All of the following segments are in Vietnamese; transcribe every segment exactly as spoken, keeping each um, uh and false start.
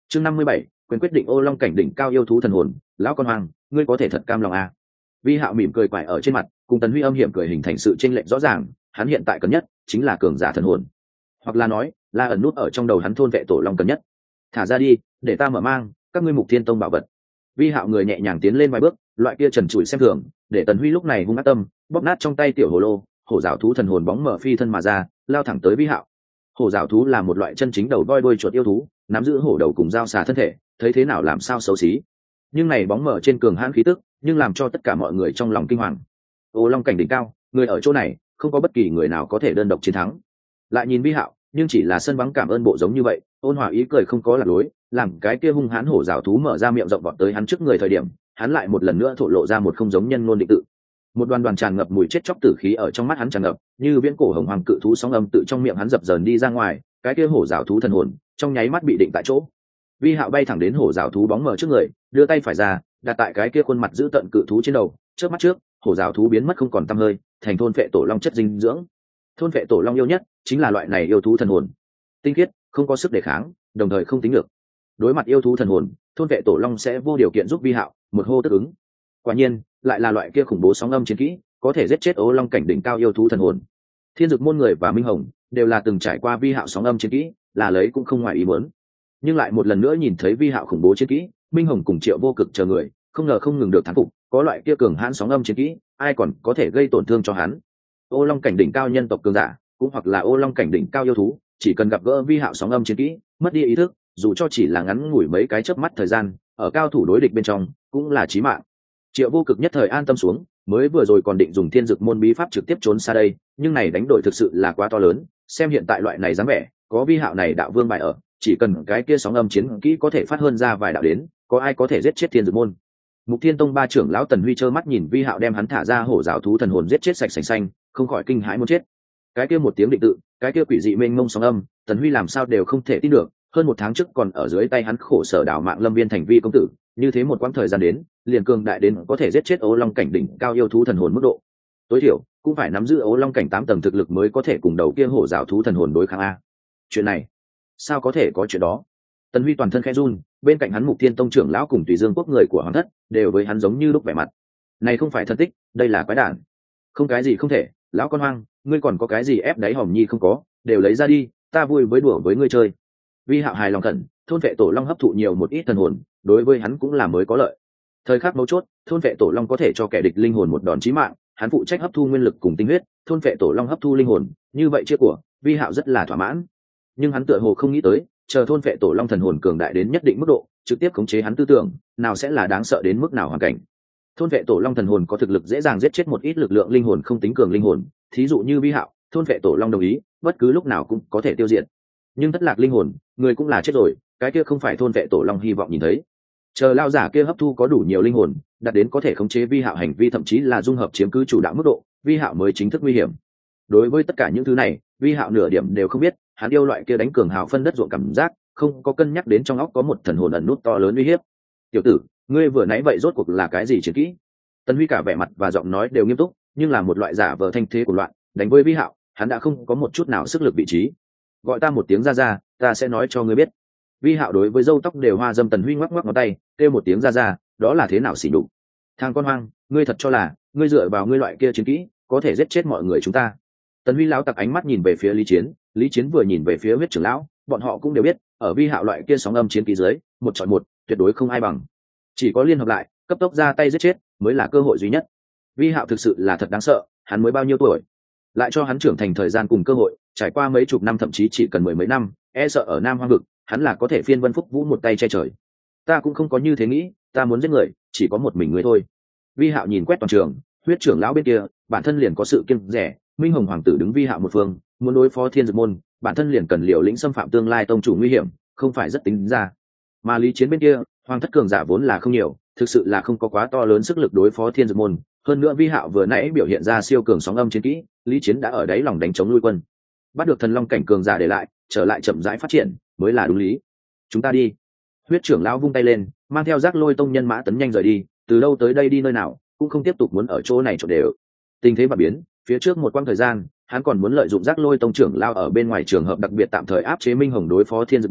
chương năm mươi bảy, quyền quyết định ô long cảnh đỉnh cao yêu thú thần hồn. Lão con hoàng, ngươi có thể thật cam lòng à? Vi Hạo mỉm cười quải ở trên mặt, cùng Tần Huy âm hiểm cười hình thành sự chênh lệch rõ ràng. Hắn hiện tại cần nhất chính là cường giả thần hồn, hoặc là nói là ẩn nút ở trong đầu hắn thôn vệ tổ long cần nhất. Thả ra đi, để ta mở mang các ngươi Mục Thiên Tông bảo vật. Vi Hạo người nhẹ nhàng tiến lên vài bước, loại kia trần trụi xem thường, để Tần Huy lúc này hung ác tâm, bóp nát trong tay tiểu hồ lô, hổ dạo thú thần hồn bóng mở phi thân mà ra, lao thẳng tới Vi Hạo. Hổ dạo thú là một loại chân chính đầu voi đuôi chuột yêu thú, nắm giữ hổ đầu cùng dao xà thân thể, thấy thế nào làm sao xấu xí. Nhưng này bóng mở trên cường hãn khí tức, nhưng làm cho tất cả mọi người trong lòng kinh hoàng. Ô long cảnh đỉnh cao, người ở chỗ này, không có bất kỳ người nào có thể đơn độc chiến thắng. Lại nhìn Vi Hạo, nhưng chỉ là sân vắng cảm ơn bộ giống như vậy, ôn hòa ý cười không có lạc lối, làm cái kia hung hãn hổ dạo thú mở ra miệng rộng vọt tới hắn trước người thời điểm, hắn lại một lần nữa thổ lộ ra một không giống nhân ngôn định tự. Một đoàn đoàn tràn ngập mùi chết chóc tử khí ở trong mắt hắn tràn ngập, như viễn cổ hồng hoàng cự thú sóng âm tự trong miệng hắn dập dờn đi ra ngoài, cái kia hổ dạo thú thần hồn trong nháy mắt bị định tại chỗ. Vi Hạo bay thẳng đến hổ dạo thú bóng mờ trước người, đưa tay phải ra, đặt tại cái kia khuôn mặt giữ tận cự thú trên đầu, trước mắt trước, hổ dạo thú biến mất không còn tăm hơi, thành thôn phệ tổ long chất dinh dưỡng. Thôn phệ tổ long yêu nhất chính là loại này yêu thú thần hồn, tinh khiết, không có sức đề kháng, đồng thời không tính được. Đối mặt yêu thú thần hồn, thôn vệ tổ long sẽ vô điều kiện giúp Vi Hạo, một hô tức ứng. Quả nhiên, lại là loại kia khủng bố sóng âm chiến kỹ, có thể giết chết ô long cảnh đỉnh cao yêu thú thần hồn. Thiên Dực môn người và Minh Hồng đều là từng trải qua Vi Hạo sóng âm chiến kỹ, là lấy cũng không ngoài ý muốn. Nhưng lại một lần nữa nhìn thấy Vi Hạo khủng bố chiến kỹ, Minh Hồng cùng Triệu Vô Cực chờ người, không ngờ không ngừng được thắng phục, có loại kia cường hãn sóng âm chiến kỹ, ai còn có thể gây tổn thương cho hắn. Ô long cảnh đỉnh cao nhân tộc cường giả, cũng hoặc là ô long cảnh đỉnh cao yêu thú, chỉ cần gặp gỡ Vi Hạo sóng âm chiến kỹ, mất đi ý thức, dù cho chỉ là ngắn ngủi mấy cái chớp mắt thời gian, ở cao thủ đối địch bên trong cũng là chí mạng. Triệu Vô Cực nhất thời an tâm xuống, mới vừa rồi còn định dùng Thiên Dực môn bí pháp trực tiếp trốn xa đây, nhưng này đánh đổi thực sự là quá to lớn, xem hiện tại loại này dáng vẻ, có Vi Hạo này đạo vương bại ở, chỉ cần cái kia sóng âm chiến kỹ có thể phát hơn ra vài đạo đến, có ai có thể giết chết Thiên Dực môn. Mục Thiên Tông ba trưởng lão Tần Huy trơ mắt nhìn Vi Hạo đem hắn thả ra hổ dạo thú thần hồn giết chết sạch sành xanh, không khỏi kinh hãi muốn chết. Cái kia một tiếng định tự, cái kia quỷ dị mênh mông sóng âm, Tần Huy làm sao đều không thể tin được, hơn một tháng trước còn ở dưới tay hắn khổ sở đảo mạng Lâm Viên thành Vi công tử, như thế một quãng thời gian đến, liền cường đại đến có thể giết chết Ô Long cảnh đỉnh cao yêu thú thần hồn mức độ. Tối thiểu, cũng phải nắm giữ Ô Long cảnh tám tầng thực lực mới có thể cùng đầu kia hổ dạo thú thần hồn đối kháng a. Chuyện này, sao có thể có chuyện đó? Tần Huy toàn thân khẽ run, bên cạnh hắn Mục Thiên Tông trưởng lão cùng Tùy Dương quốc người của Hoàng thất, đều với hắn giống như lúc vẻ mặt. Này không phải thân tích, đây là quái đản. Không cái gì không thể, lão con hoang, ngươi còn có cái gì ép đáy hòm nhi không có, đều lấy ra đi, ta vui với đùa với ngươi chơi. Vi Hạo hài lòng khẩn, thôn vệ tổ long hấp thụ nhiều một ít thần hồn, đối với hắn cũng là mới có lợi. Thời khắc mấu chốt, thôn vệ tổ long có thể cho kẻ địch linh hồn một đòn chí mạng, hắn phụ trách hấp thu nguyên lực cùng tinh huyết, thôn vệ tổ long hấp thu linh hồn, như vậy chia của, Vi Hạo rất là thỏa mãn. Nhưng hắn tựa hồ không nghĩ tới, chờ thôn vệ tổ long thần hồn cường đại đến nhất định mức độ, trực tiếp khống chế hắn tư tưởng, nào sẽ là đáng sợ đến mức nào hoàn cảnh. Thôn vệ tổ long thần hồn có thực lực dễ dàng giết chết một ít lực lượng linh hồn không tính cường linh hồn, thí dụ như Vi Hạo, thôn vệ tổ long đồng ý, bất cứ lúc nào cũng có thể tiêu diệt. Nhưng thất lạc linh hồn, người cũng là chết rồi, cái kia không phải thôn vệ tổ long hy vọng nhìn thấy. Chờ lao giả kia hấp thu có đủ nhiều linh hồn, đạt đến có thể khống chế Vi Hạo hành vi thậm chí là dung hợp chiếm cứ chủ đạo mức độ, Vi Hạo mới chính thức nguy hiểm. Đối với tất cả những thứ này, Vi Hạo nửa điểm đều không biết, hắn yêu loại kia đánh cường hào phân đất ruộng cảm giác, không có cân nhắc đến trong óc có một thần hồn ẩn nút to lớn uy hiếp. Tiểu tử, ngươi vừa nãy vậy rốt cuộc là cái gì chiến kỹ? Tần Huy cả vẻ mặt và giọng nói đều nghiêm túc, nhưng là một loại giả vờ thanh thế của loạn, đánh với Vi Hạo, hắn đã không có một chút nào sức lực vị trí. Gọi ta một tiếng ra ra, ta sẽ nói cho ngươi biết. Vi Hạo đối với râu tóc đều hoa dâm Tần Huy ngoắc ngoắc ngón tay, kêu một tiếng ra ra, đó là thế nào xỉ nhục. Thằng con hoang, ngươi thật cho là ngươi dựa vào ngươi loại kia chiến kỹ có thể giết chết mọi người chúng ta? Tần Huy lão tặc ánh mắt nhìn về phía Lý Chiến, Lý Chiến vừa nhìn về phía huyết trưởng lão, bọn họ cũng đều biết, ở Vi Hạo loại kia sóng âm chiến kỹ dưới, một chọi một, tuyệt đối không ai bằng. Chỉ có liên hợp lại, cấp tốc ra tay giết chết, mới là cơ hội duy nhất. Vi Hạo thực sự là thật đáng sợ, hắn mới bao nhiêu tuổi, lại cho hắn trưởng thành thời gian cùng cơ hội, trải qua mấy chục năm thậm chí chỉ cần mười mấy năm, e sợ ở Nam Hoang vực, hắn là có thể phiên vân phúc vũ một tay che trời. Ta cũng không có như thế nghĩ, ta muốn giết người, chỉ có một mình ngươi thôi. Vi Hạo nhìn quét toàn trường, huyết trưởng lão bên kia, bản thân liền có sự kiêng rẻ, Minh Hồng hoàng tử đứng Vi Hạo một phương, muốn đối phó Thiên Dực môn, bản thân liền cần liều lĩnh xâm phạm tương lai tông chủ nguy hiểm, không phải rất tính ra. Mà Lý Chiến bên kia, hoàng thất cường giả vốn là không nhiều, thực sự là không có quá to lớn sức lực đối phó Thiên Dực môn, hơn nữa Vi Hạo vừa nãy biểu hiện ra siêu cường sóng âm chiến kỹ, Lý Chiến đã ở đáy lòng đánh chống lui quân. Bắt được thần long cảnh cường giả để lại, trở lại chậm rãi phát triển, mới là đúng lý. Chúng ta đi. Huyết trưởng lão vung tay lên, mang theo Giác Lôi tông nhân mã tấn nhanh rời đi, từ đâu tới đây đi nơi nào, cũng không tiếp tục muốn ở chỗ này chỗ đều. Tình thế và biến, phía trước một quãng thời gian, hắn còn muốn lợi dụng Giác Lôi tông trưởng lao ở bên ngoài trường hợp đặc biệt tạm thời áp chế Minh Hồng đối phó Thiên Dực môn,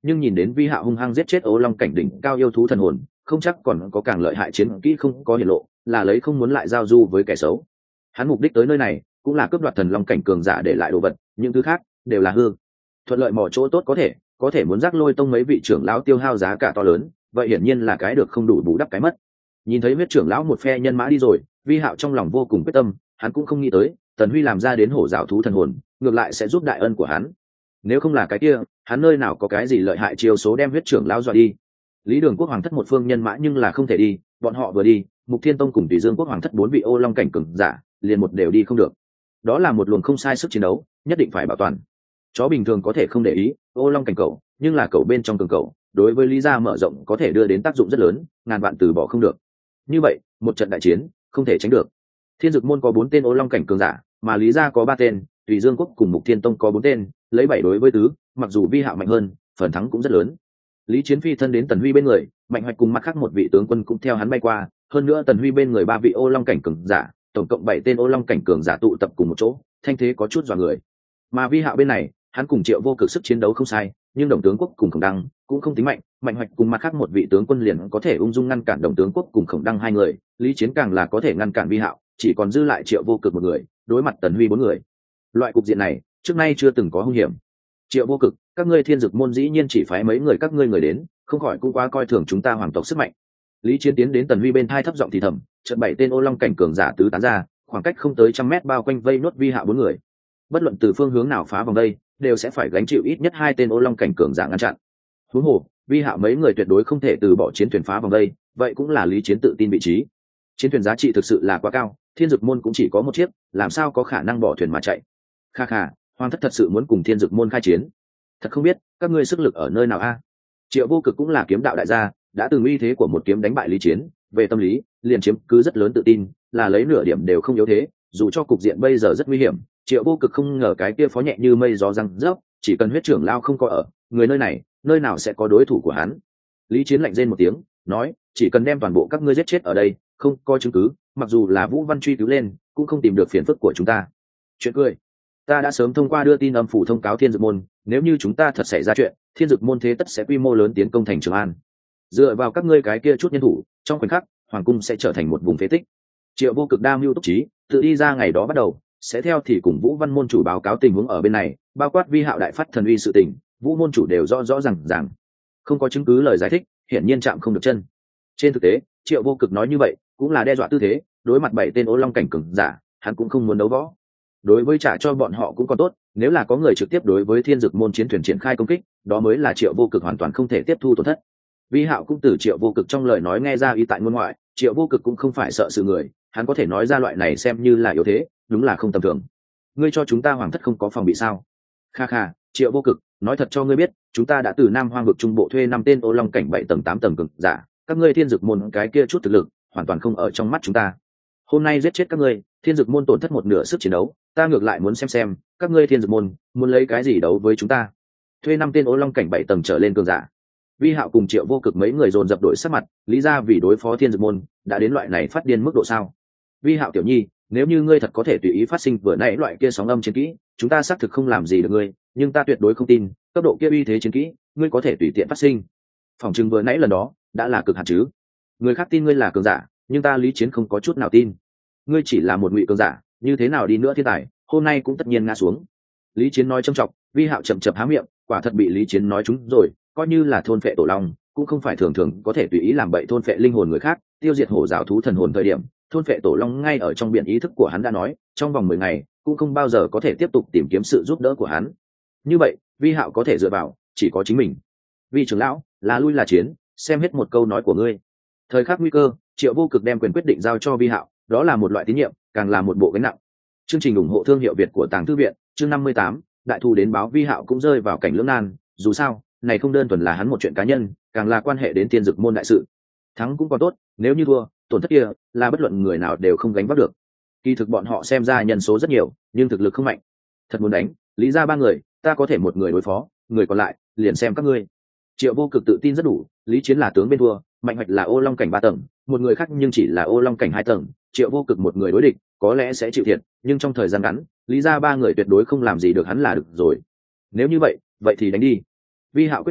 nhưng nhìn đến vi hạo hung hăng giết chết ô long cảnh đỉnh cao yêu thú thần hồn, không chắc còn có càng lợi hại chiến kỹ không có hiển lộ, là lấy không muốn lại giao du với kẻ xấu. Hắn mục đích tới nơi này cũng là cướp đoạt thần long cảnh cường giả để lại đồ vật, những thứ khác đều là hư. Thuận lợi mò chỗ tốt có thể, có thể muốn rắc lôi tông mấy vị trưởng lão tiêu hao giá cả to lớn, vậy hiển nhiên là cái được không đủ bù đắp cái mất. Nhìn thấy huyết trưởng lão một phe nhân mã đi rồi, vi hạo trong lòng vô cùng quyết tâm, hắn cũng không nghĩ tới Tần Huy làm ra đến hổ dạo thú thần hồn, ngược lại sẽ giúp đại ân của hắn. Nếu không là cái kia, hắn nơi nào có cái gì lợi hại chiêu số đem huyết trưởng lão dọa đi. Lý Đường Quốc hoàng thất một phương nhân mã nhưng là không thể đi, bọn họ vừa đi, Mục Thiên Tông cùng Tùy Dương Quốc hoàng thất bốn vị ô long cảnh cường giả, liền một đều đi không được. Đó là một luồng không sai sức chiến đấu, nhất định phải bảo toàn. Chó bình thường có thể không để ý, ô long cảnh cậu, nhưng là cậu bên trong cường cậu, đối với Lý gia mở rộng có thể đưa đến tác dụng rất lớn, ngàn vạn từ bỏ không được. Như vậy, một trận đại chiến không thể tránh được. Thiên Dực môn có bốn tên ô long cảnh cường giả, mà Lý gia có ba tên, Tùy Dương Quốc cùng Mục Thiên Tông có bốn tên, lấy bảy đối với tứ, mặc dù vi hạo mạnh hơn, phần thắng cũng rất lớn. Lý Chiến phi thân đến Tần Huy bên người, Mạnh Hoạch cùng mặt khác một vị tướng quân cũng theo hắn bay qua, hơn nữa Tần Huy bên người ba vị ô long cảnh cường giả, tổng cộng bảy tên ô long cảnh cường giả tụ tập cùng một chỗ, thanh thế có chút dọa người. Mà vi hạo bên này, hắn cùng Triệu Vô Cực sức chiến đấu không sai, nhưng Đồng tướng quốc cùng Khổng Đăng cũng không tính mạnh, Mạnh Hoạch cùng mặt khác một vị tướng quân liền có thể ung dung ngăn cản Đồng tướng quốc cùng Khổng Đăng hai người, Lý Chiến càng là có thể ngăn cản vi hạo, chỉ còn dư lại Triệu Vô Cực một người, đối mặt Tần Huy bốn người. Loại cục diện này, trước nay chưa từng có hung hiểm. Triệu Vô Cực, các ngươi Thiên Dực môn dĩ nhiên chỉ phái mấy người các ngươi người đến, không khỏi cũng quá coi thường chúng ta hoàng tộc sức mạnh. Lý Chiến tiến đến Tần Huy bên thai thấp giọng thì thầm, chợt bảy tên ô long cảnh cường giả tứ tán ra, khoảng cách không tới trăm mét bao quanh vây nốt vi hạo bốn người. Bất luận từ phương hướng nào phá vòng đây, đều sẽ phải gánh chịu ít nhất hai tên ô long cảnh cường giả ngăn chặn. Huống hồ, vi hạo mấy người tuyệt đối không thể từ bỏ chiến thuyền phá vòng đây, vậy cũng là Lý Chiến tự tin vị trí. Chiến thuyền giá trị thực sự là quá cao, Thiên Dực môn cũng chỉ có một chiếc, làm sao có khả năng bỏ thuyền mà chạy. Kha kha, hoàng thất thật sự muốn cùng Thiên Dực môn khai chiến. Thật không biết các ngươi sức lực ở nơi nào a? Triệu Vô Cực cũng là kiếm đạo đại gia, đã từng uy thế của một kiếm đánh bại Lý Chiến, về tâm lý liền chiếm cứ rất lớn tự tin, là lấy nửa điểm đều không yếu thế, dù cho cục diện bây giờ rất nguy hiểm, Triệu Vô Cực không ngờ cái kia phó nhẹ như mây gió răng rớp, chỉ cần huyết trưởng lao không có ở, người nơi này, nơi nào sẽ có đối thủ của hắn. Lý Chiến lạnh rên một tiếng, nói, chỉ cần đem toàn bộ các ngươi giết chết ở đây, không có chứng cứ, mặc dù là Vũ Văn truy cứu lên, cũng không tìm được phiền phức của chúng ta. Chuyện cười. Ta đã sớm thông qua đưa tin âm phủ thông cáo Thiên Dực môn, nếu như chúng ta thật xảy ra chuyện, Thiên Dực môn thế tất sẽ quy mô lớn tiến công thành Trường An. Dựa vào các ngươi cái kia chút nhân thủ, trong khoảnh khắc, hoàng cung sẽ trở thành một vùng phế tích. Triệu Vô Cực đa mưu túc trí, tự đi ra ngày đó bắt đầu, sẽ theo thì cùng Vũ Văn môn chủ báo cáo tình huống ở bên này, bao quát vi hạo đại phát thần uy sự tình, Vũ môn chủ đều rõ rõ ràng ràng. Không có chứng cứ lời giải thích, hiển nhiên chạm không được chân. Trên thực tế, Triệu Vô Cực nói như vậy, cũng là đe dọa tư thế, đối mặt bảy tên ô long cảnh cường giả, hắn cũng không muốn đấu võ. Đối với trả cho bọn họ cũng còn tốt, nếu là có người trực tiếp đối với Thiên Dực môn chiến thuyền triển khai công kích, đó mới là Triệu Vô Cực hoàn toàn không thể tiếp thu tổn thất. Vi hạo cũng từ Triệu Vô Cực trong lời nói nghe ra ý tại ngôn ngoại, Triệu Vô Cực cũng không phải sợ sự người, hắn có thể nói ra loại này xem như là yếu thế, đúng là không tầm thường. Ngươi cho chúng ta hoàng thất không có phòng bị sao? Kha kha, Triệu Vô Cực, nói thật cho ngươi biết, chúng ta đã từ Nam Hoang vực trung bộ thuê năm tên ô long cảnh bảy tầng tám tầng cường giả, các ngươi Thiên Dực môn cái kia chút thực lực, hoàn toàn không ở trong mắt chúng ta. Hôm nay giết chết các ngươi, Thiên Dực môn tổn thất một nửa sức chiến đấu, ta ngược lại muốn xem xem, các ngươi Thiên Dực môn muốn lấy cái gì đấu với chúng ta? Thuê năm tên ô long cảnh bảy tầng trở lên cường giả. Vi hạo cùng Triệu Vô Cực mấy người dồn dập đổi sắc mặt, lý ra vì đối phó Thiên Dực môn, đã đến loại này phát điên mức độ sao? Vi hạo tiểu nhi, nếu như ngươi thật có thể tùy ý phát sinh vừa nãy loại kia sóng âm chiến kỹ, chúng ta xác thực không làm gì được ngươi, nhưng ta tuyệt đối không tin, cấp độ kia uy thế chiến kỹ, ngươi có thể tùy tiện phát sinh. Phòng trừng vừa nãy lần đó, đã là cực hạn chứ? Người khác tin ngươi là cường giả, nhưng ta Lý Chiến không có chút nào tin. Ngươi chỉ là một ngụy cường giả, như thế nào đi nữa thiên tài, hôm nay cũng tất nhiên ngã xuống. Lý Chiến nói trầm trọng, Vi hạo chậm chậm há miệng, quả thật bị Lý Chiến nói trúng rồi, coi như là thôn phệ tổ long, cũng không phải thường thường có thể tùy ý làm bậy thôn phệ linh hồn người khác, tiêu diệt hổ giáo thú thần hồn thời điểm, thôn phệ tổ long ngay ở trong biển ý thức của hắn đã nói, trong vòng mười ngày cũng không bao giờ có thể tiếp tục tìm kiếm sự giúp đỡ của hắn. Như vậy, Vi hạo có thể dựa vào, chỉ có chính mình. Vi trưởng lão, là lui là chiến, xem hết một câu nói của ngươi. Thời khắc nguy cơ, Triệu Vô Cực đem quyền quyết định giao cho Vi hạo, đó là một loại tín nhiệm, càng là một bộ gánh nặng. Chương trình ủng hộ thương hiệu Việt của Tàng Thư viện, chương năm mươi tám, đại thù đến báo. Vi hạo cũng rơi vào cảnh lưỡng nan, dù sao, này không đơn thuần là hắn một chuyện cá nhân, càng là quan hệ đến Thiên Dực môn đại sự. Thắng cũng còn tốt, nếu như thua, tổn thất kia là bất luận người nào đều không gánh vác được. Kỳ thực bọn họ xem ra nhân số rất nhiều, nhưng thực lực không mạnh. Thật muốn đánh, lý ra ba người, ta có thể một người đối phó, người còn lại liền xem các ngươi. Triệu Vô Cực tự tin rất đủ, Lý Chiến là tướng bên thua, Mạnh Hoạch là ô long cảnh ba tầng, một người khác nhưng chỉ là ô long cảnh hai tầng, Triệu Vô Cực một người đối địch, có lẽ sẽ chịu thiệt, nhưng trong thời gian ngắn, lý ra ba người tuyệt đối không làm gì được hắn là được rồi. Nếu như vậy, vậy thì đánh đi. Vi hạo quyết tâm,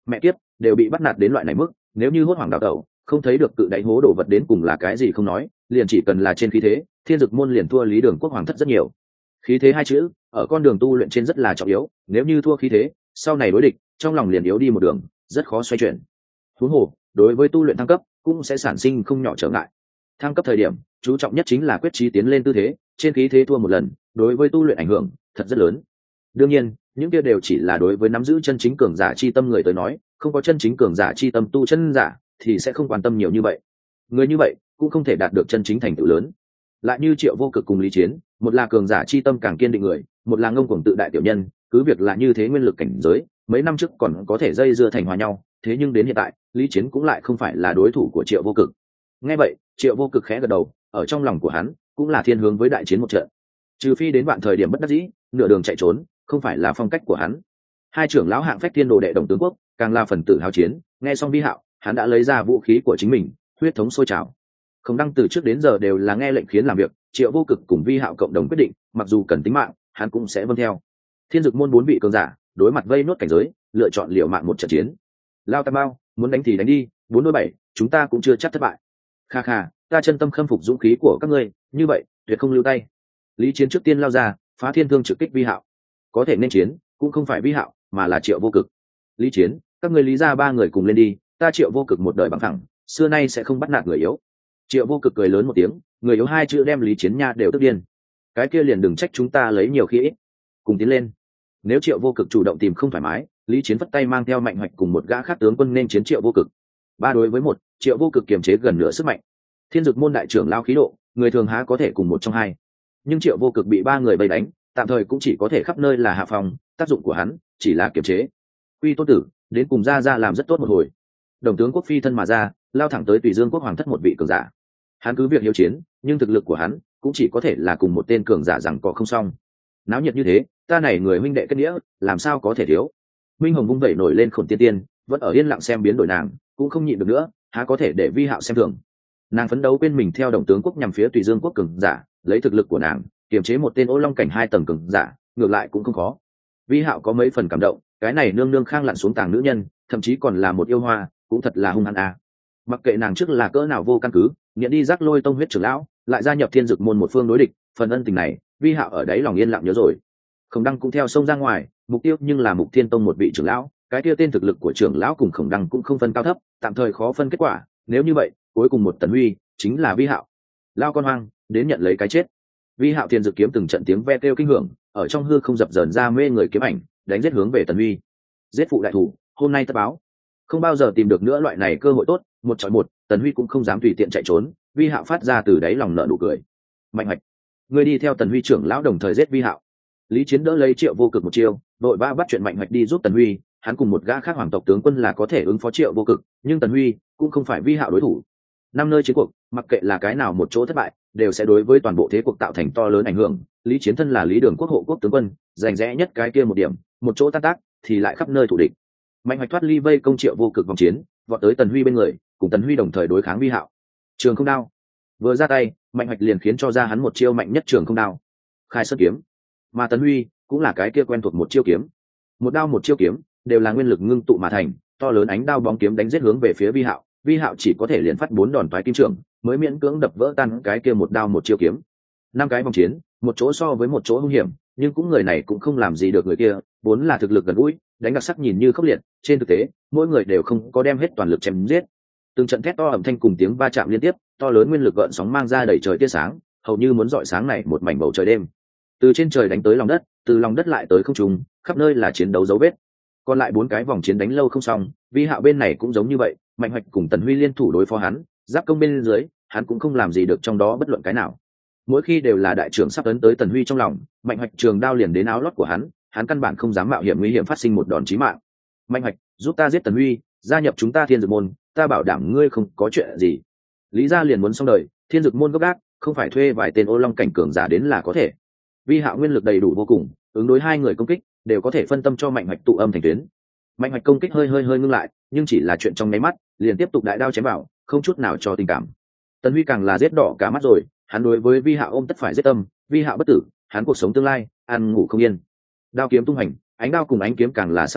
mẹ kiếp, đều bị bắt nạt đến loại này mức, nếu như hốt hoảng đào tẩu, không thấy được tự đáy hố đổ vật đến cùng là cái gì không nói, liền chỉ cần là trên khí thế, Thiên Dực môn liền thua Lý Đường Quốc hoàng thất rất nhiều. Khí thế hai chữ ở con đường tu luyện trên rất là trọng yếu, nếu như thua khí thế, sau này đối địch, trong lòng liền yếu đi một đường, rất khó xoay chuyển. Huống hồ, đối với tu luyện thăng cấp, cũng sẽ sản sinh không nhỏ trở ngại. Thăng cấp thời điểm, chú trọng nhất chính là quyết chí tiến lên tư thế, trên khí thế thua một lần, đối với tu luyện ảnh hưởng thật rất lớn. Đương nhiên, những kia đều chỉ là đối với nắm giữ chân chính cường giả chi tâm người tới nói, không có chân chính cường giả chi tâm tu chân giả thì sẽ không quan tâm nhiều như vậy. Người như vậy cũng không thể đạt được chân chính thành tựu lớn. Lại như Triệu Vô Cực cùng Lý Chiến, một là cường giả chi tâm càng kiên định người, một là ngông cuồng tự đại tiểu nhân, cứ việc là như thế nguyên lực cảnh giới, mấy năm trước còn có thể dây dưa thành hòa nhau, thế nhưng đến hiện tại, Lý Chiến cũng lại không phải là đối thủ của Triệu Vô Cực. Nghe vậy, Triệu Vô Cực khẽ gật đầu, ở trong lòng của hắn cũng là thiên hướng với đại chiến một trận. Trừ phi đến đoạn thời điểm bất đắc dĩ, nửa đường chạy trốn, không phải là phong cách của hắn. Hai trưởng lão hạng phách thiên đồ đệ Đồng tướng quốc, càng là phần tử hào chiến, nghe xong Vi Hạo, hắn đã lấy ra vũ khí của chính mình, huyết thống sôi trào. Không đăng từ trước đến giờ đều là nghe lệnh khiến làm việc, Triệu Vô Cực cùng Vi Hạo cộng đồng quyết định, mặc dù cần tính mạng, hắn cũng sẽ vâng theo. Thiên Dực môn bốn vị cường giả, đối mặt vây nốt cảnh giới, lựa chọn liều mạng một trận chiến. Lao Tam Bao, muốn đánh thì đánh đi, bốn đối bảy, chúng ta cũng chưa chắc thất bại. Kha kha, ta chân tâm khâm phục dũng khí của các ngươi, như vậy, tuyệt không lưu tay. Lý Chiến trước tiên lao ra, phá thiên thương trực kích Vi Hạo. Có thể nên chiến, cũng không phải Vi Hạo, mà là Triệu Vô Cực. Lý Chiến, các ngươi lý ra ba người cùng lên đi, ta Triệu Vô Cực một đời bằng thẳng, xưa nay sẽ không bắt nạt người yếu. Triệu Vô Cực cười lớn một tiếng, người yếu hai chữ đem Lý Chiến nha đều tức điên. Cái kia liền đừng trách chúng ta lấy nhiều khi ít, cùng tiến lên. Nếu Triệu Vô Cực chủ động tìm không thoải mái, Lý Chiến vất tay mang theo Mạnh Hoạch cùng một gã khác tướng quân nên chiến Triệu Vô Cực. Ba đối với một, Triệu Vô Cực kiềm chế gần nửa sức mạnh. Thiên Dực môn đại trưởng lao khí độ, người thường há có thể cùng một trong hai. Nhưng Triệu Vô Cực bị ba người vây đánh, tạm thời cũng chỉ có thể khắp nơi là hạ phòng, tác dụng của hắn chỉ là kiềm chế. Quy Tôn tử, đến cùng ra ra làm rất tốt một hồi. Đồng tướng quốc phi thân mà ra, lao thẳng tới Tùy Dương quốc hoàng thất một vị cường giả. Hắn cứ việc hiếu chiến, nhưng thực lực của hắn cũng chỉ có thể là cùng một tên cường giả rằng có không xong. Náo nhiệt như thế, ta này người huynh đệ kết nghĩa, làm sao có thể thiếu. Minh Hồng vung vẩy nổi lên Khổn Tiên Tiên, vẫn ở yên lặng xem biến đổi nàng, cũng không nhịn được nữa, há có thể để Vi Hạo xem thường. Nàng phấn đấu quên mình theo Đồng tướng quốc nhằm phía Tùy Dương quốc cường giả, lấy thực lực của nàng kiềm chế một tên Ô Long cảnh hai tầng cường giả, ngược lại cũng không khó. Vi Hạo có mấy phần cảm động, cái này nương nương khang lặn xuống tàng nữ nhân, thậm chí còn là một yêu hoa, cũng thật là hung hăng à. Mặc kệ nàng trước là cỡ nào vô căn cứ, nghiện đi rắc lôi tông huyết trưởng lão, lại gia nhập Thiên Dực môn một phương đối địch, phần ân tình này, Vi Hạo ở đấy lòng yên lặng nhớ rồi. Khổng Đăng cũng theo sông ra ngoài, mục tiêu nhưng là Mục Thiên tông một vị trưởng lão, cái kia tên thực lực của trưởng lão cùng Khổng Đăng cũng không phân cao thấp, tạm thời khó phân kết quả, nếu như vậy, cuối cùng một Tần Huy chính là Vi Hạo. Lao con hoang, đến nhận lấy cái chết. Vi Hạo Thiên Dực kiếm từng trận tiếng ve kêu kinh hưởng, ở trong hư không dập dờn ra mê người kiếm ảnh, đánh giết hướng về Tần Huy. Giết phụ đại thủ, hôm nay tất báo. Không bao giờ tìm được nữa loại này cơ hội tốt, một chọi một, Tần Huy cũng không dám tùy tiện chạy trốn, Vi Hạo phát ra từ đáy lòng nở nụ cười. Mạnh Hoạch, ngươi đi theo Tần Huy trưởng lão đồng thời giết Vi Hạo. Lý Chiến đỡ lấy Triệu Vô Cực một chiêu, đội ba bắt chuyện Mạnh Hoạch đi giúp Tần Huy, hắn cùng một gã khác hoàng tộc tướng quân là có thể ứng phó Triệu Vô Cực, nhưng Tần Huy cũng không phải Vi Hạo đối thủ. Năm nơi chiến cuộc, mặc kệ là cái nào một chỗ thất bại, đều sẽ đối với toàn bộ thế cuộc tạo thành to lớn ảnh hưởng. Lý Chiến thân là Lý Đường quốc hộ quốc tướng quân, giành rẽ nhất cái kia một điểm, một chỗ tan tác thì lại khắp nơi thủ địch. Mạnh Hoạch thoát ly vây công Triệu Vô Cực vòng chiến, vọt tới Tần Huy bên người, cùng Tần Huy đồng thời đối kháng Vi Hạo. Trường không đao, vừa ra tay, Mạnh Hoạch liền khiến cho ra hắn một chiêu mạnh nhất trường không đao, Khai Sơn kiếm. Mà Tần Huy cũng là cái kia quen thuộc một chiêu kiếm, một đao một chiêu kiếm, đều là nguyên lực ngưng tụ mà thành, to lớn ánh đao bóng kiếm đánh giết hướng về phía Vi Hạo. Vi Hạo chỉ có thể liền phát bốn đòn toái kim trường, mới miễn cưỡng đập vỡ tan cái kia một đao một chiêu kiếm. Năm cái vòng chiến, một chỗ so với một chỗ hung hiểm, nhưng cũng người này cũng không làm gì được người kia, vốn là thực lực gần gũi, đánh đặc sắc nhìn như khốc liệt, trên thực tế, mỗi người đều không có đem hết toàn lực chém giết. Từng trận thét to ầm thanh cùng tiếng va chạm liên tiếp, to lớn nguyên lực gợn sóng mang ra đầy trời tia sáng, hầu như muốn rọi sáng này một mảnh bầu trời đêm. Từ trên trời đánh tới lòng đất, từ lòng đất lại tới không trung, khắp nơi là chiến đấu dấu vết. Còn lại bốn cái vòng chiến đánh lâu không xong, Vi Hạo bên này cũng giống như vậy, Mạnh Hoạch cùng Tần Huy liên thủ đối phó hắn, giáp công bên dưới, hắn cũng không làm gì được trong đó bất luận cái nào. Mỗi khi đều là đại trưởng sắp tấn tới Tần Huy trong lòng, Mạnh Hoạch trường đao liền đến áo lót của hắn, hắn căn bản không dám mạo hiểm nguy hiểm phát sinh một đòn chí mạng. Mạnh Hoạch, giúp ta giết Tần Huy, gia nhập chúng ta Thiên Dực môn, ta bảo đảm ngươi không có chuyện gì. Lý gia liền muốn xong đời, Thiên Dực môn gấp gáp, không phải thuê vài tên Ô Long cảnh cường giả đến là có thể. Vi Hạo nguyên lực đầy đủ vô cùng, ứng đối hai người công kích, đều có thể phân tâm cho Mạnh Hoạch tụ âm thành tuyến. Mạnh Hoạch công kích hơi hơi hơi ngưng lại, nhưng chỉ là chuyện trong nháy mắt, liền tiếp tục đại đao chém vào, không chút nào cho tình cảm. Tần Huy càng là giết đỏ cả mắt rồi, hắn đối với Vi Hạo ôm tất phải giết tâm, Vi Hạo bất tử, hắn cuộc sống tương lai ăn ngủ không yên. Đao kiếm tung hành, ánh đao cùng ánh kiếm càng là sắc bén,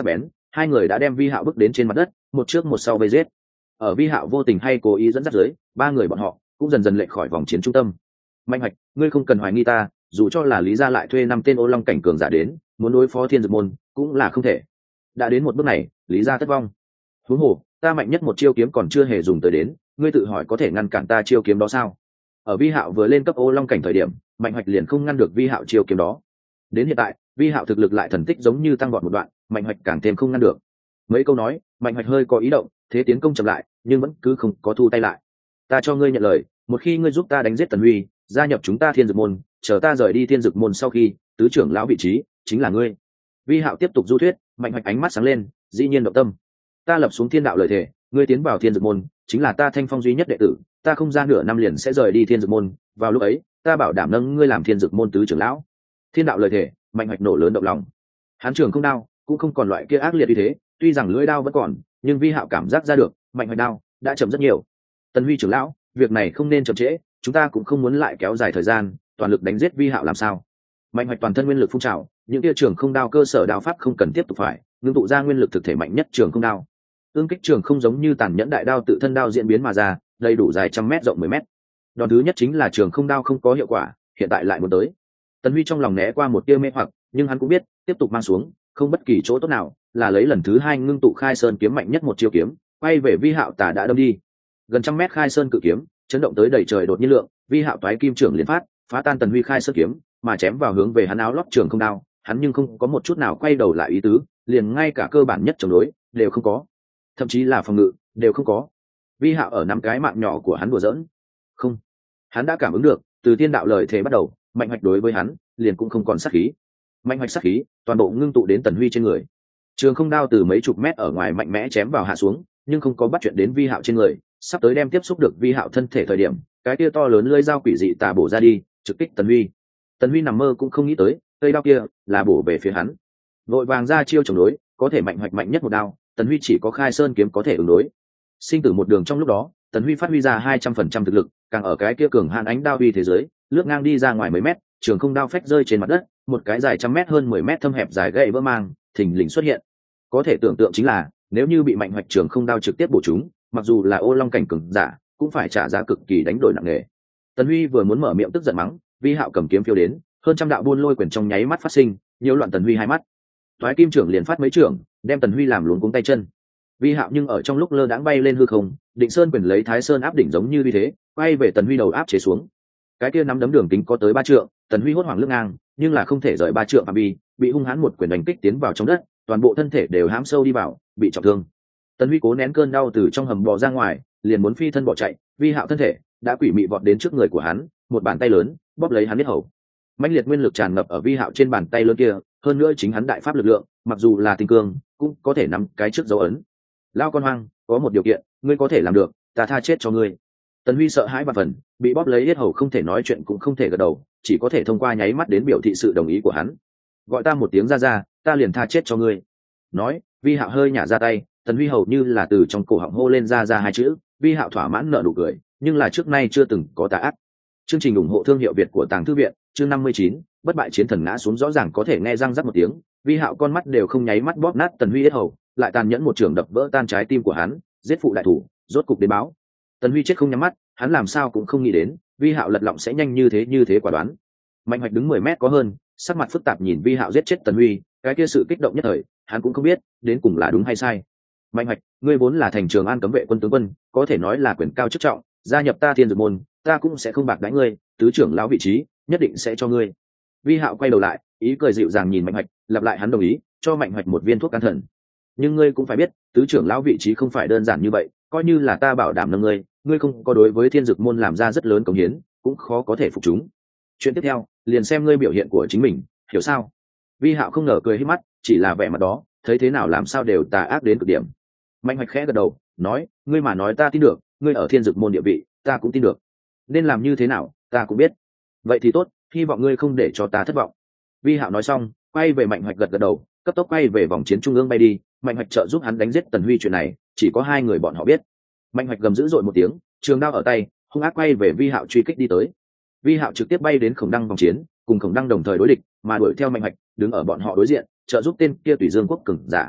hai người đã đem Vi Hạo bước đến trên mặt đất, một trước một sau vây giết. Ở Vi Hạo vô tình hay cố ý dẫn dắt dưới, ba người bọn họ cũng dần dần lệch khỏi vòng chiến trung tâm. Mạnh Hoạch, ngươi không cần hoài nghi ta, dù cho là Lý gia lại thuê năm tên Ô Long cảnh cường giả đến, muốn đối phó Thiên Dược môn cũng là không thể. Đã đến một bước này, Lý gia thất vong. Huống hồ, ta mạnh nhất một chiêu kiếm còn chưa hề dùng tới đến, ngươi tự hỏi có thể ngăn cản ta chiêu kiếm đó sao? Ở Vi Hạo vừa lên cấp Ô Long cảnh thời điểm, Mạnh Hoạch liền không ngăn được Vi Hạo chiêu kiếm đó. Đến hiện tại, Vi Hạo thực lực lại thần tích giống như tăng vọt một đoạn, Mạnh Hoạch càng thêm không ngăn được. Mấy câu nói, Mạnh Hoạch hơi có ý động, thế tiến công chậm lại, nhưng vẫn cứ không có thu tay lại. Ta cho ngươi nhận lời, một khi ngươi giúp ta đánh giết Tần Huy, gia nhập chúng ta Thiên Dược môn, chờ ta rời đi Thiên Dược môn sau khi, tứ trưởng lão vị trí chính là ngươi. Vi Hạo tiếp tục du thuyết, Mạnh Hoạch ánh mắt sáng lên, dĩ nhiên động tâm. Ta lập xuống thiên đạo lời thề, ngươi tiến vào Thiên Dược môn, chính là ta Thanh Phong duy nhất đệ tử, ta không ra nửa năm liền sẽ rời đi Thiên Dược môn, vào lúc ấy, ta bảo đảm nâng ngươi làm Thiên Dược môn tứ trưởng lão. Thiên đạo lời thề, Mạnh Hoạch nổ lớn động lòng. Hán trường không đao, cũng không còn loại kia ác liệt như thế, tuy rằng lưỡi đao vẫn còn, nhưng Vi Hạo cảm giác ra được, Mạnh Hoạch đao đã chậm rất nhiều. Tần Huy trưởng lão, việc này không nên chậm trễ, chúng ta cũng không muốn lại kéo dài thời gian, toàn lực đánh giết Vi Hạo làm sao? Mạnh Hoạch toàn thân nguyên lực phun trào, những kia trường không đao cơ sở đao pháp không cần tiếp tục phải, ngưng tụ ra nguyên lực thực thể mạnh nhất trường không đao. Ương kích trường không giống như tàn nhẫn đại đao tự thân đao diễn biến mà ra, đầy đủ dài trăm mét rộng mười mét. Đòn thứ nhất chính là trường không đao không có hiệu quả, hiện tại lại muốn tới. Tần Huy trong lòng né qua một tia mê hoặc, nhưng hắn cũng biết, tiếp tục mang xuống, không bất kỳ chỗ tốt nào, là lấy lần thứ hai ngưng tụ khai sơn kiếm mạnh nhất một chiêu kiếm, quay về Vi Hạo tà đã đâm đi. Gần trăm mét khai sơn cự kiếm, chấn động tới đầy trời đột nhiên lượng, Vi Hạo toái kim trưởng liên phát, phá tan Tần Huy khai sơn kiếm, mà chém vào hướng về hắn áo lót trường không đao, hắn nhưng không có một chút nào quay đầu lại ý tứ, liền ngay cả cơ bản nhất chống đối đều không có, thậm chí là phòng ngự đều không có. Vi Hạo ở năm cái mạng nhỏ của hắn đùa giỡn, không, hắn đã cảm ứng được, từ thiên đạo lời thề bắt đầu, Mạnh Hoạch đối với hắn liền cũng không còn sát khí. Mạnh Hoạch sát khí toàn bộ ngưng tụ đến Tần Huy trên người. Trường không đao từ mấy chục mét ở ngoài mạnh mẽ chém vào hạ xuống, nhưng không có bắt chuyện đến Vi Hạo trên người, sắp tới đem tiếp xúc được Vi Hạo thân thể thời điểm, cái kia to lớn lưỡi dao quỷ dị tà bổ ra đi, trực kích Tần Huy. Tần Huy nằm mơ cũng không nghĩ tới, cây đao kia là bổ về phía hắn. Vội vàng ra chiêu chống đối, có thể Mạnh Hoạch mạnh nhất một đao, Tần Huy chỉ có khai sơn kiếm có thể ứng đối. Sinh tử một đường trong lúc đó, Tần Huy phát huy ra hai trăm phần trăm thực lực, càng ở cái kia cường hạn ánh đao uy thế giới, lướt ngang đi ra ngoài mấy mét, trường không đao phách rơi trên mặt đất, một cái dài trăm mét hơn mười mét thâm hẹp dài gậy vỡ mang, thình lình xuất hiện. Có thể tưởng tượng chính là, nếu như bị Mạnh Hoạch trường không đao trực tiếp bổ trúng, mặc dù là Ô Long cảnh cường giả, cũng phải trả giá cực kỳ đánh đổi nặng nề. Tần Huy vừa muốn mở miệng tức giận mắng, Vi Hạo cầm kiếm phiêu đến, hơn trăm đạo buôn lôi quyền trong nháy mắt phát sinh, nhiễu loạn Tần Huy hai mắt. Toái kim trưởng liền phát mấy trưởng, đem Tần Huy làm luống cuống tay chân. Vi Hạo nhưng ở trong lúc lơ đãng bay lên hư không, Định Sơn quyền lấy Thái Sơn áp đỉnh giống như như thế, quay về Tần Huy đầu áp chế xuống. Cái kia nắm đấm đường kính có tới ba trượng, Tần Huy hốt hoảng lướt ngang, nhưng là không thể rời ba trượng phạm vi, bị hung hãn một quyền đánh kích tiến vào trong đất, toàn bộ thân thể đều hãm sâu đi vào, bị trọng thương. Tần Huy cố nén cơn đau từ trong hầm bò ra ngoài, liền muốn phi thân bỏ chạy, Vi Hạo thân thể đã quỷ mị vọt đến trước người của hắn, một bàn tay lớn bóp lấy hắn huyết hầu. Mãnh liệt nguyên lực tràn ngập ở Vi Hạo trên bàn tay lớn kia, hơn nữa chính hắn đại pháp lực lượng, mặc dù là tinh cương, cũng có thể nắm cái trước dấu ấn. Lao con hoang, có một điều kiện, ngươi có thể làm được, ta tha chết cho ngươi. Tần Huy sợ hãi và phần, bị bóp lấy huyết hầu không thể nói chuyện cũng không thể gật đầu, chỉ có thể thông qua nháy mắt đến biểu thị sự đồng ý của hắn. Gọi ta một tiếng ra ra, ta liền tha chết cho ngươi. Nói, Vi Hạo hơi nhả ra tay, Tần Huy hầu như là từ trong cổ họng hô lên ra ra hai chữ, Vi Hạo thỏa mãn nở nụ cười, nhưng là trước nay chưa từng có tà ác. Chương trình ủng hộ thương hiệu Việt của Tàng Thư viện, chương năm mươi chín, bất bại chiến thần ngã xuống rõ ràng có thể nghe răng rắc một tiếng, Vi Hạo con mắt đều không nháy mắt bóp nát Tần Huy yết hầu, lại tàn nhẫn một trường đập vỡ tan trái tim của hắn, giết phụ đại thủ, rốt cục đến báo. Tần Huy chết không nhắm mắt, hắn làm sao cũng không nghĩ đến, Vi Hạo lật lọng sẽ nhanh như thế như thế quả đoán. Mạnh Hoạch đứng mười mét có hơn, sắc mặt phức tạp nhìn Vi Hạo giết chết Tần Huy, cái kia sự kích động nhất thời, hắn cũng không biết đến cùng là đúng hay sai. Mạnh Hoạch, ngươi vốn là thành Trường An cấm vệ quân tướng quân, có thể nói là quyền cao chức trọng, gia nhập ta Thiên Dược môn, ta cũng sẽ không bạc đãi ngươi, tứ trưởng lão vị trí nhất định sẽ cho ngươi. Vi Hạo quay đầu lại, ý cười dịu dàng nhìn Mạnh Hoạch, lặp lại hắn đồng ý, cho Mạnh Hoạch một viên thuốc can thần. Nhưng ngươi cũng phải biết, tứ trưởng lão vị trí không phải đơn giản như vậy, coi như là ta bảo đảm nâng ngươi, ngươi không có đối với Thiên Dược môn làm ra rất lớn cống hiến, cũng khó có thể phục chúng. Chuyện tiếp theo, liền xem ngươi biểu hiện của chính mình, hiểu sao? Vi Hạo không ngờ cười hết mắt, chỉ là vẻ mặt đó, thấy thế nào làm sao đều tà ác đến cực điểm. Mạnh Hoạch khẽ gật đầu, nói, ngươi mà nói ta tin được, ngươi ở Thiên Dược môn địa vị, ta cũng tin được. Nên làm như thế nào, ta cũng biết. Vậy thì tốt, hy vọng ngươi không để cho ta thất vọng. Vi Hạo nói xong, quay về Mạnh Hoạch gật gật đầu, cấp tốc quay về vòng chiến trung ương bay đi. Mạnh Hoạch trợ giúp hắn đánh giết Tần Huy chuyện này, chỉ có hai người bọn họ biết. Mạnh Hoạch gầm dữ dội một tiếng, trường đao ở tay, hung ác quay về Vi Hạo truy kích đi tới. Vi Hạo trực tiếp bay đến Khổng Đăng vòng chiến, cùng Khổng Đăng đồng thời đối địch, mà đuổi theo Mạnh Hoạch, đứng ở bọn họ đối diện, trợ giúp tên kia Tùy Dương quốc cường giả.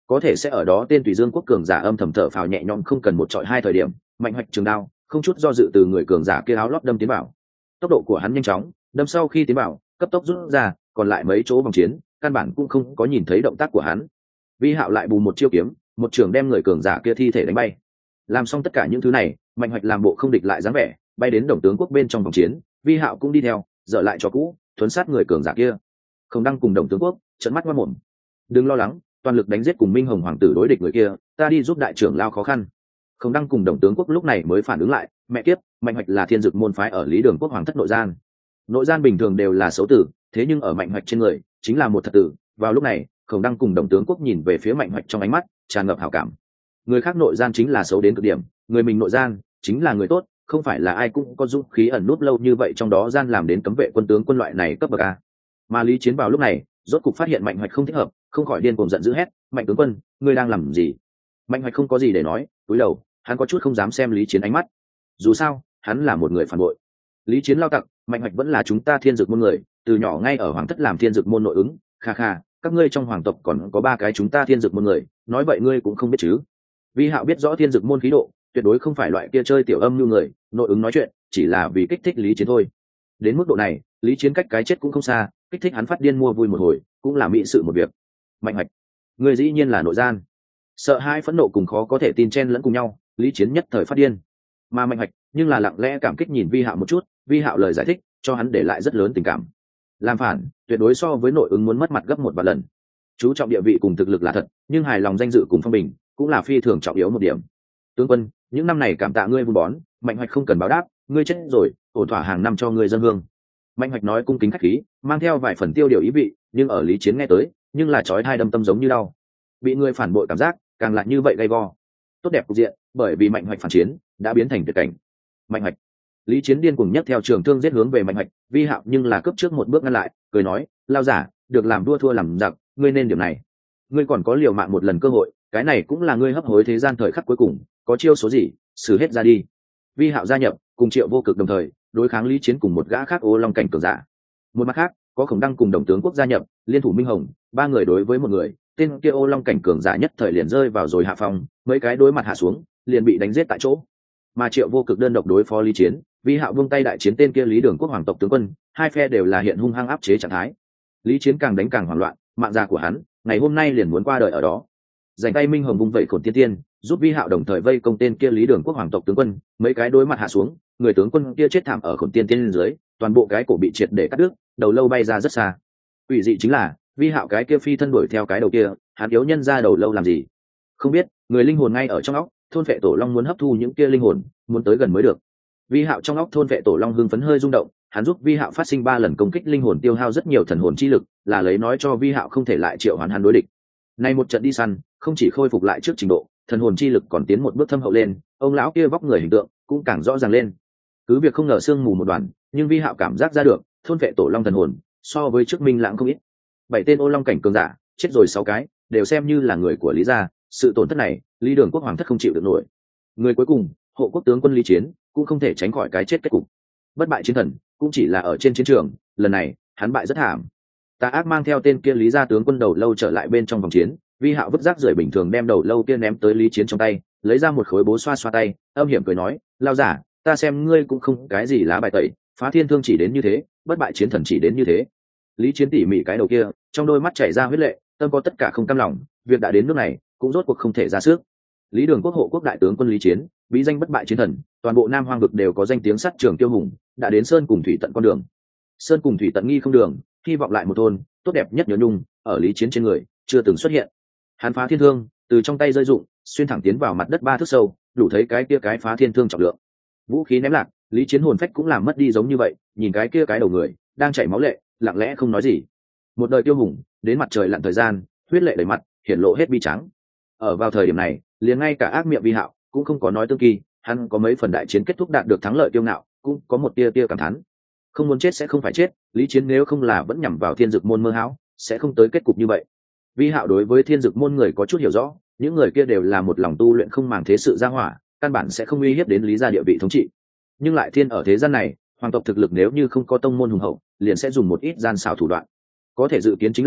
có thể sẽ ở đó tên tùy dương quốc cường giả âm thầm thở phào nhẹ nhõm, không cần một trọi hai thời điểm, mạnh hoạch trường đao không chút do dự từ người cường giả kia áo lót đâm tiến vào. Tốc độ của hắn nhanh chóng, đâm sau khi tiến vào cấp tốc rút ra, còn lại mấy chỗ vòng chiến căn bản cũng không có nhìn thấy động tác của hắn. Vi Hạo lại bù một chiêu kiếm, một trường đem người cường giả kia thi thể đánh bay. Làm xong tất cả những thứ này, mạnh hoạch làm bộ không địch lại dáng vẻ, bay đến Đồng tướng quốc bên trong vòng chiến. Vi Hạo cũng đi theo, dở lại cho cũ, thuấn sát người cường giả kia. Không Đăng cùng Đồng tướng quốc trợn mắt ngoác mồm. Đừng lo lắng, toàn lực đánh giết cùng Minh Hồng hoàng tử đối địch người kia, ta đi giúp đại trưởng lao khó khăn. Không Đăng cùng Đồng tướng quốc lúc này mới phản ứng lại, mẹ kiếp, mạnh hoạch là thiên dực môn phái ở Lý Đường quốc hoàng thất nội gian. Nội gian bình thường đều là xấu tử, thế nhưng ở mạnh hoạch trên người chính là một thật tử. Vào lúc này, Khổng Đăng cùng Đồng tướng quốc nhìn về phía mạnh hoạch trong ánh mắt tràn ngập hảo cảm. Người khác nội gian chính là xấu đến cực điểm, người mình nội gian chính là người tốt, không phải là ai cũng có dũng khí ẩn núp lâu như vậy trong đó gian làm đến cấm vệ quân tướng quân loại này cấp bậc a. Mà Lý Chiến vào lúc này rốt cục phát hiện mạnh hoạch không thích hợp, không khỏi điên cuồng giận dữ hét, mạnh tướng quân, ngươi đang làm gì? Mạnh hoạch không có gì để nói, cúi đầu, hắn có chút không dám xem Lý Chiến ánh mắt. Dù sao hắn là một người phản bội. Lý Chiến lao tặc, mạnh hoạch vẫn là chúng ta thiên dực môn người, từ nhỏ ngay ở hoàng thất làm thiên dực môn nội ứng, kha kha, các ngươi trong hoàng tộc còn có ba cái chúng ta thiên dực môn người, nói vậy ngươi cũng không biết chứ? Vi Hạo biết rõ thiên dực môn khí độ, tuyệt đối không phải loại kia chơi tiểu âm như người, nội ứng nói chuyện chỉ là vì kích thích Lý Chiến thôi. Đến mức độ này, Lý Chiến cách cái chết cũng không xa, kích thích hắn phát điên mua vui một hồi, cũng là mỹ sự một việc. Mạnh hoạch, ngươi dĩ nhiên là nội gian. Sợ hai phẫn nộ cùng khó có thể tin chen lẫn cùng nhau, Lý Chiến nhất thời phát điên. Mà mạnh hoạch nhưng là lặng lẽ cảm kích nhìn Vi Hạo một chút, Vi Hạo lời giải thích cho hắn để lại rất lớn tình cảm. Làm phản tuyệt đối so với nội ứng muốn mất mặt gấp một vài lần. Chú trọng địa vị cùng thực lực là thật, nhưng hài lòng danh dự cùng phong bình cũng là phi thường trọng yếu một điểm. Tướng quân, những năm này cảm tạ ngươi vun bón, mạnh hoạch không cần báo đáp, ngươi chết rồi, ổn thỏa hàng năm cho ngươi dân hương. Mạnh hoạch nói cung kính khách khí, mang theo vài phần tiêu điều ý vị, nhưng ở Lý Chiến nghe tới nhưng là chói tai đâm tâm giống như đau. Bị người phản bội cảm giác càng lại như vậy gay go. Tốt đẹp cục diện bởi vì mạnh hoạch phản chiến đã biến thành tuyệt cảnh. Mạnh hoạch, Lý Chiến điên cuồng nhất theo trường thương giết hướng về mạnh hoạch. Vi Hạo nhưng là cướp trước một bước ngăn lại, cười nói, lao giả, được làm đua thua làm giặc, ngươi nên điểm này, ngươi còn có liều mạng một lần cơ hội, cái này cũng là ngươi hấp hối thế gian thời khắc cuối cùng, có chiêu số gì xử hết ra đi. Vi Hạo gia nhập cùng Triệu Vô Cực đồng thời đối kháng Lý Chiến cùng một gã khác Ô Long cảnh cường giả. Một mặt khác có Khổng Đăng cùng Đồng tướng quốc gia nhập liên thủ Minh Hồng, ba người đối với một người, tên kia Ô Long cảnh cường giả nhất thời liền rơi vào rồi hạ phòng, mấy cái đối mặt hạ xuống liền bị đánh giết tại chỗ. Mà Triệu Vô Cực đơn độc đối phó Lý Chiến, Vi Hạo buông tay đại chiến tên kia Lý Đường quốc hoàng tộc tướng quân, hai phe đều là hiện hung hăng áp chế trạng thái. Lý Chiến càng đánh càng hoảng loạn, mạng già của hắn ngày hôm nay liền muốn qua đời ở đó. Dành tay Minh Hồng vung vẩy Khổn Tiên Tiên, giúp Vi Hạo đồng thời vây công tên kia Lý Đường quốc hoàng tộc tướng quân, mấy cái đối mặt hạ xuống, người tướng quân kia chết thảm ở Khổn Tiên Tiên dưới, toàn bộ cái cổ bị triệt để cắt đứt, đầu lâu bay ra rất xa. Ủy dị chính là, Vi Hạo cái kia phi thân đuổi theo cái đầu kia, hắn yếu nhân ra đầu lâu làm gì? Không biết, người linh hồn ngay ở trong óc, thôn vệ tổ long muốn hấp thu những kia linh hồn, muốn tới gần mới được. Vi Hạo trong óc thôn vệ tổ long hưng phấn hơi rung động, hắn giúp Vi Hạo phát sinh ba lần công kích linh hồn tiêu hao rất nhiều thần hồn chi lực, là lấy nói cho Vi Hạo không thể lại triệu hoán hắn đối địch. Nay một trận đi săn, không chỉ khôi phục lại trước trình độ, thần hồn chi lực còn tiến một bước thâm hậu lên, ông lão kia vóc người hình tượng cũng càng rõ ràng lên. Cứ việc không ngờ sương mù một đoàn, nhưng Vi Hạo cảm giác ra được, thôn vệ tổ long thần hồn so với trước Minh Lãng không ít. Bảy tên Ô Long cảnh cường giả, chết rồi sáu cái, đều xem như là người của Lý gia, sự tổn thất này, Lý Đường quốc hoàng thất không chịu được nổi. Người cuối cùng, hộ quốc tướng quân Lý Chiến, cũng không thể tránh khỏi cái chết kết cục. Bất bại chiến thần, cũng chỉ là ở trên chiến trường, lần này, hắn bại rất thảm. Tà ác mang theo tên kia Lý gia tướng quân đầu lâu trở lại bên trong vòng chiến, Vi Hạo vứt rác rưởi bình thường đem đầu lâu kia ném tới Lý Chiến trong tay, lấy ra một khối bố xoa xoa tay, âm hiểm cười nói, lao giả, ta xem ngươi cũng không cái gì lá bài tẩy, phá thiên thương chỉ đến như thế, bất bại chiến thần chỉ đến như thế. Lý Chiến tỉ mỉ cái đầu kia, trong đôi mắt chảy ra huyết lệ, tâm có tất cả không cam lòng, việc đã đến nước này, cũng rốt cuộc không thể ra sức. Lý Đường quốc hộ quốc đại tướng quân Lý Chiến, bí danh bất bại chiến thần, toàn bộ Nam Hoang vực đều có danh tiếng sát trường tiêu hùng, đã đến sơn cùng thủy tận con đường. Sơn cùng thủy tận nghi không đường, hy vọng lại một thôn, tốt đẹp nhất nhớ nhung, ở Lý Chiến trên người chưa từng xuất hiện. Hắn phá thiên thương, từ trong tay rơi dụng, xuyên thẳng tiến vào mặt đất ba thước sâu, đủ thấy cái kia cái phá thiên thương trọng lượng. Vũ khí ném lạc, Lý Chiến hồn phách cũng làm mất đi giống như vậy, nhìn cái kia cái đầu người đang chảy máu lệ, lặng lẽ không nói gì. Một đời tiêu hùng, đến mặt trời lặn thời gian, huyết lệ đầy mặt, hiển lộ hết bi trắng. Ở vào thời điểm này, liền ngay cả ác miệng Vi Hạo cũng không có nói tương kỳ, hắn có mấy phần đại chiến kết thúc đạt được thắng lợi tiêu ngạo, cũng có một tia tia cảm thán. Không muốn chết sẽ không phải chết, Lý Chiến nếu không là vẫn nhằm vào thiên dực môn mơ hão, sẽ không tới kết cục như vậy. Vi Hạo đối với thiên dực môn người có chút hiểu rõ, những người kia đều là một lòng tu luyện không màng thế sự gia hỏa, căn bản sẽ không uy hiếp đến Lý gia địa vị thống trị. Nhưng lại thiên ở thế gian này, hoàng tộc thực lực nếu như không có tông môn hùng hậu, liền sẽ dùng một ít gian xảo thủ đoạn. Có thể dự kiến chính là,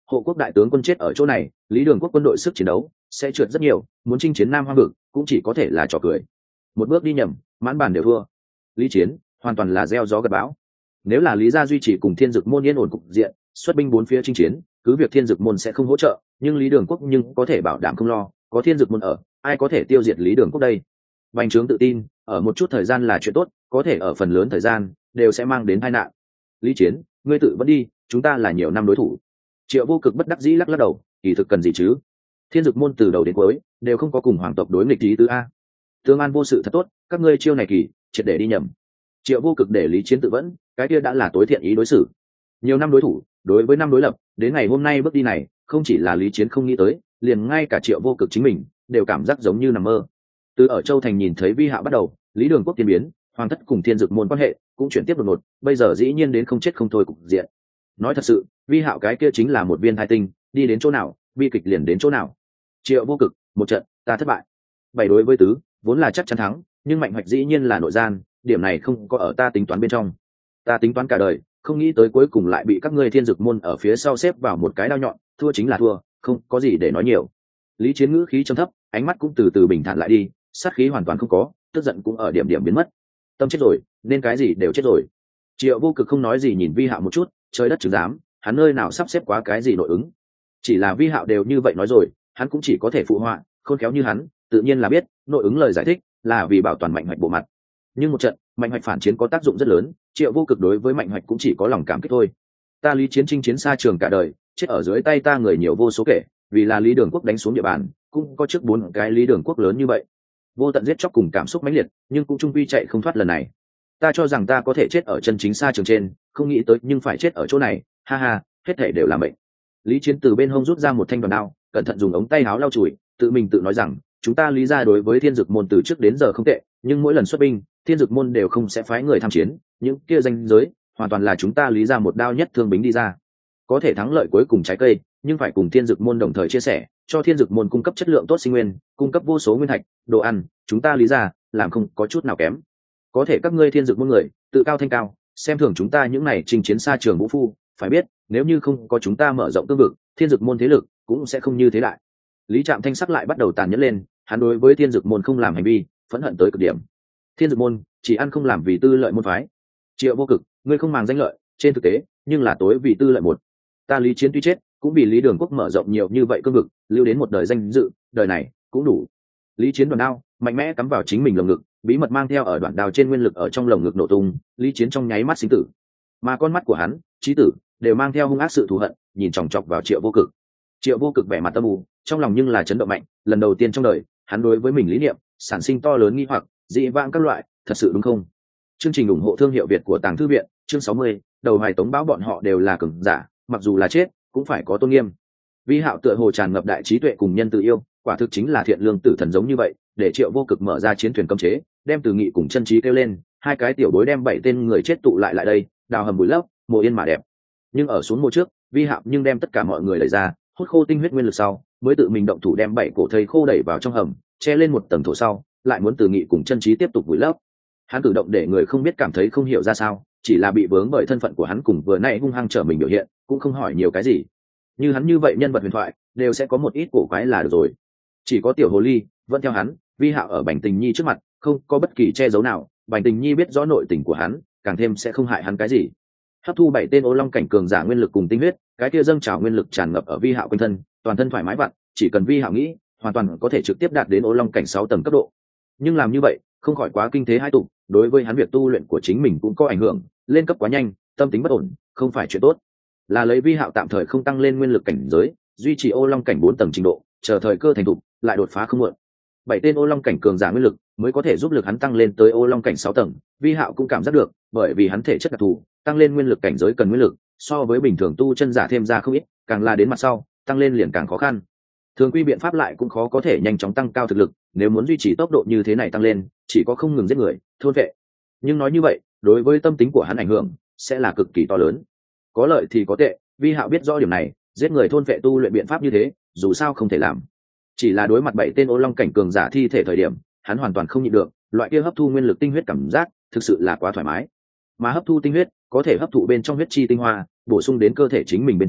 hộ quốc đại tướng quân chết ở chỗ này, Lý Đường quốc quân đội sức chiến đấu sẽ trượt rất nhiều, muốn chinh chiến Nam Hoang vực cũng chỉ có thể là trò cười. Một bước đi nhầm, mãn bàn đều thua. Lý Chiến hoàn toàn là gieo gió gặt bão. Nếu là Lý gia duy trì cùng Thiên Dực môn yên ổn cục diện, xuất binh bốn phía chinh chiến, cứ việc Thiên Dực môn sẽ không hỗ trợ, nhưng Lý Đường quốc nhưng có thể bảo đảm không lo, có Thiên Dực môn ở, ai có thể tiêu diệt Lý Đường quốc đây? Bành Trướng tự tin, ở một chút thời gian là chuyện tốt, có thể ở phần lớn thời gian đều sẽ mang đến tai nạn. Lý Chiến, ngươi tự vẫn đi, chúng ta là nhiều năm đối thủ. Triệu Vô Cực bất đắc dĩ lắc lắc đầu, kỳ thực cần gì chứ? Thiên Dực môn từ đầu đến cuối đều không có cùng hoàng tộc đối nghịch ý tứ a. Tương An vô sự thật tốt, các ngươi chiêu này kỳ, triệt để đi nhầm. Triệu Vô Cực để Lý Chiến tự vẫn, cái kia đã là tối thiện ý đối xử. Nhiều năm đối thủ, đối với năm đối lập, đến ngày hôm nay bước đi này, không chỉ là Lý Chiến không nghĩ tới, liền ngay cả Triệu Vô Cực chính mình đều cảm giác giống như nằm mơ. Từ ở Châu Thành nhìn thấy Vi Hạo bắt đầu, Lý Đường quốc tiên biến, hoàng thất cùng Thiên Dực môn quan hệ cũng chuyển tiếp đột ngột, bây giờ dĩ nhiên đến không chết không thôi cục diện. Nói thật sự, Vi Hạo cái kia chính là một viên thai tinh, đi đến chỗ nào, bi kịch liền đến chỗ nào. Triệu Vô Cực, một trận, ta thất bại. Bảy đối với tứ, vốn là chắc chắn thắng, nhưng Mạnh Hoạch dĩ nhiên là nội gian, điểm này không có ở ta tính toán bên trong. Ta tính toán cả đời, không nghĩ tới cuối cùng lại bị các ngươi Thiên Dực môn ở phía sau xếp vào một cái đao nhọn, thua chính là thua, không có gì để nói nhiều. Lý Chiến ngữ khí trầm thấp, ánh mắt cũng từ từ bình thản lại đi, sát khí hoàn toàn không có, tức giận cũng ở điểm điểm biến mất. Tâm chết rồi, nên cái gì đều chết rồi. Triệu Vô Cực không nói gì nhìn Vi Hạo một chút, trời đất chứng giám, hắn nơi nào sắp xếp quá cái gì nội ứng. Chỉ là Vi Hạo đều như vậy nói rồi, hắn cũng chỉ có thể phụ họa, khôn khéo như hắn, tự nhiên là biết, nội ứng lời giải thích là vì bảo toàn Mạnh Hoạch bộ mặt. Nhưng một trận, Mạnh Hoạch phản chiến có tác dụng rất lớn, Triệu Vô Cực đối với Mạnh Hoạch cũng chỉ có lòng cảm kích thôi. Ta Lý Chiến chinh chiến xa trường cả đời, chết ở dưới tay ta người nhiều vô số kể, vì là Lý Đường quốc đánh xuống địa bàn, cũng có trước bốn cái Lý Đường quốc lớn như vậy. Vô tận giết chóc cùng cảm xúc mãnh liệt, nhưng cũng trung quy chạy không thoát lần này. Ta cho rằng ta có thể chết ở chân chính xa trường trên, không nghĩ tới nhưng phải chết ở chỗ này, ha ha, hết thể đều là mệnh. Lý Chiến từ bên hông rút ra một thanh đoàn đao, cẩn thận dùng ống tay áo lau chùi, tự mình tự nói rằng, chúng ta Lý gia đối với Thiên Dực môn từ trước đến giờ không tệ, nhưng mỗi lần xuất binh, Thiên Dực môn đều không sẽ phái người tham chiến, những kia danh giới, hoàn toàn là chúng ta Lý gia một đao nhất thương bính đi ra. Có thể thắng lợi cuối cùng trái cây, nhưng phải cùng Thiên Dực môn đồng thời chia sẻ, cho Thiên Dực môn cung cấp chất lượng tốt sinh nguyên, cung cấp vô số nguyên thạch, đồ ăn, chúng ta Lý gia làm không có chút nào kém. Có thể các ngươi Thiên Dực môn người, tự cao thanh cao, xem thường chúng ta những này chinh chiến xa trường vũ phu, phải biết, nếu như không có chúng ta mở rộng cương vực, Thiên Dực môn thế lực cũng sẽ không như thế lại. Lý Trạm thanh sắc lại bắt đầu tàn nhẫn lên, hắn đối với Thiên Dực môn không làm hành vi, phẫn hận tới cực điểm. Thiên Dực môn chỉ ăn không làm vì tư lợi môn phái. Triệu Vô Cực, ngươi không màng danh lợi, trên thực tế, nhưng là tối vì tư lợi một. Ta Lý Chiến tuy chết, cũng vì Lý Đường quốc mở rộng nhiều như vậy cương vực, lưu đến một đời danh dự, đời này cũng đủ. Lý Chiến đoàn đao mạnh mẽ cắm vào chính mình lồng ngực, bí mật mang theo ở đoạn đao trên nguyên lực ở trong lồng ngực nổ tung, Lý Chiến trong nháy mắt sinh tử. Mà con mắt của hắn, chí tử, đều mang theo hung ác sự thù hận, nhìn chòng chọc vào Triệu Vô Cực. Triệu Vô Cực vẻ mặt tâm u, trong lòng nhưng là chấn động mạnh, lần đầu tiên trong đời, hắn đối với mình lý niệm sản sinh to lớn nghi hoặc, dị vãng các loại, thật sự đúng không? Chương trình ủng hộ thương hiệu Việt của Tàng Thư viện, chương sáu mươi, đầu Hoài Tống báo bọn họ đều là cường giả, mặc dù là chết, cũng phải có tôn nghiêm. Vi Hạo tựa hồ tràn ngập đại trí tuệ cùng nhân từ yêu, quả thực chính là thiện lương tử thần giống như vậy, để Triệu Vô Cực mở ra chiến thuyền cấm chế, đem Từ Nghị cùng Chân Trí kêu lên, hai cái tiểu bối đem bảy tên người chết tụ lại lại đây, đào hầm bùi lấp, mồ yên mà đẹp. Nhưng ở xuống mồ trước, Vi Hạo nhưng đem tất cả mọi người đẩy ra, hút khô tinh huyết nguyên lực sau, mới tự mình động thủ đem bảy cổ thây khô đẩy vào trong hầm, che lên một tầng thổ sau, lại muốn Từ Nghị cùng Chân Trí tiếp tục vùi lấp. Hắn cử động để người không biết cảm thấy không hiểu ra sao, chỉ là bị vướng bởi thân phận của hắn cùng vừa nãy hung hăng trở mình biểu hiện, cũng không hỏi nhiều cái gì. Như hắn như vậy nhân vật huyền thoại, đều sẽ có một ít cổ quái là được rồi. Chỉ có tiểu hồ ly vẫn theo hắn, Vi Hạo ở Bành Tình Nhi trước mặt không có bất kỳ che giấu nào, Bành Tình Nhi biết rõ nội tình của hắn, càng thêm sẽ không hại hắn cái gì. Hấp thu bảy tên ô long cảnh cường giả nguyên lực cùng tinh huyết, cái kia dâng trào nguyên lực tràn ngập ở Vi Hạo quanh thân, toàn thân thoải mái vặn, chỉ cần Vi Hạo nghĩ, hoàn toàn có thể trực tiếp đạt đến ô long cảnh sáu tầng cấp độ. Nhưng làm như vậy, không khỏi quá kinh thế hai tục, đối với hắn việc tu luyện của chính mình cũng có ảnh hưởng, lên cấp quá nhanh, tâm tính bất ổn, không phải chuyện tốt. Là lấy Vi Hạo tạm thời không tăng lên nguyên lực cảnh giới, duy trì ô long cảnh bốn tầng trình độ, chờ thời cơ thành thục, lại đột phá không muộn. Bảy tên ô long cảnh cường giả nguyên lực mới có thể giúp lực hắn tăng lên tới ô long cảnh sáu tầng, Vi Hạo cũng cảm giác được, bởi vì hắn thể chất đặc thù, tăng lên nguyên lực cảnh giới cần nguyên lực, so với bình thường tu chân giả thêm ra không ít, càng là đến mặt sau, tăng lên liền càng khó khăn. Thường quy biện pháp lại cũng khó có thể nhanh chóng tăng cao thực lực, nếu muốn duy trì tốc độ như thế này tăng lên, chỉ có không ngừng giết người, thôn vệ. Nhưng nói như vậy, đối với tâm tính của hắn ảnh hưởng sẽ là cực kỳ to lớn. Có lợi thì có tệ, Vi Hạo biết rõ điểm này, giết người thôn vệ tu luyện biện pháp như thế, dù sao không thể làm. Chỉ là đối mặt bảy tên ô long cảnh cường giả thi thể thời điểm, hắn hoàn toàn không nhịn được, loại kia hấp thu nguyên lực tinh huyết cảm giác, thực sự là quá thoải mái. Mà hấp thu tinh huyết, có thể hấp thụ bên trong huyết chi tinh hoa, bổ sung đến cơ thể chính mình bên trong,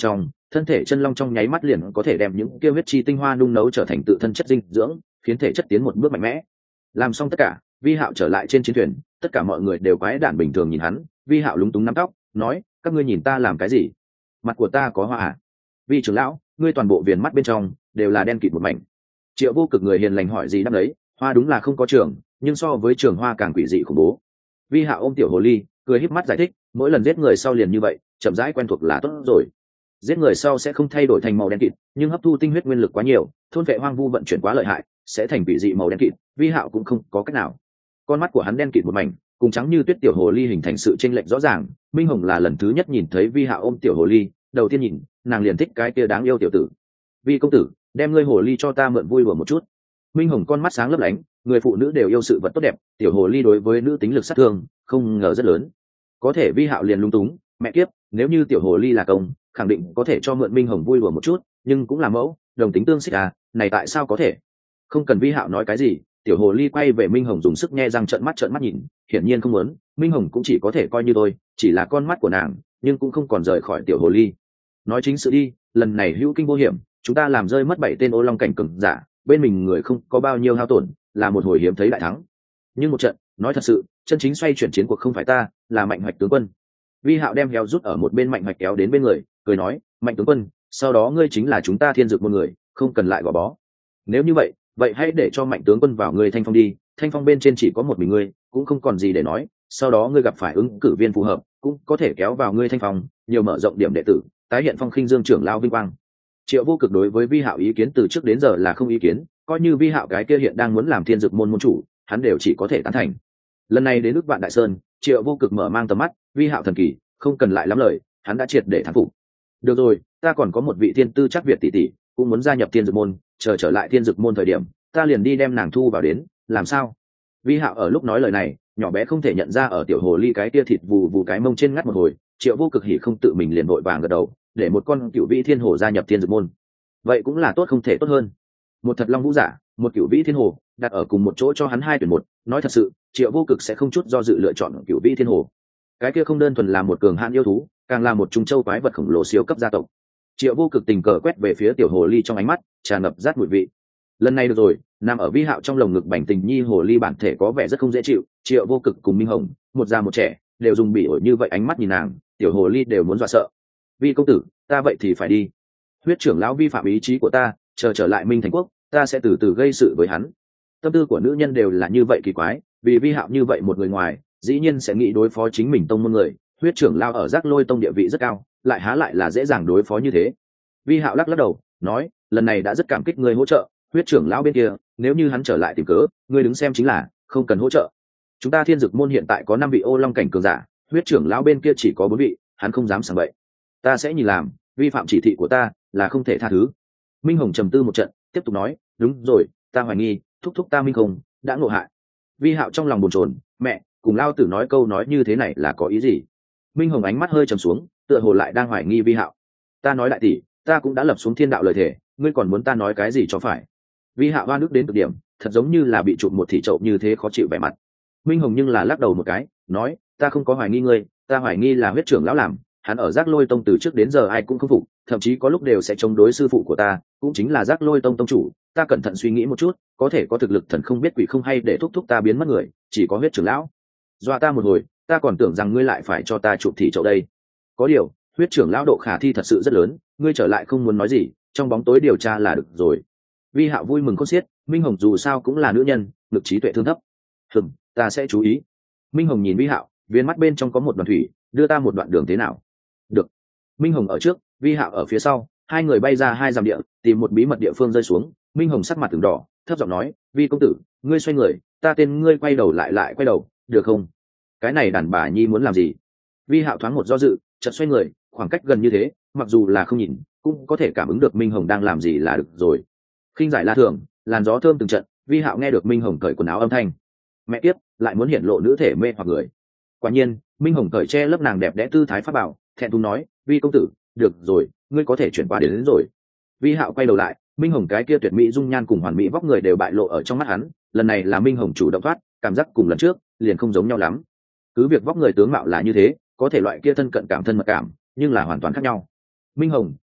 thân thể chân long trong nháy mắt liền có thể đem những kia huyết chi tinh hoa nung nấu trở thành tự thân chất dinh dưỡng, khiến thể chất tiến một bước mạnh mẽ. Làm xong tất cả, Vi Hạo trở lại trên chiến thuyền, tất cả mọi người đều quái đản bình thường nhìn hắn. Vi Hạo lúng túng nắm tóc, nói: các ngươi nhìn ta làm cái gì? Mặt của ta có hoa à? Vi trưởng lão, ngươi toàn bộ viền mắt bên trong đều là đen kịt một mảnh. Triệu Vô Cực người hiền lành hỏi gì đáp đấy, hoa đúng là không có trường, nhưng so với trường hoa càng quỷ dị khủng bố. Vi Hạo ôm tiểu hồ ly, cười híp mắt giải thích, mỗi lần giết người sau liền như vậy, chậm rãi quen thuộc là tốt rồi. Giết người sau sẽ không thay đổi thành màu đen kịt, nhưng hấp thu tinh huyết nguyên lực quá nhiều, thôn vệ hoang vu vận chuyển quá lợi hại, sẽ thành quỷ dị màu đen kịt. Vi Hạo cũng không có cách nào. Con mắt của hắn đen kịt một mảnh, cùng trắng như tuyết tiểu hồ ly hình thành sự chênh lệch rõ ràng. Minh Hồng là lần thứ nhất nhìn thấy Vi Hạo ôm tiểu hồ ly, đầu tiên nhìn, nàng liền thích cái kia đáng yêu tiểu tử. Vi công tử, đem ngươi hồ ly cho ta mượn vui đùa một chút. Minh Hồng con mắt sáng lấp lánh, người phụ nữ đều yêu sự vật tốt đẹp, tiểu hồ ly đối với nữ tính lực sát thương không ngờ rất lớn. Có thể Vi Hạo liền lung túng, mẹ kiếp, nếu như tiểu hồ ly là công, khẳng định có thể cho mượn Minh Hồng vui đùa một chút, nhưng cũng là mẫu, đồng tính tương xích à, này tại sao có thể? Không cần Vi Hạo nói cái gì, tiểu hồ ly quay về Minh Hồng dùng sức nhe răng trợn mắt trợn mắt nhìn, hiển nhiên không muốn. Minh Hồng cũng chỉ có thể coi như thôi, chỉ là con mắt của nàng, nhưng cũng không còn rời khỏi tiểu hồ ly. Nói chính sự đi, lần này hữu kinh vô hiểm, chúng ta làm rơi mất bảy tên ô long cảnh cường giả, bên mình người không có bao nhiêu hao tổn, là một hồi hiếm thấy đại thắng. Nhưng một trận, nói thật sự, chân chính xoay chuyển chiến cuộc không phải ta, là Mạnh Hoạch tướng quân. Vi Hạo đem héo rút ở một bên Mạnh Hoạch kéo đến bên người, cười nói: Mạnh tướng quân, sau đó ngươi chính là chúng ta Thiên Dược môn người, không cần lại gò bó. Nếu như vậy, vậy hãy để cho Mạnh tướng quân vào ngươi Thanh Phong đi, Thanh Phong bên trên chỉ có một mình ngươi, cũng không còn gì để nói. Sau đó ngươi gặp phải ứng cử viên phù hợp, cũng có thể kéo vào ngươi Thanh Phong, nhiều mở rộng điểm đệ tử, tái hiện Phong Khinh Dương trưởng lao vinh quang. Triệu Vô Cực đối với Vi Hạo ý kiến từ trước đến giờ là không ý kiến, coi như Vi Hạo cái kia hiện đang muốn làm Thiên Dược môn môn chủ, hắn đều chỉ có thể tán thành. Lần này đến nước Vạn Đại Sơn, Triệu Vô Cực mở mang tầm mắt, Vi Hạo thần kỳ, không cần lại lắm lời, hắn đã triệt để thắng phục. Được rồi, ta còn có một vị thiên tư chắc Việt tỷ tỷ, cũng muốn gia nhập Thiên Dược môn, chờ trở lại Thiên Dược môn thời điểm, ta liền đi đem nàng thu vào đến, làm sao? Vi Hạo ở lúc nói lời này, nhỏ bé không thể nhận ra ở tiểu hồ ly cái kia thịt vù vù cái mông trên ngắt một hồi, Triệu Vô Cực hỉ không tự mình liền vội vàng gật đầu, để một con cựu vĩ thiên hồ gia nhập Thiên Dược môn. Vậy cũng là tốt không thể tốt hơn. Một thật long vũ giả, một cựu vĩ thiên hồ, đặt ở cùng một chỗ cho hắn hai tuyển một, nói thật sự, Triệu Vô Cực sẽ không chút do dự lựa chọn cựu vĩ thiên hồ. Cái kia không đơn thuần là một cường hãn yêu thú, càng là một trung châu quái vật khổng lồ siêu cấp gia tộc. Triệu Vô Cực tình cờ quét về phía tiểu hồ ly trong ánh mắt tràn ngập rát mùi vị. Lần này được rồi, nằm ở Vi Hạo trong lồng ngực bảnh tình nhi hồ ly bản thể có vẻ rất không dễ chịu. Triệu Vô Cực cùng Minh Hồng, một già một trẻ, đều dùng bỉ ổi như vậy ánh mắt nhìn nàng, tiểu hồ ly đều muốn dọa sợ. Vi công tử, ta vậy thì phải đi. Huyết trưởng lão vi phạm ý chí của ta, chờ trở lại Minh Thành Quốc, ta sẽ từ từ gây sự với hắn. Tâm tư của nữ nhân đều là như vậy kỳ quái, vì Vi Hạo như vậy một người ngoài, dĩ nhiên sẽ nghĩ đối phó chính mình tông môn người. Huyết trưởng lão ở Giác Lôi tông địa vị rất cao, lại há lại là dễ dàng đối phó như thế. Vi Hạo lắc lắc đầu, nói: lần này đã rất cảm kích ngươi hỗ trợ. Huyết trưởng lão bên kia, nếu như hắn trở lại tìm cớ, ngươi đứng xem chính là, không cần hỗ trợ. Chúng ta Thiên Dược môn hiện tại có năm vị ô long cảnh cường giả, huyết trưởng lão bên kia chỉ có bốn vị, hắn không dám sảng bậy. Ta sẽ nhìn làm, vi phạm chỉ thị của ta là không thể tha thứ. Minh Hồng trầm tư một trận, tiếp tục nói: đúng rồi, ta hoài nghi thúc thúc ta Minh Hồng đã ngộ hại. Vi Hạo trong lòng bồn chồn, mẹ, cùng lao tử nói câu nói như thế này là có ý gì? Minh Hồng ánh mắt hơi trầm xuống, tựa hồ lại đang hoài nghi Vi Hạo. Ta nói đại tỷ, ta cũng đã lập xuống thiên đạo lời thề, ngươi còn muốn ta nói cái gì cho phải? Vi Hạo oan ức đến cực điểm, thật giống như là bị chụp một thị trậu như thế khó chịu vẻ mặt. Minh Hồng nhưng là lắc đầu một cái, nói: ta không có hoài nghi ngươi, ta hoài nghi là huyết trưởng lão làm. Hắn ở Giác Lôi tông từ trước đến giờ ai cũng không phục, thậm chí có lúc đều sẽ chống đối sư phụ của ta, cũng chính là Giác Lôi tông tông chủ. Ta cẩn thận suy nghĩ một chút, có thể có thực lực thần không biết quỷ không hay để thúc thúc ta biến mất người, chỉ có huyết trưởng lão. Dọa ta một hồi, ta còn tưởng rằng ngươi lại phải cho ta chụp thị trậu đây. Có điều, huyết trưởng lão độ khả thi thật sự rất lớn, ngươi trở lại không muốn nói gì, trong bóng tối điều tra là được rồi. Vi Hạo vui mừng khôn xiết, Minh Hồng dù sao cũng là nữ nhân, lực trí tuệ thương thấp. Hừm, ta sẽ chú ý. Minh Hồng nhìn Vi Hạo, viên mắt bên trong có một đoàn thủy, đưa ta một đoạn đường thế nào? Được. Minh Hồng ở trước, Vi Hạo ở phía sau, hai người bay ra hai dặm địa, tìm một bí mật địa phương rơi xuống. Minh Hồng sắc mặt từng đỏ, thấp giọng nói: Vi công tử, ngươi xoay người, ta tên ngươi quay đầu lại lại quay đầu, được không? Cái này đàn bà nhi muốn làm gì? Vi Hạo thoáng một do dự, chợt xoay người, khoảng cách gần như thế, mặc dù là không nhìn, cũng có thể cảm ứng được Minh Hồng đang làm gì là được rồi. Khinh giải la thường, làn gió thơm từng trận, Vi Hạo nghe được Minh Hồng cởi quần áo âm thanh. Mẹ kiếp, lại muốn hiện lộ nữ thể mê hoặc người. Quả nhiên, Minh Hồng cởi che lớp nàng đẹp đẽ tư thái pháp bảo, thẹn thùng nói: Vi công tử, được rồi, ngươi có thể chuyển qua đến, đến rồi. Vi Hạo quay đầu lại, Minh Hồng cái kia tuyệt mỹ dung nhan cùng hoàn mỹ vóc người đều bại lộ ở trong mắt hắn. Lần này là Minh Hồng chủ động thoát, cảm giác cùng lần trước liền không giống nhau lắm. Cứ việc vóc người tướng mạo là như thế, có thể loại kia thân cận cảm thân mật cảm, nhưng là hoàn toàn khác nhau. Minh Hồng,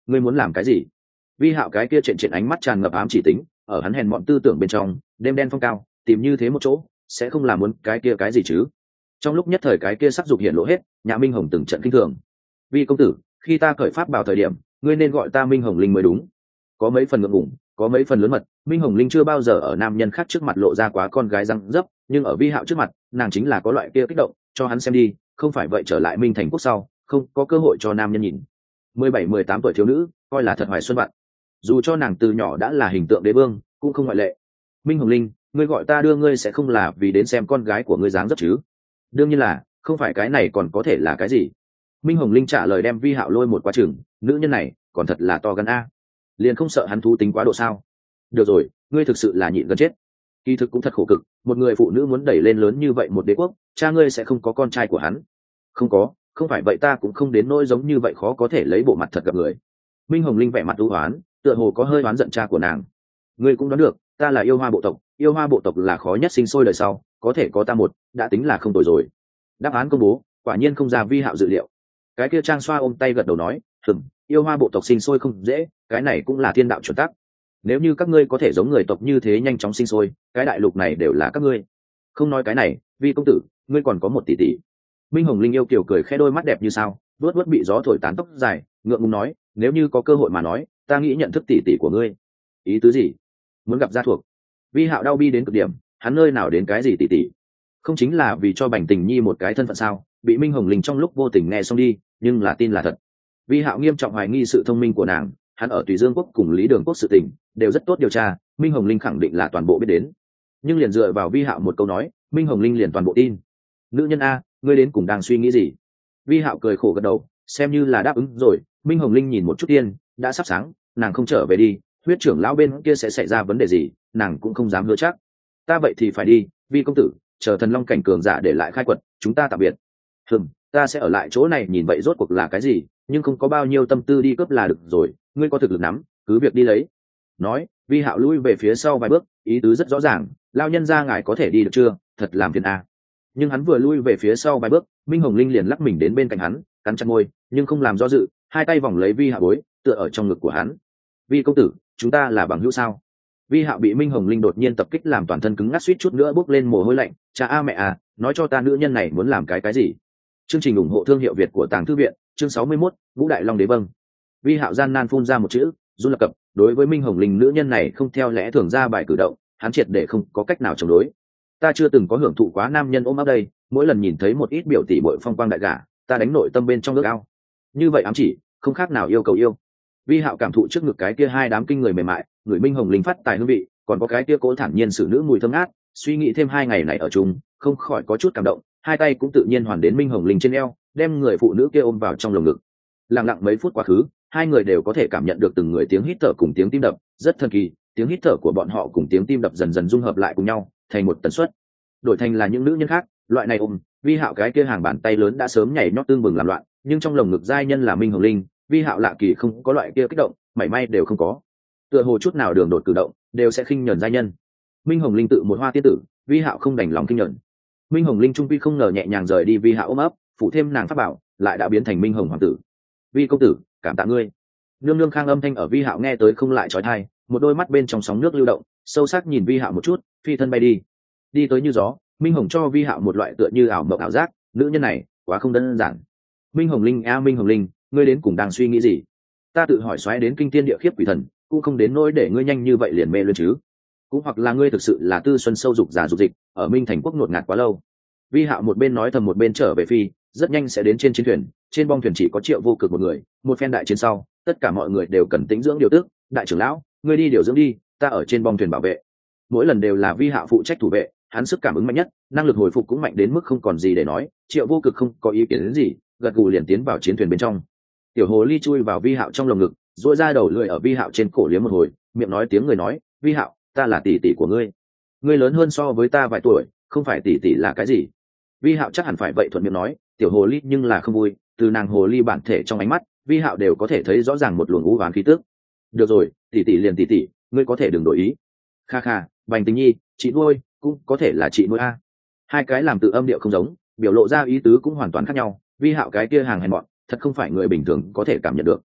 ngươi muốn làm cái gì? Vi hạo cái kia trện trện ánh mắt tràn ngập ám chỉ tính, ở hắn hèn mọn tư tưởng bên trong, đêm đen phong cao, tìm như thế một chỗ, sẽ không làm muốn cái kia cái gì chứ? Trong lúc nhất thời cái kia sắc dục hiện lộ hết, Nhã Minh Hồng từng trận kinh thường. Vi công tử, khi ta cởi pháp bảo thời điểm, ngươi nên gọi ta Minh Hồng Linh mới đúng. Có mấy phần ngượng ngùng, có mấy phần lớn mật. Minh Hồng Linh chưa bao giờ ở nam nhân khác trước mặt lộ ra quá con gái răng dấp, nhưng ở Vi hạo trước mặt, nàng chính là có loại kia kích động, cho hắn xem đi, không phải vậy trở lại Minh Thành quốc sau, không có cơ hội cho nam nhân nhìn. mười bảy mười tám tuổi thiếu nữ, coi là thật hoài xuân bạn. Dù cho nàng từ nhỏ đã là hình tượng đế vương, cũng không ngoại lệ. Minh Hồng Linh, ngươi gọi ta đưa ngươi sẽ không là vì đến xem con gái của ngươi dáng dấp chứ? Đương nhiên là, không phải, cái này còn có thể là cái gì? Minh Hồng Linh trả lời đem Vi hạo lôi một quá chừng, nữ nhân này còn thật là to gan a, liền không sợ hắn thú tính quá độ sao? Được rồi, ngươi thực sự là nhịn gần chết. Kỳ thực cũng thật khổ cực, một người phụ nữ muốn đẩy lên lớn như vậy một đế quốc, cha ngươi sẽ không có con trai của hắn? Không có, không phải vậy ta cũng không đến nỗi giống như vậy khó có thể lấy bộ mặt thật gặp người. Minh Hồng Linh vẻ mặt u hoán, tựa hồ có hơi oán giận cha của nàng. Ngươi cũng đoán được, ta là yêu hoa bộ tộc, yêu hoa bộ tộc là khó nhất sinh sôi đời sau, có thể có ta một, đã tính là không tồi rồi. Đáp án công bố, quả nhiên không ra Vi hạo dự liệu. Cái kia Trang Xoa ôm tay gật đầu nói, hừm, yêu hoa bộ tộc sinh sôi không dễ, cái này cũng là thiên đạo chuẩn tắc. Nếu như các ngươi có thể giống người tộc như thế nhanh chóng sinh sôi, cái đại lục này đều là các ngươi. Không nói cái này, Vi công tử, ngươi còn có một tỷ tỷ. Minh Hồng Linh yêu kiều cười khẽ, đôi mắt đẹp như sao, vuốt vuốt bị gió thổi tán tóc dài, ngượng ngùng nói, nếu như có cơ hội mà nói, ta nghĩ nhận thức tỷ tỷ của ngươi. Ý tứ gì? Muốn gặp gia thuộc? Vi hạo đau bi đến cực điểm, hắn nơi nào đến cái gì tỷ tỷ? Không chính là vì cho Bành Tình Nhi một cái thân phận sao? Bị Minh Hồng Linh trong lúc vô tình nghe xong đi, nhưng là tin là thật. Vi hạo nghiêm trọng hoài nghi sự thông minh của nàng, hắn ở Tùy Dương quốc cùng Lý Đường quốc sự tình đều rất tốt điều tra, Minh Hồng Linh khẳng định là toàn bộ biết đến. Nhưng liền dựa vào Vi hạo một câu nói, Minh Hồng Linh liền toàn bộ tin. Nữ nhân a, ngươi đến cùng đang suy nghĩ gì? Vi hạo cười khổ gật đầu, xem như là đáp ứng rồi. Minh Hồng Linh nhìn một chút tiên, đã sắp sáng, nàng không trở về đi, huyết trưởng lão bên kia sẽ xảy ra vấn đề gì, nàng cũng không dám hứa chắc. Ta vậy thì phải đi, Vi công tử, chờ thần long cảnh cường giả để lại khai quật, chúng ta tạm biệt. Hừm, ta sẽ ở lại chỗ này nhìn vậy rốt cuộc là cái gì, nhưng không có bao nhiêu tâm tư đi cướp là được rồi, ngươi có thực lực nắm, cứ việc đi lấy. Nói, Vi hạo lui về phía sau vài bước, ý tứ rất rõ ràng, lao nhân ra ngài có thể đi được chưa, thật làm phiền a. Nhưng hắn vừa lui về phía sau vài bước, Minh Hồng Linh liền lắc mình đến bên cạnh hắn, cắn chặt môi, nhưng không làm do dự, hai tay vòng lấy Vi hạo bối, tựa ở trong ngực của hắn. Vi công tử, chúng ta là bằng hữu sao? Vi hạo bị Minh Hồng Linh đột nhiên tập kích làm toàn thân cứng ngắc, suýt chút nữa bốc lên mồ hôi lạnh. Cha a mẹ à, nói cho ta nữ nhân này muốn làm cái cái gì? Chương trình ủng hộ thương hiệu Việt của Tàng Thư viện, chương sáu mươi mốt, Ngũ Đại Long Đế vâng. Vi hạo gian nan phun ra một chữ, run lập cập, đối với Minh Hồng Linh nữ nhân này không theo lẽ thường ra bài cử động, hắn triệt để không có cách nào chống đối. Ta chưa từng có hưởng thụ quá nam nhân ôm ấp đây, mỗi lần nhìn thấy một ít biểu tỷ bội phong quang đại gả, ta đánh nội tâm bên trong nước ao. Như vậy ám chỉ, không khác nào yêu cầu yêu. Vi hạo cảm thụ trước ngực cái kia hai đám kinh người mềm mại, người Minh Hồng Linh phát tài hương vị, còn có cái kia cố thản nhiên xử nữ mùi thơm ngát, suy nghĩ thêm hai ngày này ở chung, không khỏi có chút cảm động, hai tay cũng tự nhiên hoàn đến Minh Hồng Linh trên eo, đem người phụ nữ kia ôm vào trong lồng ngực. Lặng lặng mấy phút quá khứ, hai người đều có thể cảm nhận được từng người tiếng hít thở cùng tiếng tim đập, rất thần kỳ, tiếng hít thở của bọn họ cùng tiếng tim đập dần dần dung hợp lại cùng nhau, thành một tần suất. Đổi thành là những nữ nhân khác, loại này ôm, Vi hạo cái kia hàng bàn tay lớn đã sớm nhảy nhót tương bừng làm loạn, nhưng trong lồng ngực giai nhân là Minh Hồng Linh, Vi hạo lạ kỳ không có loại kia kích động, mảy may đều không có. Tựa hồ chút nào đường đột cử động, đều sẽ khinh nhẫn giai nhân. Minh Hồng Linh tự một hoa tiên tử, Vi hạo không đành lòng khinh nhẫn. Minh Hồng Linh trung quy không ngờ nhẹ nhàng rời đi Vi hạo ôm ấp, phụ thêm nàng pháp bảo, lại đã biến thành Minh Hồng hoàng tử. Vi công tử, cảm tạ ngươi. Nương nương khang âm thanh ở Vi hạo nghe tới không lại trói thai, một đôi mắt bên trong sóng nước lưu động, sâu sắc nhìn Vi hạo một chút, phi thân bay đi. Đi tới như gió, Minh Hồng cho Vi hạo một loại tựa như ảo mộng ảo giác, nữ nhân này quá không đơn giản. Minh Hồng Linh a Minh Hồng Linh, ngươi đến cùng đang suy nghĩ gì? Ta tự hỏi xoáy đến kinh thiên địa khiếp quỷ thần, cũng không đến nỗi để ngươi nhanh như vậy liền mê luôn chứ. Cũng hoặc là ngươi thực sự là tư xuân sâu dục giả dục dịch, ở Minh Thành quốc ngột ngạt quá lâu. Vi hạo một bên nói thầm một bên trở về phi, rất nhanh sẽ đến trên chiến thuyền. Trên bong thuyền chỉ có Triệu Vô Cực một người, một phen đại chiến sau, tất cả mọi người đều cần tĩnh dưỡng điều tức. Đại trưởng lão, ngươi đi điều dưỡng đi, ta ở trên bong thuyền bảo vệ. Mỗi lần đều là Vi hạo phụ trách thủ vệ, hắn sức cảm ứng mạnh nhất, năng lực hồi phục cũng mạnh đến mức không còn gì để nói. Triệu Vô Cực không có ý kiến đến gì, gật gù liền tiến vào chiến thuyền bên trong. Tiểu hồ ly chui vào Vi hạo trong lồng ngực, duỗi ra đầu lưỡi ở Vi hạo trên cổ liếm một hồi, miệng nói tiếng người nói, Vi hạo, ta là tỷ tỷ của ngươi, ngươi lớn hơn so với ta vài tuổi, không phải tỷ tỷ là cái gì? Vi hạo chắc hẳn phải vậy thuận miệng nói. Tiểu hồ ly nhưng là không vui, từ nàng hồ ly bản thể trong ánh mắt, Vi hạo đều có thể thấy rõ ràng một luồng u oán khí tức. Được rồi, tỷ tỷ liền tỷ tỷ, ngươi có thể đừng đổi ý. Kha kha, Bành Tình Nhi, chị nuôi, cũng có thể là chị nuôi a. Hai cái làm tự âm điệu không giống, biểu lộ ra ý tứ cũng hoàn toàn khác nhau. Vi hạo cái kia hàng hèn mọn, thật không phải người bình thường có thể cảm nhận được.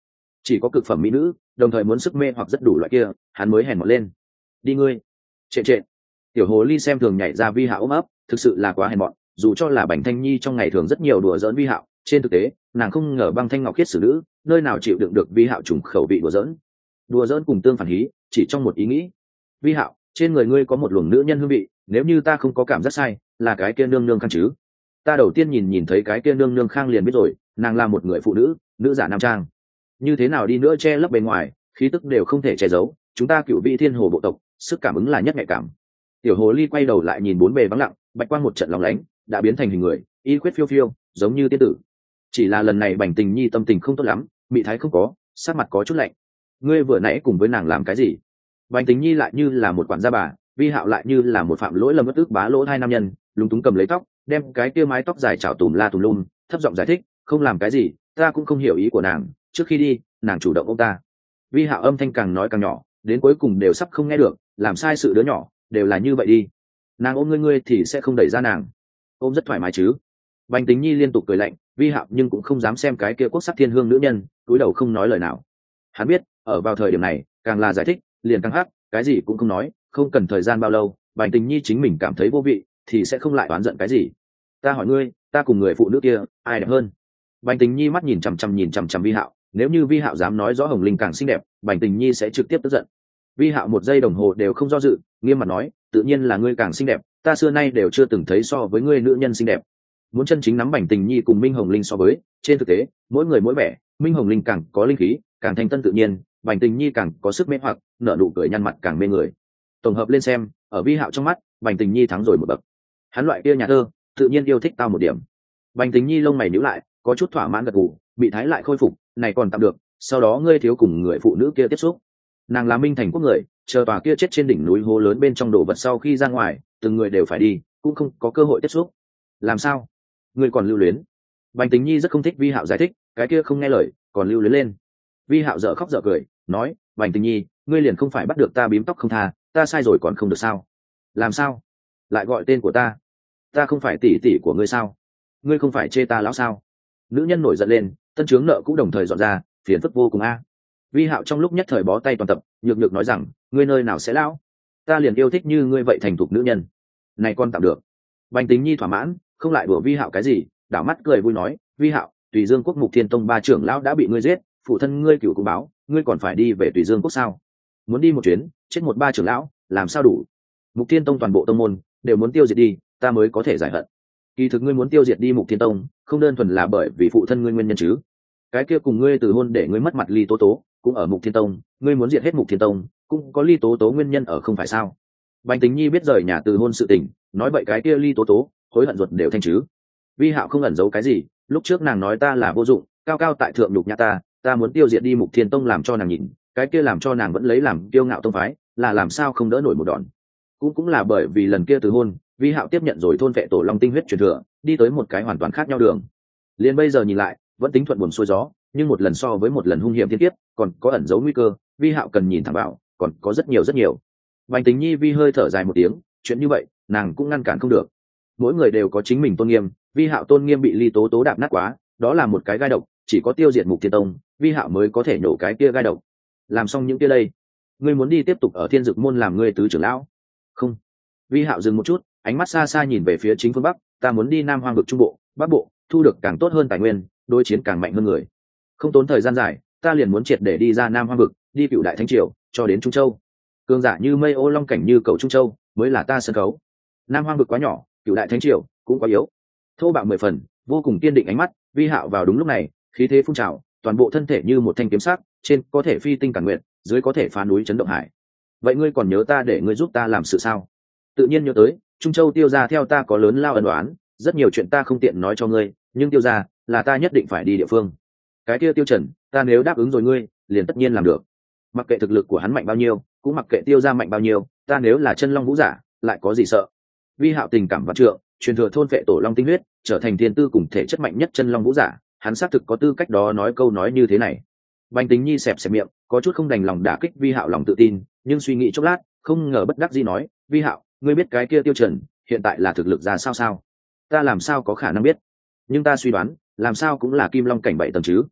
chỉ có cực phẩm mỹ nữ đồng thời muốn sức mê hoặc rất đủ loại kia hắn mới hèn mọt lên. Đi ngươi trệ trệ. Tiểu hồ ly xem thường nhảy ra Vi Hạo ôm ấp, thực sự là quá hèn mọn. Dù cho là Bành Thanh Nhi trong ngày thường rất nhiều đùa giỡn Vi Hạo, trên thực tế nàng không ngờ băng thanh ngọc khiết xử nữ nơi nào chịu đựng được Vi Hạo trùng khẩu vị đùa giỡn. Đùa giỡn cùng tương phản hí chỉ trong một ý nghĩ. Vi Hạo, trên người ngươi có một luồng nữ nhân hương vị, nếu như ta không có cảm giác sai là cái kia nương nương khang chứ. Ta đầu tiên nhìn nhìn thấy cái kia nương nương khang liền biết rồi, nàng là một người phụ nữ, nữ giả nam trang, như thế nào đi nữa che lấp bề ngoài khí tức đều không thể che giấu. Chúng ta cựu vị thiên hồ bộ tộc sức cảm ứng là nhất nhạy cảm. Tiểu hồ ly quay đầu lại nhìn bốn bề vắng lặng, bạch quang một trận lóng lánh đã biến thành hình người, y khuyết phiêu phiêu giống như tiên tử. Chỉ là lần này Bành Tình Nhi tâm tình không tốt lắm, mị thái không có, sát mặt có chút lạnh. Ngươi vừa nãy cùng với nàng làm cái gì? Bành Tình Nhi lại như là một quản gia bà, Vi Hạo lại như là một phạm lỗi lầm bất ức bá lỗ hai nam nhân, lúng túng cầm lấy tóc, đem cái kia mái tóc dài chảo tùm la tùm lum, thấp giọng giải thích, không làm cái gì, ta cũng không hiểu ý của nàng, trước khi đi nàng chủ động ôm ta. Vi Hạo âm thanh càng nói càng nhỏ, đến cuối cùng đều sắp không nghe được, làm sai sự đứa nhỏ đều là như vậy đi. Nàng ôm ngươi ngươi thì sẽ không đẩy ra nàng, ôm rất thoải mái chứ. Bành Tình Nhi liên tục cười lạnh, Vi Hạo nhưng cũng không dám xem cái kia quốc sắc thiên hương nữ nhân, cúi đầu không nói lời nào. Hắn biết ở vào thời điểm này càng là giải thích liền càng hắc, cái gì cũng không nói, không cần thời gian bao lâu Bành Tình Nhi chính mình cảm thấy vô vị thì sẽ không lại oán giận cái gì. Ta hỏi ngươi, ta cùng người phụ nữ kia ai đẹp hơn? Bành Tình Nhi mắt nhìn chằm chằm nhìn chằm chằm Vi Hạo, nếu như Vi Hạo dám nói rõ Hồng Linh càng xinh đẹp, Bành Tình Nhi sẽ trực tiếp tức giận. Vi Hạo một giây đồng hồ đều không do dự, nghiêm mặt nói, tự nhiên là ngươi càng xinh đẹp, ta xưa nay đều chưa từng thấy so với ngươi nữ nhân xinh đẹp. Muốn chân chính nắm Bành Tình Nhi cùng Minh Hồng Linh so với, trên thực tế mỗi người mỗi vẻ, Minh Hồng Linh càng có linh khí, càng thanh tân tự nhiên, Bành Tình Nhi càng có sức mê hoặc, nở nụ cười nhăn mặt càng mê người. Tổng hợp lên xem, ở Vi Hạo trong mắt, Bành Tình Nhi thắng rồi một bậc. Hắn loại kia nhà thơ, tự nhiên yêu thích tao một điểm. Bành Tình Nhi lông mày nhíu lại, có chút thỏa mãn gật gù, bị thái lại khôi phục, này còn tạm được, sau đó ngươi thiếu cùng người phụ nữ kia tiếp xúc. Nàng là Minh Thành quốc người, chờ tòa kia chết trên đỉnh núi hố lớn bên trong đồ vật sau khi ra ngoài, từng người đều phải đi, cũng không có cơ hội tiếp xúc. Làm sao? Ngươi còn lưu luyến? Bành Tình Nhi rất không thích Vi Hạo giải thích, cái kia không nghe lời, còn lưu luyến lên. Vi Hạo dở khóc dở cười, nói, Bành Tình Nhi, ngươi liền không phải bắt được ta bím tóc không tha, ta sai rồi còn không được sao? Làm sao? Lại gọi tên của ta? Ta không phải tỷ tỷ của ngươi sao? Ngươi không phải chê ta lão sao? Nữ nhân nổi giận lên, tân chướng nợ cũng đồng thời dọn ra, phiền phức vô cùng a. Vi Hạo trong lúc nhất thời bó tay toàn tập, nhược nhược nói rằng, ngươi nơi nào sẽ lão? Ta liền yêu thích như ngươi vậy thành thục nữ nhân. Này con tạm được. Bành Tình Nhi thỏa mãn, không lại đùa Vi Hạo cái gì, đảo mắt cười vui nói, Vi Hạo, Tùy Dương quốc Mục Thiên Tông ba trưởng lão đã bị ngươi giết, phụ thân ngươi cửu cũng báo, ngươi còn phải đi về Tùy Dương quốc sao? Muốn đi một chuyến, chết một ba trưởng lão, làm sao đủ? Mục Thiên Tông toàn bộ tông môn đều muốn tiêu diệt đi, ta mới có thể giải hận. Kỳ thực ngươi muốn tiêu diệt đi Mục Thiên Tông, không đơn thuần là bởi vì phụ thân ngươi nguyên nhân chứ? Cái kia cùng ngươi từ hôn để ngươi mất mặt Ly Tố Tố, cũng ở Mục Thiên Tông, ngươi muốn diệt hết Mục Thiên Tông, cũng có Ly Tố Tố nguyên nhân ở không phải sao? Bành Tình Nhi biết rời nhà từ hôn sự tình, nói vậy cái kia Ly Tố Tố, hối hận ruột đều thanh chứ. Vi Hạo không ẩn giấu cái gì, lúc trước nàng nói ta là vô dụng, cao cao tại thượng nhục nhã ta, ta muốn tiêu diệt đi Mục Thiên Tông làm cho nàng nhìn, cái kia làm cho nàng vẫn lấy làm kiêu ngạo tông phái, là làm sao không đỡ nổi một đòn. Cũng cũng là bởi vì lần kia từ hôn, Vi Hạo tiếp nhận rồi thôn vệ tổ long tinh huyết truyền thừa, đi tới một cái hoàn toàn khác nhau đường. Liên bây giờ nhìn lại, vẫn tính thuận buồm xuôi gió, nhưng một lần so với một lần hung hiểm thiên kiếp, còn có ẩn giấu nguy cơ, Vi Hạo cần nhìn thẳng vào, còn có rất nhiều rất nhiều. Bành Tình Nhi Vi hơi thở dài một tiếng, chuyện như vậy, nàng cũng ngăn cản không được. Mỗi người đều có chính mình tôn nghiêm, Vi Hạo tôn nghiêm bị Ly Tố Tố đạp nát quá, đó là một cái gai độc, chỉ có tiêu diệt Mục Thiên Tông, Vi Hạo mới có thể nhổ cái kia gai độc. Làm xong những kia đây, ngươi muốn đi tiếp tục ở Thiên Dực môn làm ngươi tứ trưởng lão? Không. Vi Hạo dừng một chút, ánh mắt xa xa nhìn về phía chính phương bắc, ta muốn đi Nam Hoang vực trung bộ, Bắc bộ, thu được càng tốt hơn tài nguyên, đối chiến càng mạnh hơn người. Không tốn thời gian dài, ta liền muốn triệt để đi ra Nam Hoang vực, đi Cựu Đại Thánh Triều, cho đến Trung Châu. Cường giả như Mây Ô Long cảnh như cầu Trung Châu, mới là ta sân khấu. Nam Hoang vực quá nhỏ, Cựu Đại Thánh Triều cũng quá yếu. Thô bạo mười phần, vô cùng kiên định ánh mắt, Vi Hạo vào đúng lúc này, khí thế phun trào, toàn bộ thân thể như một thanh kiếm sắc, trên có thể phi tinh cản nguyện, dưới có thể phá núi chấn động hải. Vậy ngươi còn nhớ ta để ngươi giúp ta làm sự sao? Tự nhiên nhớ tới, Trung Châu Tiêu gia theo ta có lớn lao ân oán, rất nhiều chuyện ta không tiện nói cho ngươi, nhưng Tiêu gia là ta nhất định phải đi địa phương. Cái kia Tiêu Trần, ta nếu đáp ứng rồi ngươi, liền tất nhiên làm được. Mặc kệ thực lực của hắn mạnh bao nhiêu, cũng mặc kệ Tiêu gia mạnh bao nhiêu, ta nếu là chân long vũ giả, lại có gì sợ? Vi Hạo tình cảm vạn trượng, truyền thừa thôn vệ tổ long tinh huyết, trở thành thiên tư cùng thể chất mạnh nhất chân long vũ giả, hắn xác thực có tư cách đó nói câu nói như thế này. Bành Tình Nhi xẹp xẹp miệng, có chút không đành lòng đả kích Vi Hạo lòng tự tin, nhưng suy nghĩ chốc lát, không ngờ bất đắc dĩ nói, Vi Hạo, ngươi biết cái kia Tiêu Trần hiện tại là thực lực ra sao sao? Ta làm sao có khả năng biết? Nhưng ta suy đoán, làm sao cũng là kim long cảnh bảy tầng chứ?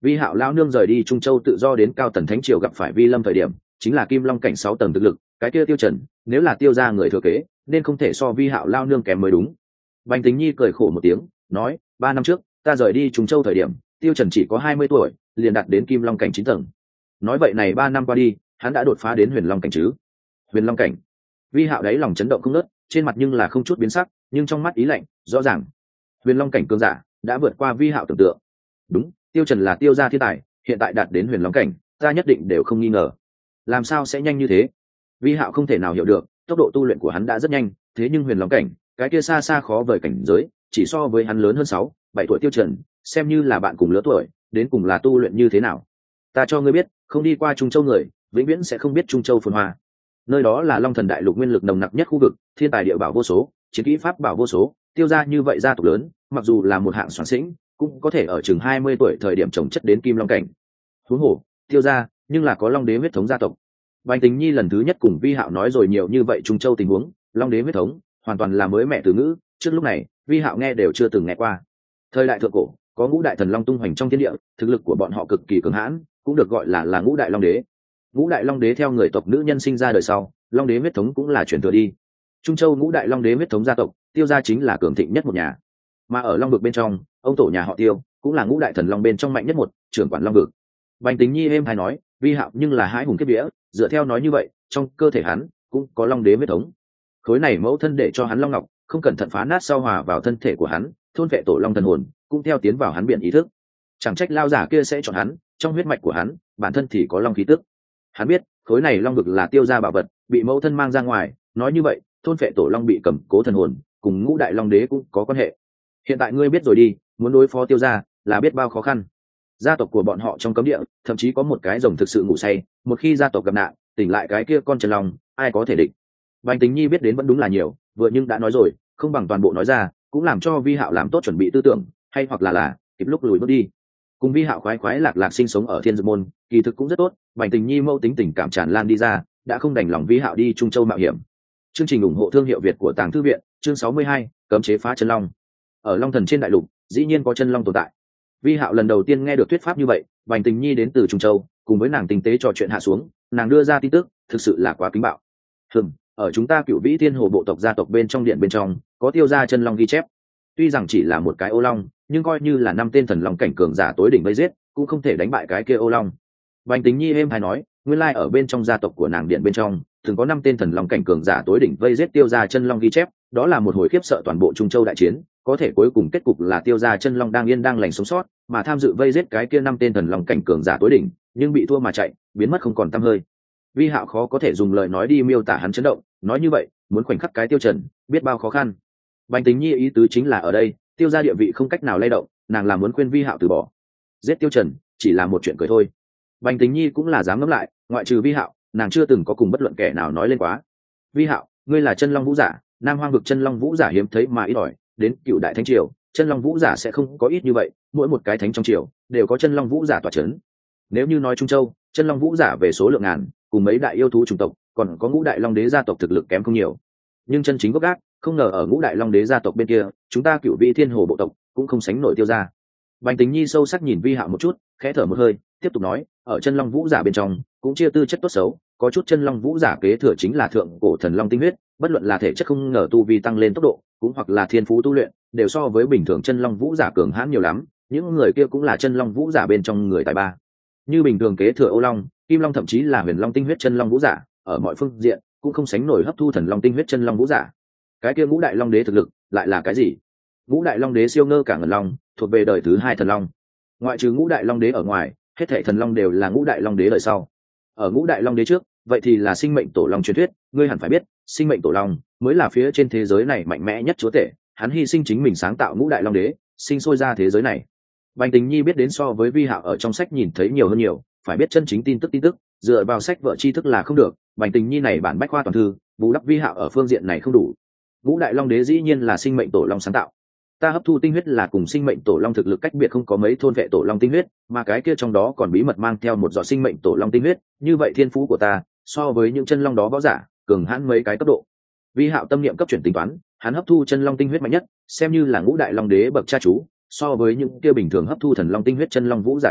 Vi hạo lao nương rời đi Trung Châu tự do đến Cao Tần Thánh Triều gặp phải Vi Lâm thời điểm chính là Kim Long cảnh sáu tầng thực lực, cái kia Tiêu Trần nếu là Tiêu gia người thừa kế nên không thể so Vi hạo lao nương kém mới đúng. Bành Tính Nhi cười khổ một tiếng nói, ba năm trước ta rời đi Trung Châu thời điểm Tiêu Trần chỉ có hai mươi tuổi, liền đạt đến Kim Long cảnh chín tầng. Nói vậy này ba năm qua đi hắn đã đột phá đến Huyền Long cảnh chứ? Huyền Long cảnh. Vi hạo đáy lòng chấn động không nớt, trên mặt nhưng là không chút biến sắc, nhưng trong mắt ý lạnh rõ ràng. Huyền Long cảnh cường giả đã vượt qua Vi hạo tưởng tượng. Đúng, Tiêu Trần là Tiêu gia thiên tài, hiện tại đạt đến Huyền Long cảnh ta nhất định đều không nghi ngờ. Làm sao sẽ nhanh như thế? Vi hạo không thể nào hiểu được, tốc độ tu luyện của hắn đã rất nhanh, thế nhưng Huyền Long cảnh cái kia xa xa khó vời cảnh giới, chỉ so với hắn lớn hơn sáu, bảy tuổi Tiêu Trần xem như là bạn cùng lứa tuổi, đến cùng là tu luyện như thế nào? Ta cho ngươi biết, không đi qua Trung Châu người vĩnh viễn sẽ không biết Trung Châu phồn hoa. Nơi đó là Long Thần đại lục nguyên lực nồng nặc nhất khu vực, thiên tài địa bảo vô số, chiến kỹ pháp bảo vô số, Tiêu gia như vậy gia tộc lớn, mặc dù là một hạng soán xĩnh cũng có thể ở chừng hai mươi tuổi thời điểm trồng chất đến Kim Long cảnh. Huống hồ, Tiêu gia nhưng là có Long đế huyết thống gia tộc. Bành Tình Nhi lần thứ nhất cùng Vi hạo nói rồi nhiều như vậy Trung Châu tình huống, Long đế huyết thống hoàn toàn là mới mẹ từ ngữ, trước lúc này Vi hạo nghe đều chưa từng nghe qua. Thời đại thượng cổ có ngũ đại thần long tung hoành trong thiên địa, thực lực của bọn họ cực kỳ cường hãn, cũng được gọi là là ngũ đại long đế. Ngũ đại long đế theo người tộc nữ nhân sinh ra đời sau, long đế huyết thống cũng là truyền thừa đi. Trung Châu ngũ đại long đế huyết thống gia tộc, Tiêu gia chính là cường thịnh nhất một nhà. Mà ở long vực bên trong, ông tổ nhà họ Tiêu cũng là ngũ đại thần long bên trong mạnh nhất một, trưởng quản long vực. Bành Tính Nhi êm hay nói, Vi hạo nhưng là hai hùng kiếp vía, dựa theo nói như vậy, trong cơ thể hắn cũng có long đế huyết thống. Khối này mẫu thân để cho hắn long ngọc, không cẩn thận phá nát sau hòa vào thân thể của hắn, thôn vệ tổ long thần hồn, cũng theo tiến vào hắn biển ý thức. Chẳng trách lao giả kia sẽ chọn hắn, trong huyết mạch của hắn bản thân thì có long khí tức. Hắn biết khối này long vực là Tiêu gia bảo vật, bị mẫu thân mang ra ngoài, nói như vậy thôn vệ tổ long bị cầm cố thần hồn cùng ngũ đại long đế cũng có quan hệ. Hiện tại ngươi biết rồi đi, muốn đối phó Tiêu gia là biết bao khó khăn. Gia tộc của bọn họ trong cấm địa thậm chí có một cái rồng thực sự ngủ say, một khi gia tộc gặp nạn tỉnh lại cái kia con trần long, ai có thể địch. Bành Tính Nhi biết đến vẫn đúng là nhiều, vừa nhưng đã nói rồi không bằng toàn bộ nói ra, cũng làm cho Vi hạo làm tốt chuẩn bị tư tưởng, hay hoặc là là kịp lúc lùi bước đi. Cùng Vi hạo khoái khoái lạc lạc sinh sống ở Thiên Dược môn kỳ thực cũng rất tốt. Bành Tình Nhi mâu tính tình cảm tràn lan đi ra, đã không đành lòng Vi hạo đi Trung Châu mạo hiểm. Chương trình ủng hộ thương hiệu Việt của Tàng Thư viện, chương sáu mươi hai, cấm chế phá chân long. Ở Long Thần trên đại lục dĩ nhiên có chân long tồn tại. Vi hạo lần đầu tiên nghe được thuyết pháp như vậy. Bành Tình Nhi đến từ Trung Châu, cùng với nàng tinh tế trò chuyện hạ xuống, nàng đưa ra tin tức thực sự là quá kính bạo. Hừm, ở chúng ta Cửu Vĩ Thiên Hồ bộ tộc gia tộc bên trong điện bên trong có Tiêu gia chân long ghi chép. Tuy rằng chỉ là một cái ô long, nhưng coi như là năm tên thần long cảnh cường giả tối đỉnh vây giết cũng không thể đánh bại cái kia ô long. Bành Tính Nhi êm hay nói, nguyên lai ở bên trong gia tộc của nàng điện bên trong thường có năm tên thần long cảnh cường giả tối đỉnh vây giết Tiêu gia chân long ghi chép, đó là một hồi khiếp sợ toàn bộ Trung Châu đại chiến, có thể cuối cùng kết cục là Tiêu gia chân long đang yên đang lành sống sót, mà tham dự vây giết cái kia năm tên thần long cảnh cường giả tối đỉnh, nhưng bị thua mà chạy, biến mất không còn tăm hơi. Vi hạo khó có thể dùng lời nói đi miêu tả hắn chấn động, nói như vậy muốn khoảnh khắc cái Tiêu Trần biết bao khó khăn. Bành Tính Nhi ý tứ chính là ở đây Tiêu gia địa vị không cách nào lay động, nàng là muốn khuyên Vi hạo từ bỏ. Giết Tiêu Trần chỉ là một chuyện cười thôi. Bành Tính Nhi cũng là dám ngẫm lại, ngoại trừ Vi hạo nàng chưa từng có cùng bất luận kẻ nào nói lên quá. Vi hạo, ngươi là chân long vũ giả, Nam Hoang vực chân long vũ giả hiếm thấy mà ít ỏi, đến Cựu đại thánh triều chân long vũ giả sẽ không có ít như vậy, mỗi một cái thánh trong triều đều có chân long vũ giả tọa chấn. Nếu như nói Trung Châu chân long vũ giả về số lượng ngàn, cùng mấy đại yêu thú chủng tộc, còn có ngũ đại long đế gia tộc thực lực kém không nhiều, nhưng chân chính gốc gác không ngờ ở ngũ đại long đế gia tộc bên kia, chúng ta Cửu Vĩ Thiên Hồ bộ tộc cũng không sánh nổi Tiêu gia. Bành Tính Nhi sâu sắc nhìn Vi hạo một chút, khẽ thở một hơi, tiếp tục nói, ở chân long vũ giả bên trong cũng chia tư chất tốt xấu, có chút chân long vũ giả kế thừa chính là thượng cổ thần long tinh huyết, bất luận là thể chất không ngờ tu vi tăng lên tốc độ, cũng hoặc là thiên phú tu luyện, đều so với bình thường chân long vũ giả cường hãn nhiều lắm, những người kia cũng là chân long vũ giả bên trong người tài ba. Như bình thường kế thừa Ô Long, Kim Long thậm chí là Huyền Long tinh huyết chân long vũ giả, ở mọi phương diện cũng không sánh nổi hấp thu thần long tinh huyết chân long vũ giả. Cái kia ngũ đại long đế thực lực lại là cái gì? Ngũ đại long đế siêu ngơ cả ngần long, thuộc về đời thứ hai thần long. Ngoại trừ ngũ đại long đế ở ngoài, hết thảy thần long đều là ngũ đại long đế đời sau. Ở ngũ đại long đế trước, vậy thì là sinh mệnh tổ long truyền thuyết, ngươi hẳn phải biết, sinh mệnh tổ long mới là phía trên thế giới này mạnh mẽ nhất chúa tể, hắn hy sinh chính mình sáng tạo ngũ đại long đế, sinh sôi ra thế giới này. Bành Tình Nhi biết đến so với Vi hạo ở trong sách nhìn thấy nhiều hơn nhiều, phải biết chân chính tin tức tin tức, dựa vào sách vở tri thức là không được, Bành Tình Nhi này bản bách khoa toàn thư, bù đắp Vi hạo ở phương diện này không đủ. Ngũ đại long đế dĩ nhiên là sinh mệnh tổ long sáng tạo. Ta hấp thu tinh huyết là cùng sinh mệnh tổ long thực lực cách biệt không có mấy thôn vệ tổ long tinh huyết, mà cái kia trong đó còn bí mật mang theo một giọt sinh mệnh tổ long tinh huyết, như vậy thiên phú của ta so với những chân long đó võ giả cường hãn mấy cái cấp độ. Vi hạo tâm niệm cấp chuyển tính toán, hắn hấp thu chân long tinh huyết mạnh nhất, xem như là ngũ đại long đế bậc cha chú, so với những kia bình thường hấp thu thần long tinh huyết chân long vũ giả đến,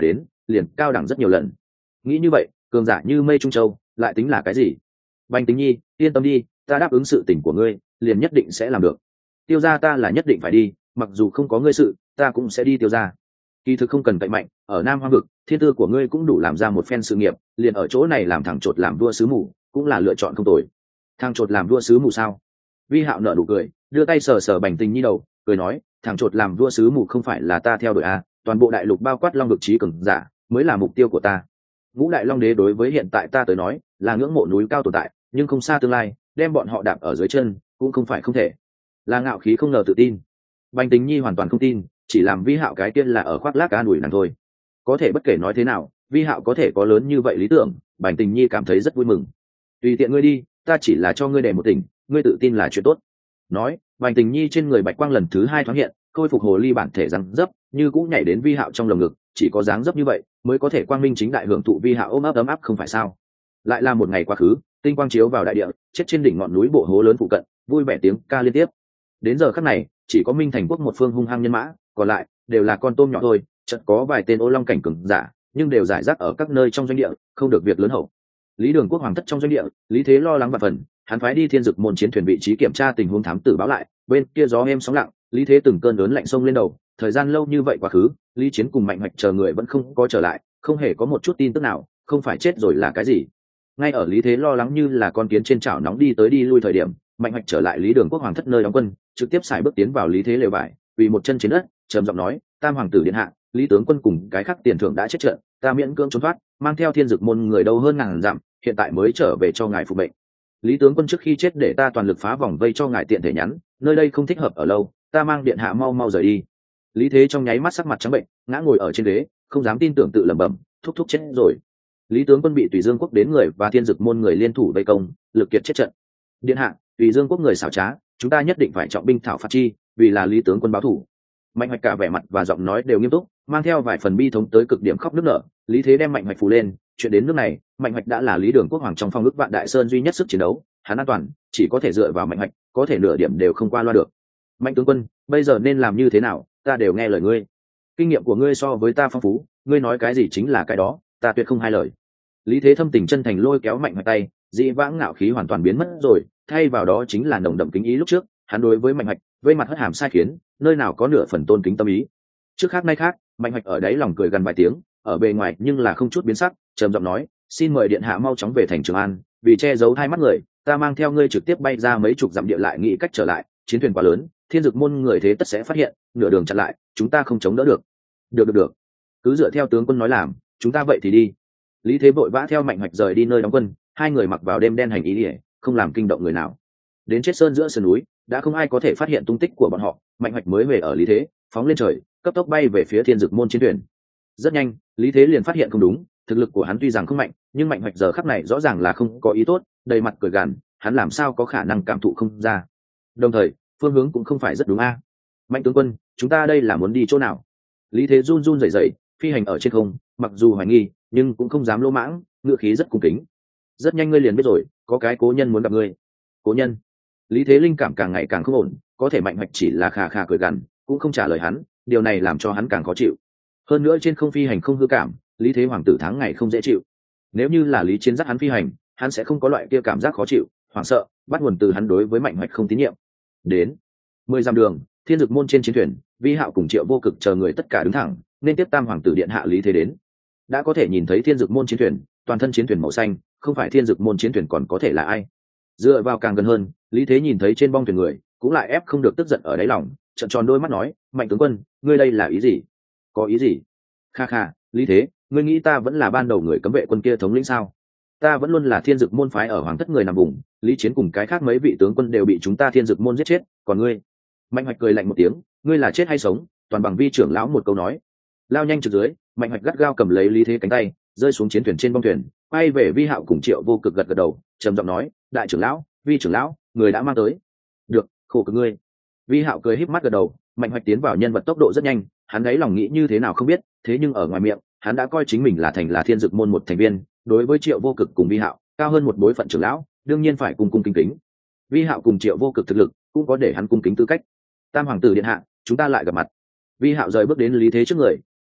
liền cao đẳng rất nhiều lần. Nghĩ như vậy, cường giả như mây trung châu lại tính là cái gì? Bành Tình Nhi, yên tâm đi, ta đáp ứng sự tình của ngươi, liền nhất định sẽ làm được. Tiêu gia ta là nhất định phải đi, mặc dù không có ngươi sự, ta cũng sẽ đi tiêu gia. Kỳ thực không cần cậy mạnh, ở Nam Hoang vực, thiên tư của ngươi cũng đủ làm ra một phen sự nghiệp, liền ở chỗ này làm thằng chột làm vua sứ mù, cũng là lựa chọn không tồi. Thằng chột làm vua sứ mù sao? Vi Hạo nở nụ cười, đưa tay sờ sờ Bành Tình Nhi đầu, cười nói, thằng chột làm vua sứ mù không phải là ta theo đuổi a, toàn bộ đại lục bao quát long vực trí cường giả, mới là mục tiêu của ta. Ngũ đại long đế đối với hiện tại ta tới nói, là ngưỡng mộ núi cao tồn tại, nhưng không xa tương lai, đem bọn họ đạp ở dưới chân, cũng không phải không thể. Là ngạo khí không ngờ tự tin. Bành Tình Nhi hoàn toàn không tin, chỉ làm Vi Hạo cái tiên là ở khoác lác an ủi nàng thôi. Có thể bất kể nói thế nào, Vi Hạo có thể có lớn như vậy lý tưởng, Bành Tình Nhi cảm thấy rất vui mừng. Tùy tiện ngươi đi, ta chỉ là cho ngươi để một tình, ngươi tự tin là chuyện tốt. Nói, Bành Tình Nhi trên người bạch quang lần thứ hai thoáng hiện, khôi phục hồ ly bản thể răng dấp, như cũng nhảy đến Vi Hạo trong lồng ngực, chỉ có dáng dấp như vậy mới có thể quang minh chính đại hưởng thụ Vi Hạo ôm ấp ấm áp không phải sao? Lại là một ngày quá khứ, tinh quang chiếu vào đại địa, chết trên đỉnh ngọn núi bộ hố lớn phụ cận, vui vẻ tiếng ca liên tiếp. Đến giờ khắc này, chỉ có Minh Thành quốc một phương hung hăng nhân mã, còn lại đều là con tôm nhỏ thôi. Chợt có vài tên ô long cảnh cường giả, nhưng đều giải rác ở các nơi trong doanh địa, không được việc lớn hậu. Lý Đường Quốc hoàng thất trong doanh địa, Lý Thế lo lắng và phần, hắn phái đi Thiên Dực môn chiến thuyền vị trí kiểm tra tình huống thám tử báo lại, bên kia gió êm sóng lặng, Lý Thế từng cơn lớn lạnh sông lên đầu, thời gian lâu như vậy quá khứ, Lý Chiến cùng Mạnh Hoạch chờ người vẫn không có trở lại, không hề có một chút tin tức nào, không phải chết rồi là cái gì? Ngay ở Lý Thế lo lắng như là con kiến trên chảo nóng đi tới đi lui thời điểm, Mạnh Hoạch trở lại Lý Đường Quốc hoàng thất nơi đóng quân, trực tiếp xài bước tiến vào Lý Thế lều vải, vì một chân trên đất, trầm giọng nói, Tam hoàng tử điện hạ, Lý tướng quân cùng cái khác tiền thưởng đã chết trận, ta miễn cưỡng trốn thoát, mang theo Thiên Dực môn người đâu hơn ngàn dặm, hiện tại mới trở về cho ngài phục mệnh. Lý tướng quân trước khi chết để ta toàn lực phá vòng vây cho ngài tiện thể nhắn, nơi đây không thích hợp ở lâu, ta mang điện hạ mau mau rời đi. Lý Thế trong nháy mắt sắc mặt trắng bệnh, ngã ngồi ở trên ghế, không dám tin tưởng tự lẩm bẩm, thúc thúc chết rồi. Lý tướng quân bị Tùy Dương quốc đến người và Thiên Dực môn người liên thủ vây công, lực kiệt chết trận. Điện hạ, Tùy Dương quốc người xảo trá, chúng ta nhất định phải trọng binh thảo phạt chi, vì là Lý tướng quân báo thù. Mạnh Hoạch cả vẻ mặt và giọng nói đều nghiêm túc, mang theo vài phần bi thống tới cực điểm khóc nức nở. Lý Thế đem Mạnh Hoạch phù lên, chuyện đến nước này, Mạnh Hoạch đã là Lý Đường quốc hoàng trong phong ước vạn đại sơn duy nhất sức chiến đấu, hắn an toàn chỉ có thể dựa vào Mạnh Hoạch, có thể nửa điểm đều không qua loa được. Mạnh tướng quân, bây giờ nên làm như thế nào? Ta đều nghe lời ngươi. Kinh nghiệm của ngươi so với ta phong phú, ngươi nói cái gì chính là cái đó, ta tuyệt không hai lời. Lý Thế thâm tình chân thành lôi kéo Mạnh Hoạch tay, dị vãng ngạo khí hoàn toàn biến mất rồi, thay vào đó chính là nồng đậm kính ý lúc trước. Hắn đối với Mạnh Hoạch, vây mặt hất hàm sai khiến, nơi nào có nửa phần tôn kính tâm ý. Trước khác nay khác, Mạnh Hoạch ở đấy lòng cười gần vài tiếng, ở bề ngoài nhưng là không chút biến sắc, trầm giọng nói, xin mời điện hạ mau chóng về thành Trường An, vì che giấu hai mắt người, ta mang theo ngươi trực tiếp bay ra mấy chục dặm địa lại nghĩ cách trở lại, chiến thuyền quá lớn, Thiên Dực môn người thế tất sẽ phát hiện, nửa đường chặn lại, chúng ta không chống đỡ được. Được được được, cứ dựa theo tướng quân nói làm, chúng ta vậy thì đi. Lý Thế vội vã theo Mạnh Hoạch rời đi nơi đóng quân, hai người mặc vào đêm đen hành ý ỉa, không làm kinh động người nào. Đến chết sơn giữa sườn núi, đã không ai có thể phát hiện tung tích của bọn họ. Mạnh Hoạch mới về ở Lý Thế, phóng lên trời, cấp tốc bay về phía Thiên Dực môn chiến thuyền. Rất nhanh, Lý Thế liền phát hiện không đúng, thực lực của hắn tuy rằng không mạnh, nhưng Mạnh Hoạch giờ khắc này rõ ràng là không có ý tốt, đầy mặt cười gằn, hắn làm sao có khả năng cảm thụ không ra. Đồng thời, phương hướng cũng không phải rất đúng a. Mạnh tướng quân, chúng ta đây là muốn đi chỗ nào? Lý Thế run run rẩy rẩy, phi hành ở trên không, mặc dù hoài nghi, nhưng cũng không dám lỗ mãng, ngựa khí rất cung kính. Rất nhanh ngươi liền biết rồi, có cái cố nhân muốn gặp ngươi. Cố nhân? Lý Thế linh cảm càng ngày càng không ổn, có thể Mạnh Hoạch chỉ là khà khà cười gằn, cũng không trả lời hắn, điều này làm cho hắn càng khó chịu. Hơn nữa trên không phi hành không hư cảm, Lý Thế hoàng tử tháng ngày không dễ chịu. Nếu như là Lý Chiến dắt hắn phi hành, hắn sẽ không có loại kia cảm giác khó chịu, hoảng sợ, bắt nguồn từ hắn đối với Mạnh Hoạch không tín nhiệm. Đến mười dặm đường, Thiên Dực môn trên chiến thuyền, Vi Hạo cùng Triệu Vô Cực chờ người tất cả đứng thẳng, nên tiếp Tam hoàng tử điện hạ Lý Thế đến. Đã có thể nhìn thấy Thiên Dực môn chiến thuyền, toàn thân chiến thuyền màu xanh, không phải Thiên Dực môn chiến thuyền còn có thể là ai? Dựa vào càng gần hơn, Lý Thế nhìn thấy trên bong thuyền người, cũng lại ép không được tức giận ở đáy lòng, trợn tròn đôi mắt nói, Mạnh tướng quân, ngươi đây là ý gì? Có ý gì? Kha kha, Lý Thế, ngươi nghĩ ta vẫn là ban đầu người cấm vệ quân kia thống lĩnh sao? Ta vẫn luôn là Thiên Dực môn phái ở hoàng thất người nằm vùng, Lý Chiến cùng cái khác mấy vị tướng quân đều bị chúng ta Thiên Dực môn giết chết, còn ngươi? Mạnh Hoạch cười lạnh một tiếng, ngươi là chết hay sống, toàn bằng Vi trưởng lão một câu nói. Lao nhanh trực dưới, Mạnh Hoạch gắt gao cầm lấy Lý Thế cánh tay, rơi xuống chiến thuyền trên bong thuyền, quay về Vi Hạo cùng Triệu Vô Cực gật gật đầu, trầm giọng nói, đại trưởng lão, Vi trưởng lão, người đã mang tới. Được, khổ cực ngươi. Vi Hạo cười híp mắt gật đầu. Mạnh Hoạch tiến vào nhân vật tốc độ rất nhanh, hắn ấy lòng nghĩ như thế nào không biết, thế nhưng ở ngoài miệng, hắn đã coi chính mình là thành là Thiên Dực môn một thành viên, đối với Triệu Vô Cực cùng Vi Hạo, cao hơn một bối phận trưởng lão, đương nhiên phải cùng cung kính kính. Vi Hạo cùng Triệu Vô Cực thực lực, cũng có để hắn cung kính tư cách. Tam hoàng tử điện hạ, chúng ta lại gặp mặt. Vi Hạo rời bước đến Lý Thế trước người,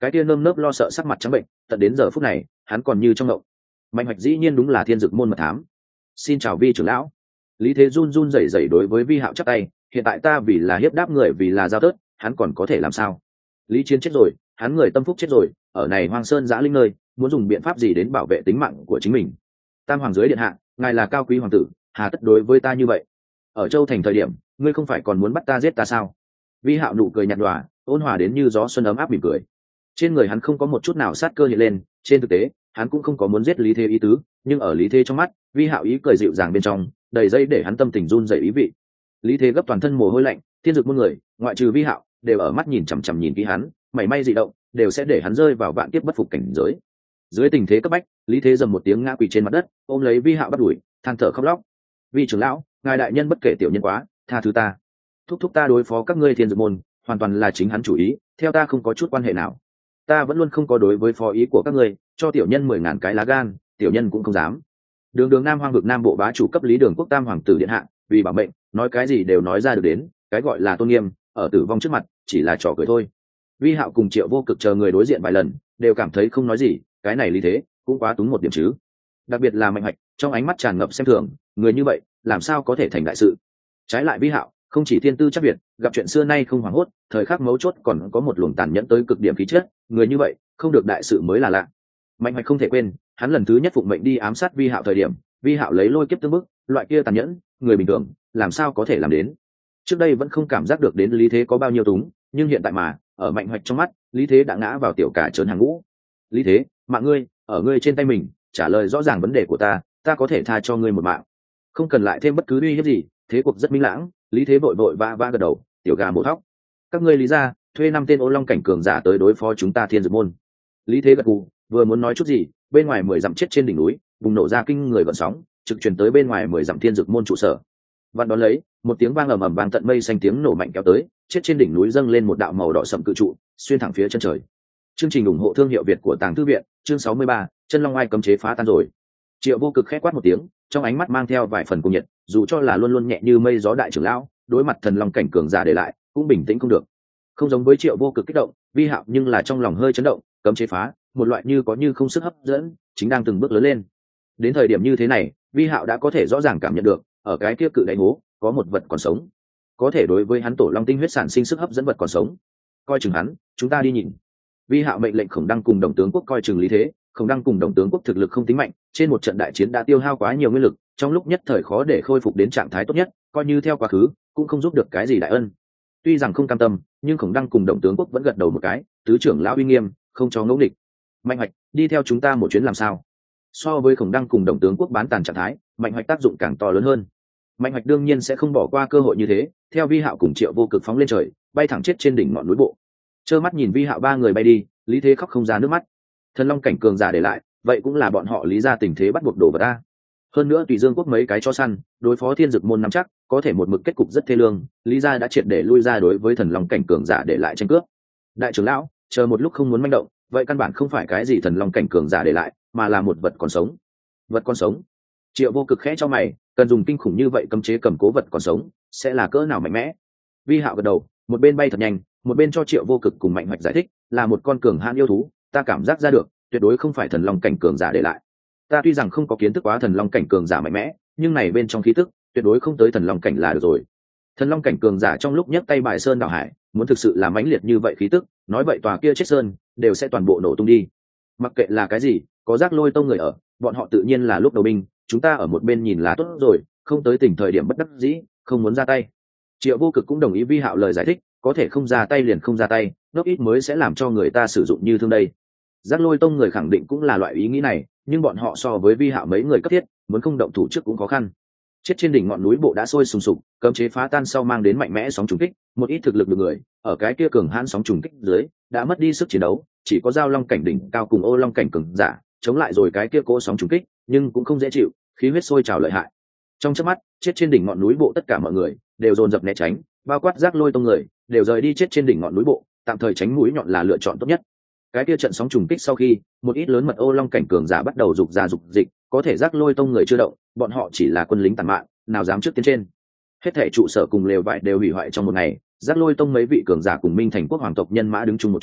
cái tia nơm nớp lo sợ sắc mặt trắng bệnh, tận đến giờ phút này hắn còn như trong ngộng. Mạnh hoạch dĩ nhiên đúng là thiên dực môn mật thám. Xin chào Vi trưởng lão. Lý Thế run run rẩy rẩy đối với Vi Hạo chắp tay, hiện tại ta vì là hiếp đáp người, vì là giao tớt, hắn còn có thể làm sao? Lý Chiến chết rồi, hắn người tâm phúc chết rồi, ở này hoang sơn giã linh nơi, muốn dùng biện pháp gì đến bảo vệ tính mạng của chính mình? Tam hoàng dưới điện hạ, ngài là cao quý hoàng tử, hà tất đối với ta như vậy? Ở Châu Thành thời điểm, ngươi không phải còn muốn bắt ta giết ta sao? Vi Hạo nụ cười nhạt nhòa, ôn hòa đến như gió xuân ấm áp mỉm cười. Trên người hắn không có một chút nào sát cơ hiện lên, trên thực tế, hắn cũng không có muốn giết Lý Thế ý tứ, nhưng ở Lý Thế trong mắt, Vi Hạo ý cười dịu dàng bên trong, đầy dây để hắn tâm tình run rẩy ý vị. Lý Thế gấp toàn thân mồ hôi lạnh, thiên dực muôn người, ngoại trừ Vi Hạo, đều ở mắt nhìn chằm chằm nhìn kỹ hắn, mảy may dị động, đều sẽ để hắn rơi vào vạn kiếp bất phục cảnh giới. Dưới tình thế cấp bách, Lý Thế dầm một tiếng ngã quỳ trên mặt đất, ôm lấy Vi Hạo bắt đuổi, than thở khóc lóc. Vi trưởng lão, ngài đại nhân bất kể tiểu nhân quá, tha thứ ta. Thúc thúc ta đối phó các ngươi thiên dực môn, hoàn toàn là chính hắn chủ ý, theo ta không có chút quan hệ nào. Ta vẫn luôn không có đối với phó ý của các ngươi, cho tiểu nhân mười ngàn cái lá gan, tiểu nhân cũng không dám. Đường Đường Nam Hoang vực Nam bộ bá chủ cấp Lý Đường Quốc Tam hoàng tử điện hạ, vì bảo mệnh, nói cái gì đều nói ra được đến, cái gọi là tôn nghiêm, ở tử vong trước mặt, chỉ là trò cười thôi. Vi Hạo cùng Triệu Vô Cực chờ người đối diện vài lần, đều cảm thấy không nói gì, cái này Lý Thế cũng quá túng một điểm chứ. Đặc biệt là Mạnh Hoạch, trong ánh mắt tràn ngập xem thường, người như vậy, làm sao có thể thành đại sự? Trái lại Vi Hạo, không chỉ thiên tư chắc việt, gặp chuyện xưa nay không hoảng hốt, thời khắc mấu chốt còn có một luồng tàn nhẫn tới cực điểm khí chất, người như vậy, không được đại sự mới là lạ. Mạnh Hoạch không thể quên, hắn lần thứ nhất phụng mệnh đi ám sát Vi Hạo thời điểm, Vi Hạo lấy lôi kiếp tương bức, loại kia tàn nhẫn, người bình thường làm sao có thể làm đến. Trước đây vẫn không cảm giác được đến Lý Thế có bao nhiêu túng, nhưng hiện tại mà, ở Mạnh Hoạch trong mắt, Lý Thế đã ngã vào tiểu cả trớn hàng ngũ. Lý Thế, mạng ngươi, ở ngươi trên tay mình, trả lời rõ ràng vấn đề của ta, ta có thể tha cho ngươi một mạng. Không cần lại thêm bất cứ uy hiếp gì, thế cuộc rất minh lãng. Lý Thế vội vội vã vã gật đầu, tiểu gà mổ thóc. Các ngươi Lý gia, thuê năm tên Ô Long cảnh cường giả tới đối phó chúng ta Thiên Dực môn. Lý Thế gật gù, vừa muốn nói chút gì, bên ngoài mười dặm chết trên đỉnh núi, bùng nổ ra kinh người gợn sóng, trực truyền tới bên ngoài mười dặm Thiên Dực môn trụ sở. Vạn đón lấy, một tiếng vang ầm ầm vang tận mây xanh tiếng nổ mạnh kéo tới, chết trên đỉnh núi dâng lên một đạo màu đỏ sẫm cự trụ, xuyên thẳng phía chân trời. Chương trình ủng hộ thương hiệu Việt của Tàng Thư viện, chương sáu mươi ba, chân long ai cấm chế phá tan rồi. Triệu Vô Cực khẽ quát một tiếng, trong ánh mắt mang theo vài phần cuồng nhiệt, dù cho là luôn luôn nhẹ như mây gió đại trưởng lão, đối mặt thần long cảnh cường giả để lại, cũng bình tĩnh không được. Không giống với Triệu Vô Cực kích động, Vi Hạo nhưng là trong lòng hơi chấn động, cấm chế phá, một loại như có như không sức hấp dẫn, chính đang từng bước lớn lên. Đến thời điểm như thế này, Vi Hạo đã có thể rõ ràng cảm nhận được, ở cái kia cự đáy hố, có một vật còn sống, có thể đối với hắn tổ long tinh huyết sản sinh sức hấp dẫn vật còn sống. Coi chừng hắn, chúng ta đi nhìn. Vi Hạo mệnh lệnh Khổng Đăng cùng Đồng tướng quốc coi chừng Lý Thế. Khổng Đăng cùng Đồng tướng quốc thực lực không tính mạnh, trên một trận đại chiến đã tiêu hao quá nhiều nguyên lực, trong lúc nhất thời khó để khôi phục đến trạng thái tốt nhất, coi như theo quá khứ, cũng không giúp được cái gì đại ân. Tuy rằng không cam tâm, nhưng Khổng Đăng cùng Đồng tướng quốc vẫn gật đầu một cái, tứ trưởng lão uy nghiêm, không cho ngẫu nghịch. Mạnh Hoạch, đi theo chúng ta một chuyến làm sao? So với Khổng Đăng cùng Đồng tướng quốc bán tàn trạng thái, Mạnh Hoạch tác dụng càng to lớn hơn. Mạnh Hoạch đương nhiên sẽ không bỏ qua cơ hội như thế, theo Vi Hạo cùng Triệu Vô Cực phóng lên trời, bay thẳng chết trên đỉnh ngọn núi bộ. Trơ mắt nhìn Vi Hạo ba người bay đi, Lý Thế khóc không ra nước mắt. Thần long cảnh cường giả để lại, vậy cũng là bọn họ Lý gia tình thế bắt buộc đổ vào ta. Hơn nữa Tùy Dương quốc mấy cái cho săn, đối phó Thiên Dực môn nắm chắc, có thể một mực kết cục rất thê lương, Lý gia đã triệt để lui ra đối với thần long cảnh cường giả để lại tranh cướp. Đại trưởng lão, chờ một lúc không muốn manh động, vậy căn bản không phải cái gì thần long cảnh cường giả để lại, mà là một vật còn sống. Vật còn sống? Triệu Vô Cực khẽ cho mày, cần dùng kinh khủng như vậy cấm chế cầm cố vật còn sống, sẽ là cỡ nào mạnh mẽ? Vi Hạo gật đầu, một bên bay thật nhanh, một bên cho Triệu Vô Cực cùng Mạnh Hoạch giải thích, là một con cường hãn yêu thú, ta cảm giác ra được, tuyệt đối không phải thần long cảnh cường giả để lại. Ta tuy rằng không có kiến thức quá thần long cảnh cường giả mạnh mẽ, nhưng này bên trong khí tức, tuyệt đối không tới thần long cảnh là được rồi. Thần long cảnh cường giả trong lúc nhấc tay bài sơn đảo hải, muốn thực sự là mãnh liệt như vậy khí tức, nói vậy tòa kia chết sơn đều sẽ toàn bộ nổ tung đi. Mặc kệ là cái gì, có Giác Lôi tông người ở, bọn họ tự nhiên là lúc đầu binh, chúng ta ở một bên nhìn là tốt rồi, không tới tỉnh thời điểm bất đắc dĩ, không muốn ra tay. Triệu Vô Cực cũng đồng ý Vi Hạo lời giải thích, có thể không ra tay liền không ra tay, ngốc ít mới sẽ làm cho người ta sử dụng như thương đây. Giác Lôi tông người khẳng định cũng là loại ý nghĩ này, nhưng bọn họ so với Vi Hạo mấy người cấp thiết, muốn không động thủ trước cũng khó khăn. Chết trên đỉnh ngọn núi bộ đã sôi sùng sục, cấm chế phá tan sau mang đến mạnh mẽ sóng trùng kích, một ít thực lực được người, ở cái kia cường hãn sóng trùng kích dưới, đã mất đi sức chiến đấu, chỉ có Giao Long cảnh đỉnh cao cùng Ô Long cảnh cường giả, chống lại rồi cái kia cỗ sóng trùng kích, nhưng cũng không dễ chịu, khí huyết sôi trào lợi hại. Trong chớp mắt, chết trên đỉnh ngọn núi bộ tất cả mọi người đều dồn dập né tránh, bao quát Giác Lôi tông người, đều rời đi chết trên đỉnh ngọn núi bộ, tạm thời tránh mũi nhọn là lựa chọn tốt nhất. Cái kia trận sóng trùng kích sau khi, một ít lớn mật Ô Long cảnh cường giả bắt đầu dục ra dục dịch, có thể Giác Lôi tông người chưa động, bọn họ chỉ là quân lính tàn mạn, nào dám trước tiến trên. Hết thảy trụ sở cùng lều vải đều hủy hoại trong một ngày, Giác Lôi tông mấy vị cường giả cùng Minh Thành quốc hoàng tộc nhân mã đứng chung một chỗ,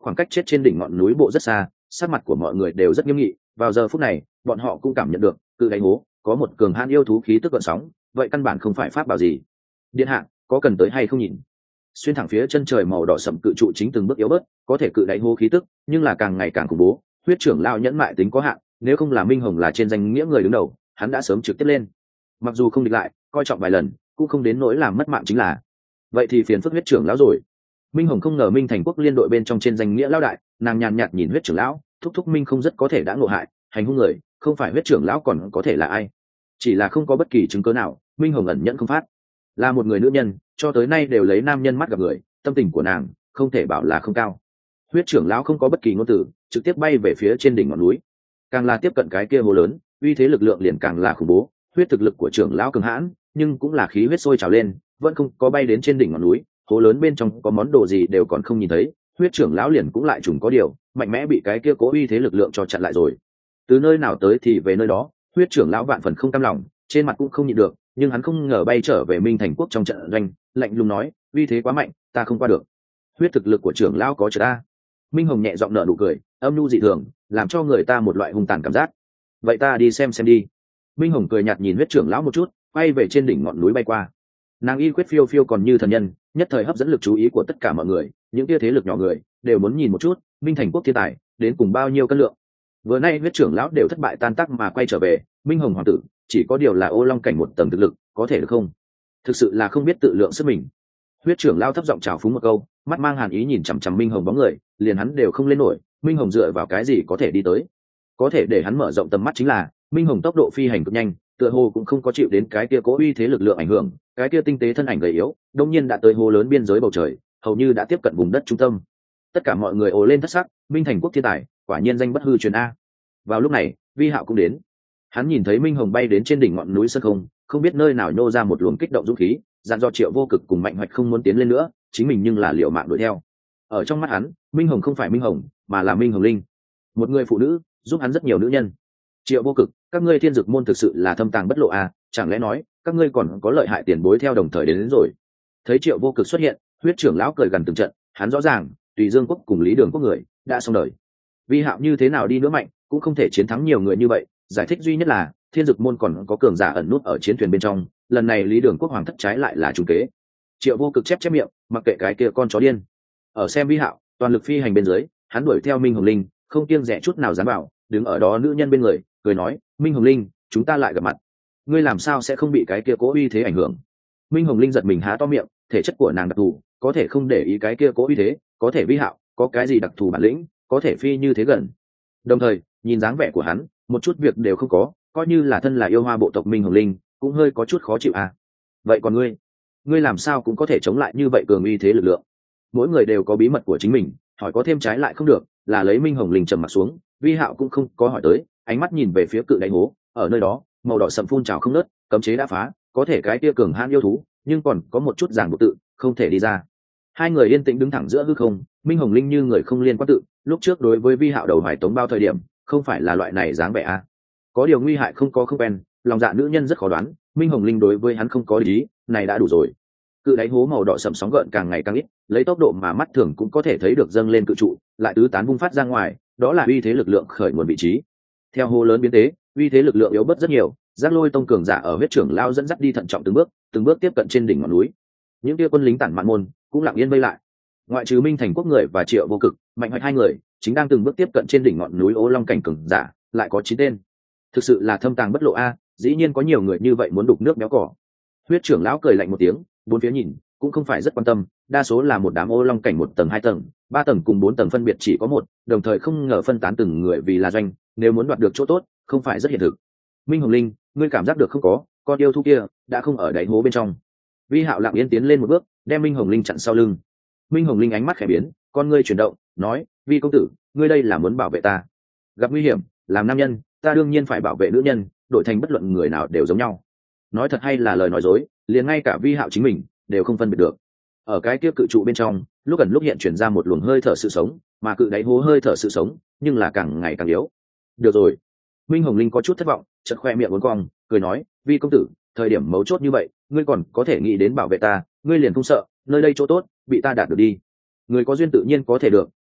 khoảng cách chết trên đỉnh ngọn núi bộ rất xa, sắc mặt của mọi người đều rất nghiêm nghị. Vào giờ phút này bọn họ cũng cảm nhận được cự đáy hố có một cường hãn yêu thú khí tức gợn sóng, vậy căn bản không phải pháp bảo gì. Điện hạ có cần tới hay không nhìn? Xuyên thẳng phía chân trời màu đỏ sậm cự trụ chính từng bước yếu bớt, có thể cự đáy hố khí tức nhưng là càng ngày càng khủng bố. Huyết trưởng lao nhẫn mại tính có hạn, nếu không là Minh Hồng là trên danh nghĩa người đứng đầu, hắn đã sớm trực tiếp lên. Mặc dù không địch lại, coi trọng vài lần cũng không đến nỗi làm mất mạng chính là. Vậy thì phiền phức huyết trưởng lão rồi. Minh Hồng không ngờ Minh Thành Quốc liên đội bên trong trên danh nghĩa lão đại, nàng nhàn nhạt nhìn huyết trưởng lão, thúc thúc Minh không rất có thể đã ngộ hại, hành hung người, không phải huyết trưởng lão còn có thể là ai? Chỉ là không có bất kỳ chứng cứ nào, Minh Hồng ẩn nhẫn không phát. Là một người nữ nhân, cho tới nay đều lấy nam nhân mắt gặp người, tâm tình của nàng không thể bảo là không cao. Huyết trưởng lão không có bất kỳ ngôn từ, trực tiếp bay về phía trên đỉnh ngọn núi. Càng là tiếp cận cái kia hồ lớn, uy thế lực lượng liền càng là khủng bố. Huyết thực lực của trưởng lão cường hãn, nhưng cũng là khí huyết sôi trào lên, vẫn không có bay đến trên đỉnh ngọn núi. Hồ lớn bên trong có món đồ gì đều còn không nhìn thấy, huyết trưởng lão liền cũng lại trùng có điều, mạnh mẽ bị cái kia cố uy thế lực lượng cho chặn lại rồi. Từ nơi nào tới thì về nơi đó, huyết trưởng lão vạn phần không cam lòng, trên mặt cũng không nhịn được, nhưng hắn không ngờ bay trở về Minh Thành Quốc trong trận doanh, lạnh lùng nói, uy thế quá mạnh, ta không qua được. Huyết thực lực của trưởng lão có chờ ta. Minh Hồng nhẹ giọng nở nụ cười, âm nhu dị thường, làm cho người ta một loại hung tàn cảm giác. Vậy ta đi xem xem đi. Minh Hồng cười nhạt nhìn huyết trưởng lão một chút, quay về trên đỉnh ngọn núi bay qua. Nàng y quyết phiêu phiêu còn như thần nhân, nhất thời hấp dẫn lực chú ý của tất cả mọi người, những kia thế lực nhỏ người đều muốn nhìn một chút Minh Thành Quốc thiên tài đến cùng bao nhiêu cân lượng. Vừa nay huyết trưởng lão đều thất bại tan tác mà quay trở về, Minh Hồng hoàng tử chỉ có điều là ô long cảnh một tầng thực lực, có thể được không? Thực sự là không biết tự lượng sức mình. Huyết trưởng lão thấp giọng chào phúng một câu, mắt mang hàn ý nhìn chằm chằm Minh Hồng bóng người, liền hắn đều không lên nổi, Minh Hồng dựa vào cái gì có thể đi tới? Có thể để hắn mở rộng tầm mắt chính là Minh Hồng tốc độ phi hành cực nhanh, tựa hồ cũng không có chịu đến cái kia cố uy thế lực lượng ảnh hưởng, cái kia tinh tế thân ảnh gầy yếu đông nhiên đã tới hồ lớn biên giới bầu trời, hầu như đã tiếp cận vùng đất trung tâm. Tất cả mọi người ồ lên thất sắc, Minh Thành Quốc thiên tài quả nhiên danh bất hư truyền a. Vào lúc này Vi Hạo cũng đến, hắn nhìn thấy Minh Hồng bay đến trên đỉnh ngọn núi sơn không, không biết nơi nào nhô ra một luồng kích động dũng khí, dặn dò Triệu Vô Cực cùng Mạnh Hoạch không muốn tiến lên nữa, chính mình nhưng là liều mạng đuổi theo. Ở trong mắt hắn, Minh Hồng không phải Minh Hồng mà là Minh Hồng Linh, một người phụ nữ giúp hắn rất nhiều nữ nhân. Triệu Vô Cực, các ngươi Thiên Dực môn thực sự là thâm tàng bất lộ à, chẳng lẽ nói các ngươi còn có lợi hại tiền bối theo đồng thời đến, đến rồi? Thấy Triệu Vô Cực xuất hiện, huyết trưởng lão cười gần từng trận, hắn rõ ràng Tùy Dương Quốc cùng Lý Đường Quốc người đã xong đời. Vi Hạo như thế nào đi nữa mạnh cũng không thể chiến thắng nhiều người như vậy, giải thích duy nhất là Thiên Dực môn còn có cường giả ẩn nút ở chiến thuyền bên trong, lần này Lý Đường Quốc hoàng thất trái lại là trùng kế. Triệu Vô Cực chép chép miệng, mặc kệ cái kia con chó điên. Ở xem Vi Hạo toàn lực phi hành bên dưới, hắn đuổi theo Minh Hồng Linh, không kiêng dè chút nào dám bảo, đứng ở đó nữ nhân bên người cười nói, Minh Hồng Linh, chúng ta lại gặp mặt, ngươi làm sao sẽ không bị cái kia cố uy thế ảnh hưởng? Minh Hồng Linh giật mình há to miệng, thể chất của nàng đặc thù, có thể không để ý cái kia cố uy thế, có thể Vi Hạo có cái gì đặc thù bản lĩnh, có thể phi như thế gần. Đồng thời nhìn dáng vẻ của hắn, một chút việc đều không có, coi như là thân là yêu hoa bộ tộc Minh Hồng Linh cũng hơi có chút khó chịu à. Vậy còn ngươi, ngươi làm sao cũng có thể chống lại như vậy cường uy thế lực lượng? Mỗi người đều có bí mật của chính mình, hỏi có thêm trái lại không được, là lấy Minh Hồng Linh trầm mặt xuống. Vi Hạo cũng không có hỏi tới, ánh mắt nhìn về phía cự đáy hố, ở nơi đó màu đỏ sậm phun trào không nớt, cấm chế đã phá, có thể cái kia cường hãn yêu thú nhưng còn có một chút ràng buộc tự không thể đi ra. Hai người yên tĩnh đứng thẳng giữa hư không, Minh Hồng Linh như người không liên quan tự, lúc trước đối với Vi Hạo đầu hoài tống bao thời điểm không phải là loại này dáng vẻ a. Có điều nguy hại không có không quen, lòng dạ nữ nhân rất khó đoán, Minh Hồng Linh đối với hắn không có ý, này đã đủ rồi. Cự đáy hố màu đỏ sậm sóng gợn càng ngày càng ít, lấy tốc độ mà mắt thường cũng có thể thấy được dâng lên cự trụ, lại tứ tán bung phát ra ngoài, đó là uy thế lực lượng khởi nguồn vị trí. Theo hố lớn biến tế, uy thế lực lượng yếu bớt rất nhiều, Giác Lôi tông cường giả ở huyết trưởng lao dẫn dắt đi thận trọng từng bước, từng bước tiếp cận trên đỉnh ngọn núi. Những kia quân lính tản mạn môn cũng lặng yên vây lại. Ngoại trừ Minh Thành Quốc người và Triệu Vô Cực, Mạnh Hoạch hai người chính đang từng bước tiếp cận trên đỉnh ngọn núi Ô Long cảnh cường giả, lại có chín tên. Thực sự là thâm tàng bất lộ a, dĩ nhiên có nhiều người như vậy muốn đục nước béo cỏ. Huyết trưởng lão cười lạnh một tiếng, bốn phía nhìn cũng không phải rất quan tâm, đa số là một đám Ô Long cảnh một tầng, hai tầng, ba tầng cùng bốn tầng phân biệt chỉ có một, đồng thời không ngờ phân tán từng người vì là doanh, nếu muốn đoạt được chỗ tốt không phải rất hiện thực. Minh Hồng Linh, ngươi cảm giác được không có, con yêu thú kia đã không ở đáy hố bên trong. Vi Hạo lặng yên tiến lên một bước, đem Minh Hồng Linh chặn sau lưng. Minh Hồng Linh ánh mắt khẽ biến, con ngươi chuyển động, nói, Vi công tử, ngươi đây là muốn bảo vệ ta? Gặp nguy hiểm, làm nam nhân ta đương nhiên phải bảo vệ nữ nhân, đổi thành bất luận người nào đều giống nhau. Nói thật hay là lời nói dối, liền ngay cả Vi Hạo chính mình đều không phân biệt được. Ở cái kia cự trụ bên trong, lúc gần lúc hiện chuyển ra một luồng hơi thở sự sống, mà cự đáy hố hơi thở sự sống nhưng là càng ngày càng yếu. Được rồi. Minh Hồng Linh có chút thất vọng, chợt khoe miệng uốn cong, cười nói, Vi công tử, thời điểm mấu chốt như vậy ngươi còn có thể nghĩ đến bảo vệ ta, ngươi liền không sợ nơi đây chỗ tốt bị ta đạt được đi? Người có duyên tự nhiên có thể được,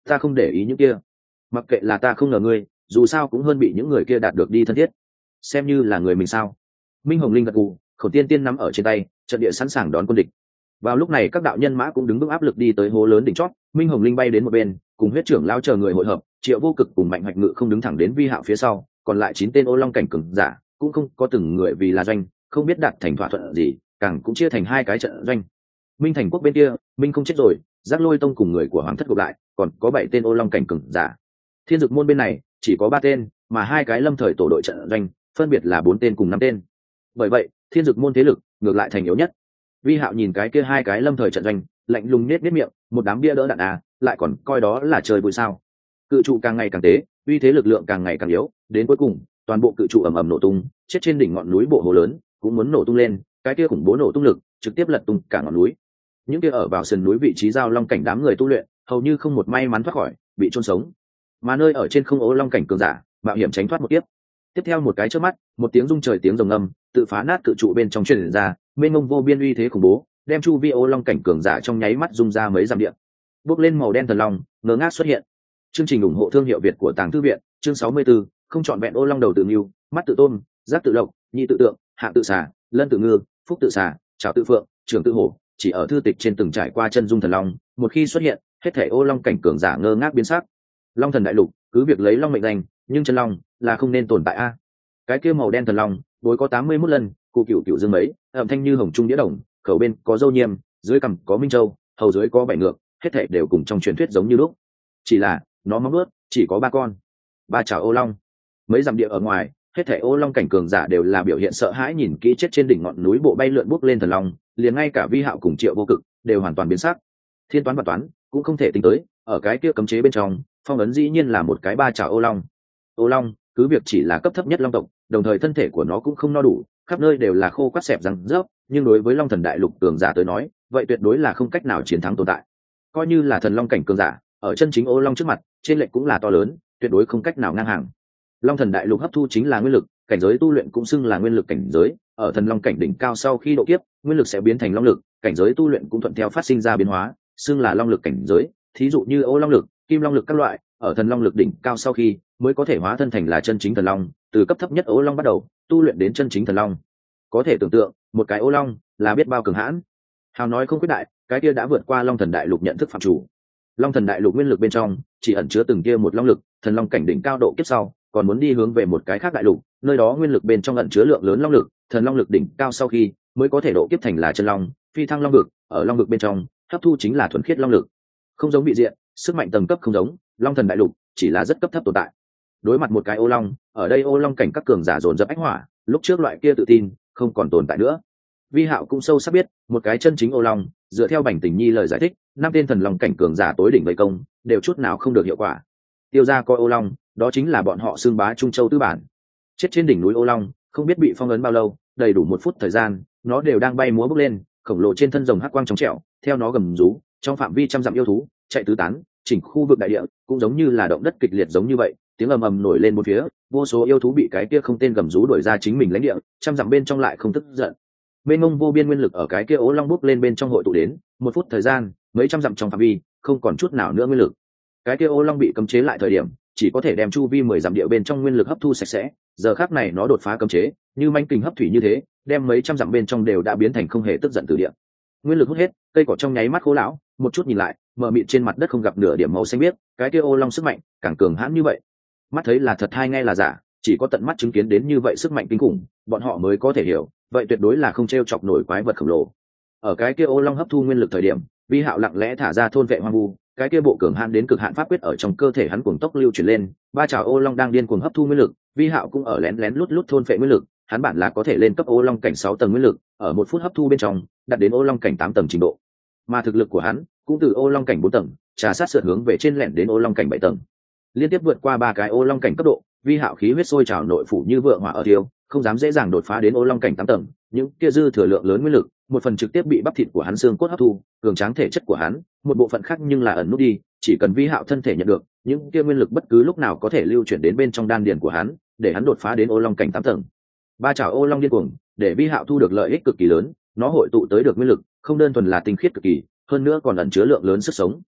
ta không để ý những kia, mặc kệ là ta không ngờ ngươi, dù sao cũng hơn bị những người kia đạt được đi thân thiết, xem như là người mình sao. Minh Hồng Linh gật gù, Khổng Tiên Tiên nắm ở trên tay, trận địa sẵn sàng đón quân địch. Vào lúc này các đạo nhân mã cũng đứng vững áp lực đi tới hố lớn đỉnh chót. Minh Hồng Linh bay đến một bên, cùng huyết trưởng lao chờ người hội hợp. Triệu Vô Cực cùng Mạnh Hoạch Ngự không đứng thẳng đến Vi Hạo phía sau, còn lại chín tên ô long cảnh cường giả cũng không có từng người vì là doanh, không biết đạt thành thỏa thuận gì, càng cũng chia thành hai cái trận doanh. Minh Thành Quốc bên kia, Minh không chết rồi, Giác Lôi Tông cùng người của Hoàng Thất gộp lại, còn có bảy tên ô long cảnh cường giả. Thiên Dực Môn bên này chỉ có ba tên, mà hai cái lâm thời tổ đội trận doanh phân biệt là bốn tên cùng năm tên. Bởi vậy, Thiên Dực Môn thế lực ngược lại thành yếu nhất. Vi Hạo nhìn cái kia hai cái lâm thời trận doanh, lạnh lùng nết nết miệng, một đám bia đỡ đạn à, lại còn coi đó là trời vui sao? Cự trụ càng ngày càng tế, uy thế lực lượng càng ngày càng yếu, đến cuối cùng, toàn bộ cự trụ ầm ầm nổ tung, chết trên đỉnh ngọn núi bộ hồ lớn, cũng muốn nổ tung lên, cái kia khủng bố nổ tung lực, trực tiếp lật tung cả ngọn núi. Những kia ở vào sườn núi vị trí giao long cảnh đám người tu luyện, hầu như không một may mắn thoát khỏi, bị chôn sống. Mà nơi ở trên không ố long cảnh cường giả, mạo hiểm tránh thoát một kiếp. Tiếp theo một cái chớp mắt, một tiếng rung trời tiếng rồng ngâm, tự phá nát cự trụ bên trong truyền ra, mênh mông vô biên uy thế khủng bố, đem chu vi ô long cảnh cường giả trong nháy mắt rung ra mấy dặm địa. Bước lên màu đen thần long, ngớ ngác xuất hiện. Chương trình ủng hộ thương hiệu Việt của Tàng Thư viện, chương sáu mươi 64, không chọn vẹn ô long đầu tự ngưu, mắt tự tôn, giác tự lộc, nhị tự tượng, hạ tự xà, lân tự ngư, phúc tự xà, trảo tự phượng, trường tự hổ, chỉ ở thư tịch trên từng trải qua chân dung thần long, một khi xuất hiện, hết thảy ô long cảnh cường giả ngơ ngác biến sắc. Long thần đại lục, cứ việc lấy long mệnh danh, nhưng chân long là không nên tồn tại a. Cái kia màu đen thần long, bối có tám mươi mốt lần, cụ cựu cựu dương mấy, âm thanh như hồng trung đĩa đồng, khẩu bên có dâu nhiêm, dưới cằm có minh châu, hầu dưới có bảy ngược, hết thảy đều cùng trong truyền thuyết giống như lúc. Chỉ là, nó móng nuốt chỉ có ba con, ba chảo ô long. Mấy dặm địa ở ngoài, hết thảy ô long cảnh cường giả đều là biểu hiện sợ hãi nhìn kỹ chết trên đỉnh ngọn núi bộ bay lượn bốc lên thần long, liền ngay cả Vi Hạo cùng Triệu Vô Cực đều hoàn toàn biến sắc. Thiên toán và toán cũng không thể tính tới, ở cái kia cấm chế bên trong, phong ấn dĩ nhiên là một cái ba chảo ô long. Ô long, cứ việc chỉ là cấp thấp nhất long tộc, đồng thời thân thể của nó cũng không no đủ, khắp nơi đều là khô quắt xẹp răng rớp, nhưng đối với long thần đại lục cường giả tới nói, vậy tuyệt đối là không cách nào chiến thắng tồn tại. Coi như là thần long cảnh cường giả, ở chân chính ô long trước mặt, trên lệch cũng là to lớn, tuyệt đối không cách nào ngang hàng. Long thần đại lục hấp thu chính là nguyên lực, cảnh giới tu luyện cũng xưng là nguyên lực cảnh giới, ở thần long cảnh đỉnh cao sau khi độ kiếp, nguyên lực sẽ biến thành long lực, cảnh giới tu luyện cũng thuận theo phát sinh ra biến hóa, xưng là long lực cảnh giới, thí dụ như ô long lực, kim long lực các loại, ở thần long lực đỉnh cao sau khi mới có thể hóa thân thành là chân chính thần long, từ cấp thấp nhất ô long bắt đầu, tu luyện đến chân chính thần long. Có thể tưởng tượng, một cái ô long là biết bao cường hãn. Hào nói không quyết đại, cái kia đã vượt qua long thần đại lục nhận thức phạm chủ. Long thần đại lục nguyên lực bên trong chỉ ẩn chứa từng kia một long lực, thần long cảnh đỉnh cao độ kiếp sau, còn muốn đi hướng về một cái khác đại lục, nơi đó nguyên lực bên trong ẩn chứa lượng lớn long lực, thần long lực đỉnh cao sau khi mới có thể độ kiếp thành là chân long, phi thăng long vực, ở long vực bên trong hấp thu chính là thuần khiết long lực. Không giống bị diện, sức mạnh tầng cấp không giống, long thần đại lục chỉ là rất cấp thấp tồn tại. Đối mặt một cái ô long, ở đây ô long cảnh các cường giả dồn dập ách hỏa, lúc trước loại kia tự tin không còn tồn tại nữa. Vi Hạo cũng sâu sắc biết, một cái chân chính ô long, dựa theo Bành Tình Nhi lời giải thích, năm tên thần long cảnh cường giả tối đỉnh vây công, đều chút nào không được hiệu quả. Tiêu ra coi ô long, đó chính là bọn họ xương bá Trung Châu tư bản. Chết trên đỉnh núi ô long, không biết bị phong ấn bao lâu, đầy đủ một phút thời gian, nó đều đang bay múa bốc lên, khổng lồ trên thân rồng hắc quang trong trẻo, theo nó gầm rú, trong phạm vi trăm dặm yêu thú chạy tứ tán, chỉnh khu vực đại địa cũng giống như là động đất kịch liệt giống như vậy, tiếng ầm ầm nổi lên bốn phía, vô số yêu thú bị cái kia không tên gầm rú đuổi ra chính mình lãnh địa, trăm dặm bên trong lại không tức giận. Mênh mông vô biên nguyên lực ở cái kia ố long bốc lên bên trong hội tụ đến, một phút thời gian, mấy trăm dặm trong phạm vi, không còn chút nào nữa nguyên lực. Cái kia ố long bị cấm chế lại thời điểm, chỉ có thể đem chu vi mười dặm địa bên trong nguyên lực hấp thu sạch sẽ, giờ khắc này nó đột phá cấm chế, như manh kình hấp thủy như thế, đem mấy trăm dặm bên trong đều đã biến thành không hề tức giận từ địa. Nguyên lực hút hết, cây cỏ trong nháy mắt khô lão, một chút nhìn lại, mờ mịt trên mặt đất không gặp nửa điểm màu xanh biếc, cái kia ô long sức mạnh càng cường hãn như vậy. Mắt thấy là thật hay nghe là giả, chỉ có tận mắt chứng kiến đến như vậy sức mạnh kinh khủng, bọn họ mới có thể hiểu, vậy tuyệt đối là không trêu chọc nổi quái vật khổng lồ. Ở cái kia ô long hấp thu nguyên lực thời điểm, Vi Hạo lặng lẽ thả ra thôn vệ hoang vu, cái kia bộ cường hãn đến cực hạn pháp quyết ở trong cơ thể hắn cuồng tốc lưu chuyển lên, ba chảo ô long đang điên cuồng hấp thu nguyên lực, Vi Hạo cũng ở lén lén lút lút thôn vệ nguyên lực, hắn bản là có thể lên cấp ô long cảnh sáu tầng nguyên lực, ở một phút hấp thu bên trong, đạt đến ô long cảnh tám tầng trình độ. Mà thực lực của hắn cũng từ ô long cảnh bốn tầng, trà sát sượt hướng về trên lẻn đến ô long cảnh bảy tầng. Liên tiếp vượt qua ba cái ô long cảnh cấp độ, Vi Hạo khí huyết sôi trào nội phủ như vượng hỏa ở thiêu, không dám dễ dàng đột phá đến ô long cảnh tám tầng, những kia dư thừa lượng lớn nguyên lực, một phần trực tiếp bị bắp thịt của hắn xương cốt hấp thu, cường tráng thể chất của hắn, một bộ phận khác nhưng là ẩn nút đi, chỉ cần Vi Hạo thân thể nhận được, những kia nguyên lực bất cứ lúc nào có thể lưu chuyển đến bên trong đan điền của hắn, để hắn đột phá đến ô long cảnh tám tầng. Ba chảo ô long điên cuồng, để Vi Hạo thu được lợi ích cực kỳ lớn, nó hội tụ tới được nguyên lực, không đơn thuần là tinh khiết cực kỳ, hơn nữa còn ẩn chứa lượng lớn sức sống.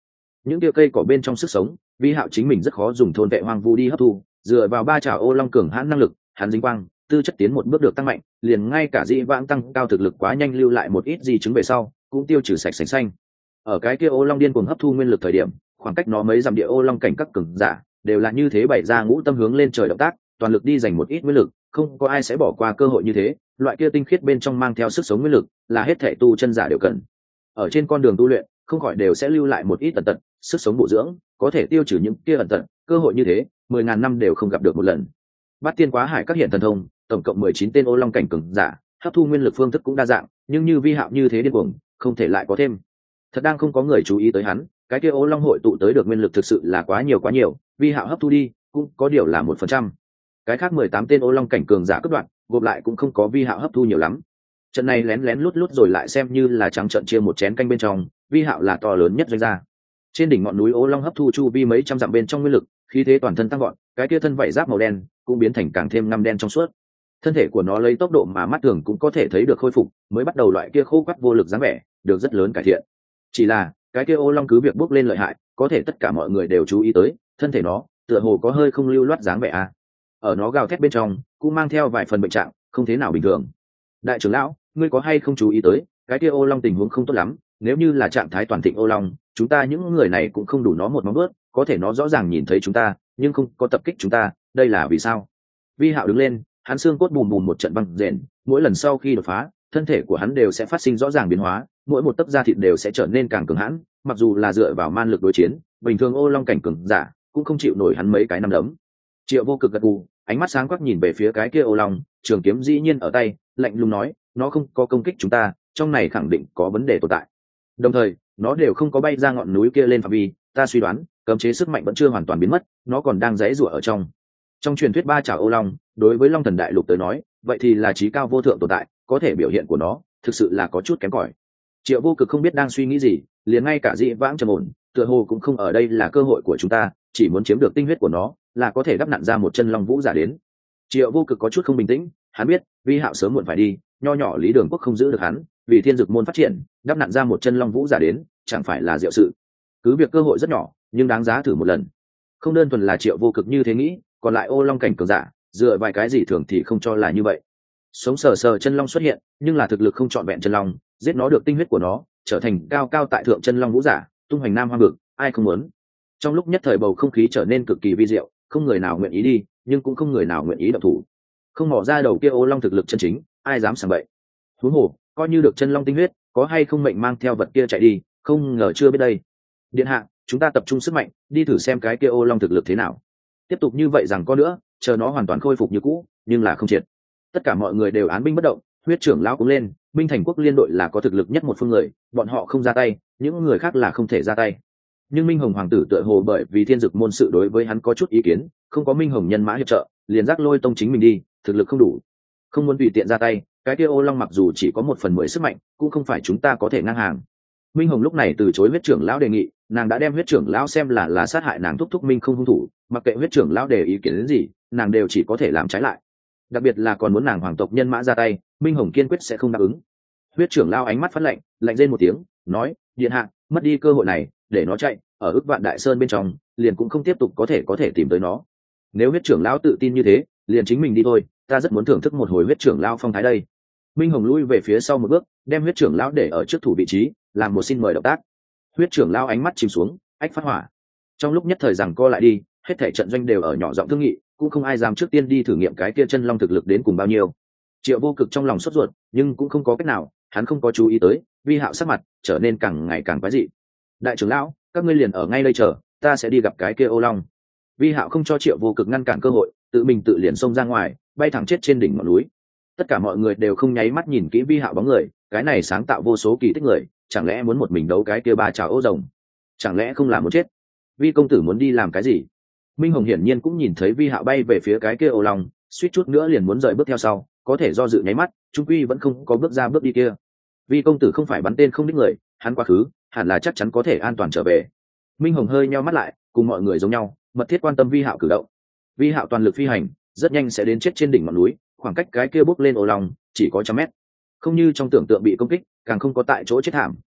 những tia cây cỏ bên trong sức sống, vi hạo chính mình rất khó dùng thôn vệ hoang vu đi hấp thu, dựa vào ba trào ô long cường hãn năng lực, hắn dính quang tư chất tiến một bước được tăng mạnh, liền ngay cả dị vãng tăng cao thực lực quá nhanh lưu lại một ít di chứng về sau cũng tiêu trừ sạch sành xanh. Ở cái kia ô long điên cuồng hấp thu nguyên lực thời điểm, khoảng cách nó mấy dặm địa ô long cảnh các cường giả đều là như thế bày ra ngũ tâm hướng lên trời động tác, toàn lực đi dành một ít nguyên lực, không có ai sẽ bỏ qua cơ hội như thế. Loại kia tinh khiết bên trong mang theo sức sống nguyên lực là hết thể tu chân giả đều cần. Ở trên con đường tu luyện không khỏi đều sẽ lưu lại một ít ẩn tật, sức sống bổ dưỡng có thể tiêu trừ những kia ẩn tật, cơ hội như thế mười ngàn năm đều không gặp được một lần. Bát tiên quá hải các hiện thần thông, tổng cộng mười chín tên ô long cảnh cường giả, hấp thu nguyên lực phương thức cũng đa dạng, nhưng như vi hạo như thế điên cuồng không thể lại có thêm. Thật đang không có người chú ý tới hắn, cái kia ô long hội tụ tới được nguyên lực thực sự là quá nhiều quá nhiều, vi hạo hấp thu đi cũng có điều là một phần trăm. Cái khác mười tám tên ô long cảnh cường giả cấp đoạn gộp lại cũng không có vi hạo hấp thu nhiều lắm. Trận này lén lén lút lút rồi lại xem như là trắng trận chia một chén canh bên trong, vi hạo là to lớn nhất doanh gia. Trên đỉnh ngọn núi ô long hấp thu chu vi mấy trăm dặm bên trong nguyên lực, khí thế toàn thân tăng gọn, cái kia thân vảy giáp màu đen cũng biến thành càng thêm ngăm đen trong suốt. Thân thể của nó lấy tốc độ mà mắt thường cũng có thể thấy được khôi phục, mới bắt đầu loại kia khô quắt vô lực dáng vẻ được rất lớn cải thiện. Chỉ là cái kia ô long cứ việc bốc lên lợi hại, có thể tất cả mọi người đều chú ý tới thân thể nó tựa hồ có hơi không lưu loát dáng vẻ a. Ở nó gào thét bên trong cũng mang theo vài phần bệnh trạng, không thế nào bình thường. Đại trưởng lão, ngươi có hay không chú ý tới cái kia ô long tình huống không tốt lắm, nếu như là trạng thái toàn thịnh ô long, chúng ta những người này cũng không đủ nó một móng vuốt, có thể nó rõ ràng nhìn thấy chúng ta nhưng không có tập kích chúng ta, đây là vì sao? Vi hạo đứng lên, hắn xương cốt bùm bùm một trận băng rền, mỗi lần sau khi đột phá thân thể của hắn đều sẽ phát sinh rõ ràng biến hóa, mỗi một tấc da thịt đều sẽ trở nên càng cường hãn, mặc dù là dựa vào man lực đối chiến, bình thường ô long cảnh cường giả cũng không chịu nổi hắn mấy cái năm đấm. Triệu Vô Cực gật gù, ánh mắt sáng quắc nhìn về phía cái kia ô long, trường kiếm dĩ nhiên ở tay, lạnh lùng nói, nó không có công kích chúng ta, trong này khẳng định có vấn đề tồn tại. Đồng thời nó đều không có bay ra ngọn núi kia lên phạm vi, ta suy đoán cấm chế sức mạnh vẫn chưa hoàn toàn biến mất, nó còn đang giãy giụa ở trong. Trong truyền thuyết ba trảo ô long, đối với long thần đại lục tới nói vậy thì là trí cao vô thượng tồn tại, có thể biểu hiện của nó thực sự là có chút kém cỏi. Triệu Vô Cực không biết đang suy nghĩ gì, liền ngay cả dị vãng trầm ổn tựa hồ cũng không ở đây là cơ hội của chúng ta, chỉ muốn chiếm được tinh huyết của nó là có thể đắp nặn ra một chân long vũ giả đến. Triệu Vô Cực có chút không bình tĩnh, hắn biết Vi Hạo sớm muộn phải đi, nho nhỏ Lý Đường Quốc không giữ được hắn, vì thiên dực môn phát triển đắp nặn ra một chân long vũ giả đến chẳng phải là diệu sự. Cứ việc cơ hội rất nhỏ nhưng đáng giá thử một lần. Không đơn thuần là Triệu Vô Cực như thế nghĩ, còn lại ô long cảnh cường giả dựa vài cái gì thường thì không cho là như vậy. Sống sờ sờ chân long xuất hiện nhưng là thực lực không trọn vẹn chân long, giết nó được tinh huyết của nó trở thành cao cao tại thượng chân long vũ giả, tung hoành nam hoang vực, ai không muốn. Trong lúc nhất thời bầu không khí trở nên cực kỳ vi diệu, không người nào nguyện ý đi nhưng cũng không người nào nguyện ý động thủ. Không mò ra đầu kia ô long thực lực chân chính, ai dám sảng bậy. Huống hồ coi như được chân long tinh huyết, có hay không mệnh mang theo vật kia chạy đi, không ngờ chưa biết đây. Điện hạ, chúng ta tập trung sức mạnh đi thử xem cái kia ô long thực lực thế nào. Tiếp tục như vậy rằng có nữa, chờ nó hoàn toàn khôi phục như cũ nhưng là không triệt. Tất cả mọi người đều án binh bất động, huyết trưởng lão cũng lên, Minh Thành quốc liên đội là có thực lực nhất một phương người, bọn họ không ra tay những người khác là không thể ra tay. Nhưng Minh Hồng hoàng tử tựa hồ bởi vì thiên dực môn sự đối với hắn có chút ý kiến, không có Minh Hồng nhân mã hiệp trợ, liền giác lôi tông chính mình đi, thực lực không đủ, không muốn tùy tiện ra tay. Cái kia ô long mặc dù chỉ có một phần mười sức mạnh cũng không phải chúng ta có thể ngang hàng. Minh Hồng lúc này từ chối huyết trưởng lão đề nghị, nàng đã đem huyết trưởng lão xem là là sát hại nàng thúc thúc Minh không hung thủ, mặc kệ huyết trưởng lão đề ý kiến đến gì nàng đều chỉ có thể làm trái lại. Đặc biệt là còn muốn nàng hoàng tộc nhân mã ra tay, Minh Hồng kiên quyết sẽ không đáp ứng. Huyết trưởng lão ánh mắt phát lạnh, lạnh rên một tiếng nói, điện hạ, mất đi cơ hội này để nó chạy, ở ức vạn đại sơn bên trong liền cũng không tiếp tục có thể có thể tìm tới nó. Nếu huyết trưởng lão tự tin như thế liền chính mình đi thôi, ta rất muốn thưởng thức một hồi huyết trưởng lão phong thái đây. Minh Hồng lui về phía sau một bước, đem huyết trưởng lão để ở trước thủ vị trí, làm một xin mời động tác. Huyết trưởng lão ánh mắt chìm xuống, ách phát hỏa. Trong lúc nhất thời rằng co lại đi, hết thảy trận doanh đều ở nhỏ giọng thương nghị, cũng không ai dám trước tiên đi thử nghiệm cái kia chân long thực lực đến cùng bao nhiêu. Triệu Vô Cực trong lòng sốt ruột nhưng cũng không có cách nào, hắn không có chú ý tới Vi Hạo sắc mặt trở nên càng ngày càng quái dị. Đại trưởng lão, các ngươi liền ở ngay đây chờ, ta sẽ đi gặp cái kia ô long. Vi Hạo không cho Triệu Vô Cực ngăn cản cơ hội, tự mình tự liền xông ra ngoài, bay thẳng chết trên đỉnh ngọn núi. Tất cả mọi người đều không nháy mắt nhìn kỹ Vi Hạo bóng người, cái này sáng tạo vô số kỳ tích người, chẳng lẽ muốn một mình đấu cái kia ba trào ô rồng? Chẳng lẽ không làm muốn chết? Vi công tử muốn đi làm cái gì? Minh Hồng hiển nhiên cũng nhìn thấy Vi Hạo bay về phía cái kia ô long, suýt chút nữa liền muốn rời bước theo sau, có thể do dự nháy mắt, trung quy vẫn không có bước ra bước đi kia. Vi công tử không phải bắn tên không đích người, hắn quá khứ hẳn là chắc chắn có thể an toàn trở về. Minh Hồng hơi nheo mắt lại, cùng mọi người giống nhau, mật thiết quan tâm Vi Hạo cử động. Vi Hạo toàn lực phi hành, rất nhanh sẽ đến chết trên đỉnh ngọn núi, khoảng cách cái kia bốc lên ô long chỉ có trăm mét. Không như trong tưởng tượng bị công kích, càng không có tại chỗ chết thảm,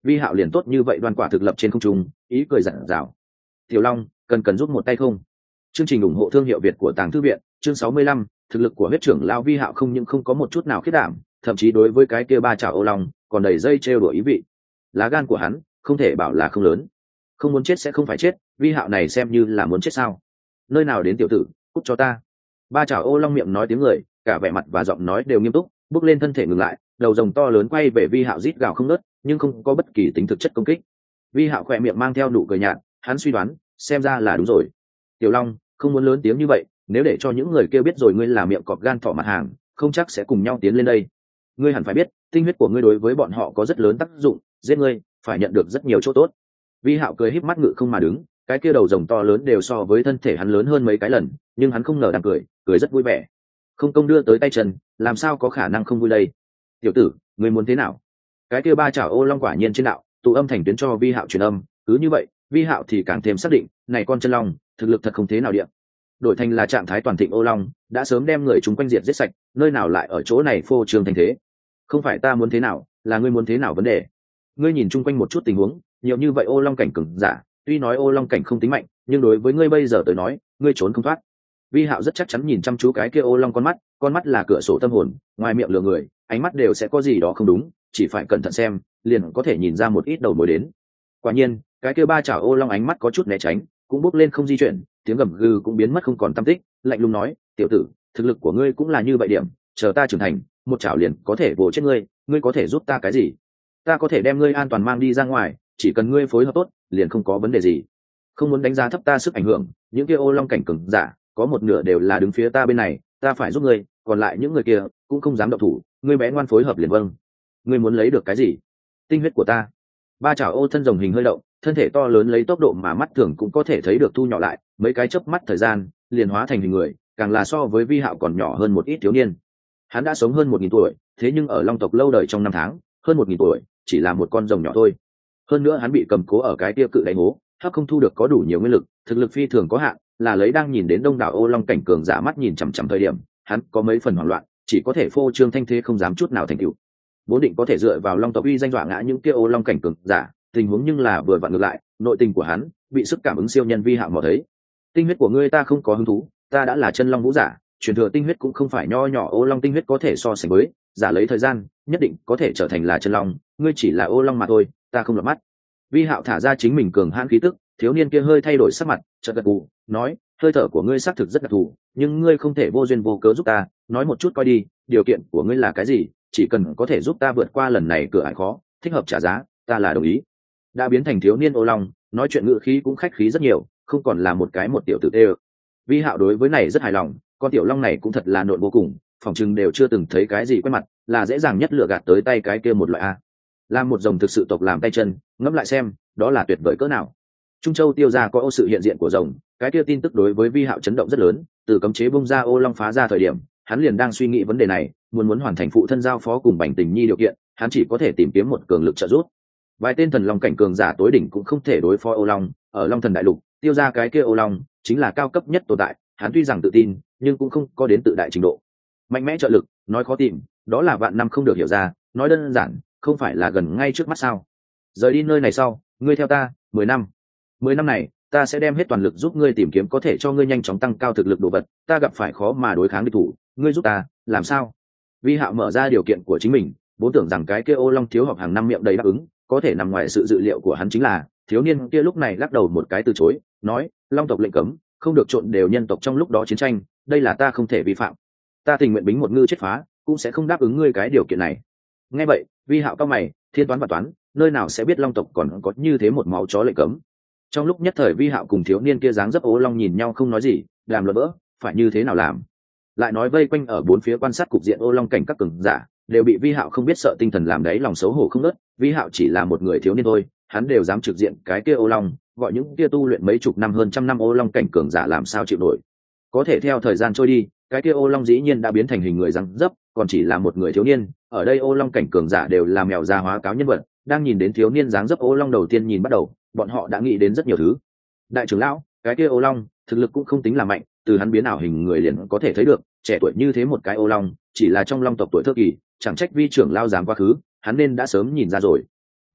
Vi Hạo liền tốt như vậy đoan quả thực lập trên không trung, ý cười rạng rào. Tiểu Long, cần cần giúp một tay không? Chương trình ủng hộ thương hiệu Việt của Tàng Thư viện, chương sáu mươi lăm, thực lực của huyết trưởng lão Vi Hạo không những không có một chút nào khiết đảm, thậm chí đối với cái kia ba chảo ô long, còn đầy dây trêu đùa ý vị. Lá gan của hắn, không thể bảo là không lớn. Không muốn chết sẽ không phải chết, Vi Hạo này xem như là muốn chết sao? Nơi nào đến tiểu tử, cút cho ta. Ba chảo ô long miệng nói tiếng người, cả vẻ mặt và giọng nói đều nghiêm túc, bước lên thân thể ngừng lại, đầu rồng to lớn quay về Vi Hạo rít gào không ngớt, nhưng không có bất kỳ tính thực chất công kích. Vi Hạo khỏe miệng mang theo nụ cười nhạt, hắn suy đoán, xem ra là đúng rồi. Tiểu Long, không muốn lớn tiếng như vậy, nếu để cho những người kia biết rồi ngươi là miệng cọp gan thỏ mặt hàng, không chắc sẽ cùng nhau tiến lên đây. Ngươi hẳn phải biết, tinh huyết của ngươi đối với bọn họ có rất lớn tác dụng, giết ngươi, phải nhận được rất nhiều chỗ tốt. Vi Hạo cười híp mắt ngự không mà đứng, cái kia đầu rồng to lớn đều so với thân thể hắn lớn hơn mấy cái lần, nhưng hắn không ngờ đang cười, cười rất vui vẻ. Không công đưa tới tay chân, làm sao có khả năng không vui đây? Tiểu tử, ngươi muốn thế nào? Cái kia ba chảo ô long quả nhiên trên đạo, tụ âm thành tuyến cho Vi Hạo truyền âm, cứ như vậy, Vi Hạo thì càng thêm xác định, này con chân long, thực lực thật không thế nào điện. Đổi thành là trạng thái toàn thịnh ô long, đã sớm đem người chúng quanh diệt giết sạch, nơi nào lại ở chỗ này phô trương thành thế. Không phải ta muốn thế nào, là ngươi muốn thế nào vấn đề. Ngươi nhìn chung quanh một chút tình huống, nhiều như vậy ô long cảnh cường giả, tuy nói ô long cảnh không tính mạnh, nhưng đối với ngươi bây giờ tới nói, ngươi trốn không thoát. Vi Hạo rất chắc chắn nhìn chăm chú cái kia ô long con mắt, con mắt là cửa sổ tâm hồn, ngoài miệng lừa người, ánh mắt đều sẽ có gì đó không đúng, chỉ phải cẩn thận xem, liền có thể nhìn ra một ít đầu mối đến. Quả nhiên, cái kia ba chảo ô long ánh mắt có chút né tránh, cũng bước lên không di chuyển, tiếng gầm gừ cũng biến mất không còn tăm tích, lạnh lùng nói, tiểu tử, thực lực của ngươi cũng là như vậy điểm, chờ ta trưởng thành, một chảo liền có thể vồ chết ngươi, ngươi có thể giúp ta cái gì? Ta có thể đem ngươi an toàn mang đi ra ngoài, chỉ cần ngươi phối hợp tốt, liền không có vấn đề gì. Không muốn đánh giá thấp ta sức ảnh hưởng, những kia ô long cảnh cường giả, có một nửa đều là đứng phía ta bên này, ta phải giúp ngươi, còn lại những người kia cũng không dám động thủ, ngươi bé ngoan phối hợp liền vâng. Ngươi muốn lấy được cái gì? Tinh huyết của ta. Ba chảo ô thân rồng hình hơi động, thân thể to lớn lấy tốc độ mà mắt thường cũng có thể thấy được thu nhỏ lại, mấy cái chớp mắt thời gian, liền hóa thành hình người, càng là so với Vi Hạo còn nhỏ hơn một ít thiếu niên. Hắn đã sống hơn một nghìn tuổi, thế nhưng ở long tộc lâu đời trong năm tháng, hơn một nghìn tuổi, chỉ là một con rồng nhỏ thôi. Hơn nữa hắn bị cầm cố ở cái tia cự đáy hố, hấp không thu được có đủ nhiều nguyên lực, thực lực phi thường có hạn, là lấy đang nhìn đến đông đảo ô long cảnh cường giả mắt nhìn chằm chằm thời điểm, hắn có mấy phần hoảng loạn, chỉ có thể phô trương thanh thế không dám chút nào thành tựu. Vốn định có thể dựa vào long tộc uy danh dọa ngã những kia ô long cảnh cường giả, tình huống nhưng là vừa vặn ngược lại, nội tình của hắn bị sức cảm ứng siêu nhân Vi Hạo mò thấy. Tinh huyết của ngươi ta không có hứng thú, ta đã là chân long vũ giả, truyền thừa tinh huyết cũng không phải nho nhỏ ô long tinh huyết có thể so sánh với, giả lấy thời gian, nhất định có thể trở thành là chân long, ngươi chỉ là ô long mà thôi, ta không lọt mắt. Vi Hạo thả ra chính mình cường hãn khí tức, thiếu niên kia hơi thay đổi sắc mặt, chợt gật gù, nói, hơi thở của ngươi xác thực rất đặc thù, nhưng ngươi không thể vô duyên vô cớ giúp ta, nói một chút coi đi, điều kiện của ngươi là cái gì, chỉ cần có thể giúp ta vượt qua lần này cửa ải khó, thích hợp trả giá, ta là đồng ý. Đã biến thành thiếu niên ô long, nói chuyện ngữ khí cũng khách khí rất nhiều, không còn là một cái một tiểu tử tê. Vi Hạo đối với này rất hài lòng, con tiểu long này cũng thật là nộn vô cùng, phòng chừng đều chưa từng thấy cái gì quen mặt, là dễ dàng nhất lựa gạt tới tay cái kia một loại a. Làm một rồng thực sự tộc làm tay chân, ngẫm lại xem, đó là tuyệt vời cỡ nào. Trung Châu tiêu ra có ô sự hiện diện của rồng, cái kia tin tức đối với Vi Hạo chấn động rất lớn, từ cấm chế bung ra ô long phá ra thời điểm, hắn liền đang suy nghĩ vấn đề này, muốn muốn hoàn thành phụ thân giao phó cùng Bành Tình Nhi điều kiện, hắn chỉ có thể tìm kiếm một cường lực trợ giúp. Vài tên thần long cảnh cường giả tối đỉnh cũng không thể đối phó ô long, ở Long Thần Đại Lục, tiêu ra cái kia ô long chính là cao cấp nhất tồn tại, hắn tuy rằng tự tin, nhưng cũng không có đến tự đại trình độ. Mạnh mẽ trợ lực, nói khó tìm, đó là vạn năm không được hiểu ra, nói đơn giản, không phải là gần ngay trước mắt sao? Rời đi nơi này sau, ngươi theo ta, mười năm. Mười năm này, ta sẽ đem hết toàn lực giúp ngươi tìm kiếm có thể cho ngươi nhanh chóng tăng cao thực lực đồ vật, ta gặp phải khó mà đối kháng địch thủ, ngươi giúp ta, làm sao? Vi Hạo mở ra điều kiện của chính mình, vốn tưởng rằng cái kia ô long thiếu họp hàng năm miệng đầy đáp ứng, có thể nằm ngoài sự dự liệu của hắn chính là, thiếu niên kia lúc này lắc đầu một cái từ chối, nói, long tộc lệnh cấm, không được trộn đều nhân tộc trong lúc đó chiến tranh, đây là ta không thể vi phạm. Ta tình nguyện bính một ngư chết phá, cũng sẽ không đáp ứng ngươi cái điều kiện này. Nghe vậy, Vi Hạo cao mày, thiên toán và toán, nơi nào sẽ biết long tộc còn có như thế một máu chó lệnh cấm. Trong lúc nhất thời Vi Hạo cùng thiếu niên kia dáng dấp ô long nhìn nhau không nói gì, làm luận vỡ, phải như thế nào làm? Lại nói vây quanh ở bốn phía quan sát cục diện ô long cảnh các cường giả, đều bị Vi Hạo không biết sợ tinh thần làm đấy lòng xấu hổ không ngớt. Vi Hạo chỉ là một người thiếu niên thôi, hắn đều dám trực diện cái kia ô long, gọi những kia tu luyện mấy chục năm hơn trăm năm ô long cảnh cường giả làm sao chịu nổi. Có thể theo thời gian trôi đi, cái kia ô long dĩ nhiên đã biến thành hình người răng dấp, còn chỉ là một người thiếu niên. Ở đây ô long cảnh cường giả đều là mèo già hóa cáo nhân vật, đang nhìn đến thiếu niên dáng dấp ô long đầu tiên nhìn bắt đầu, bọn họ đã nghĩ đến rất nhiều thứ. Đại trưởng lão, cái kia ô long thực lực cũng không tính là mạnh, từ hắn biến ảo hình người liền có thể thấy được, trẻ tuổi như thế một cái ô long, chỉ là trong long tộc tuổi thơ kỳ, chẳng trách Vi trưởng lão dám quá khứ, hắn nên đã sớm nhìn ra rồi.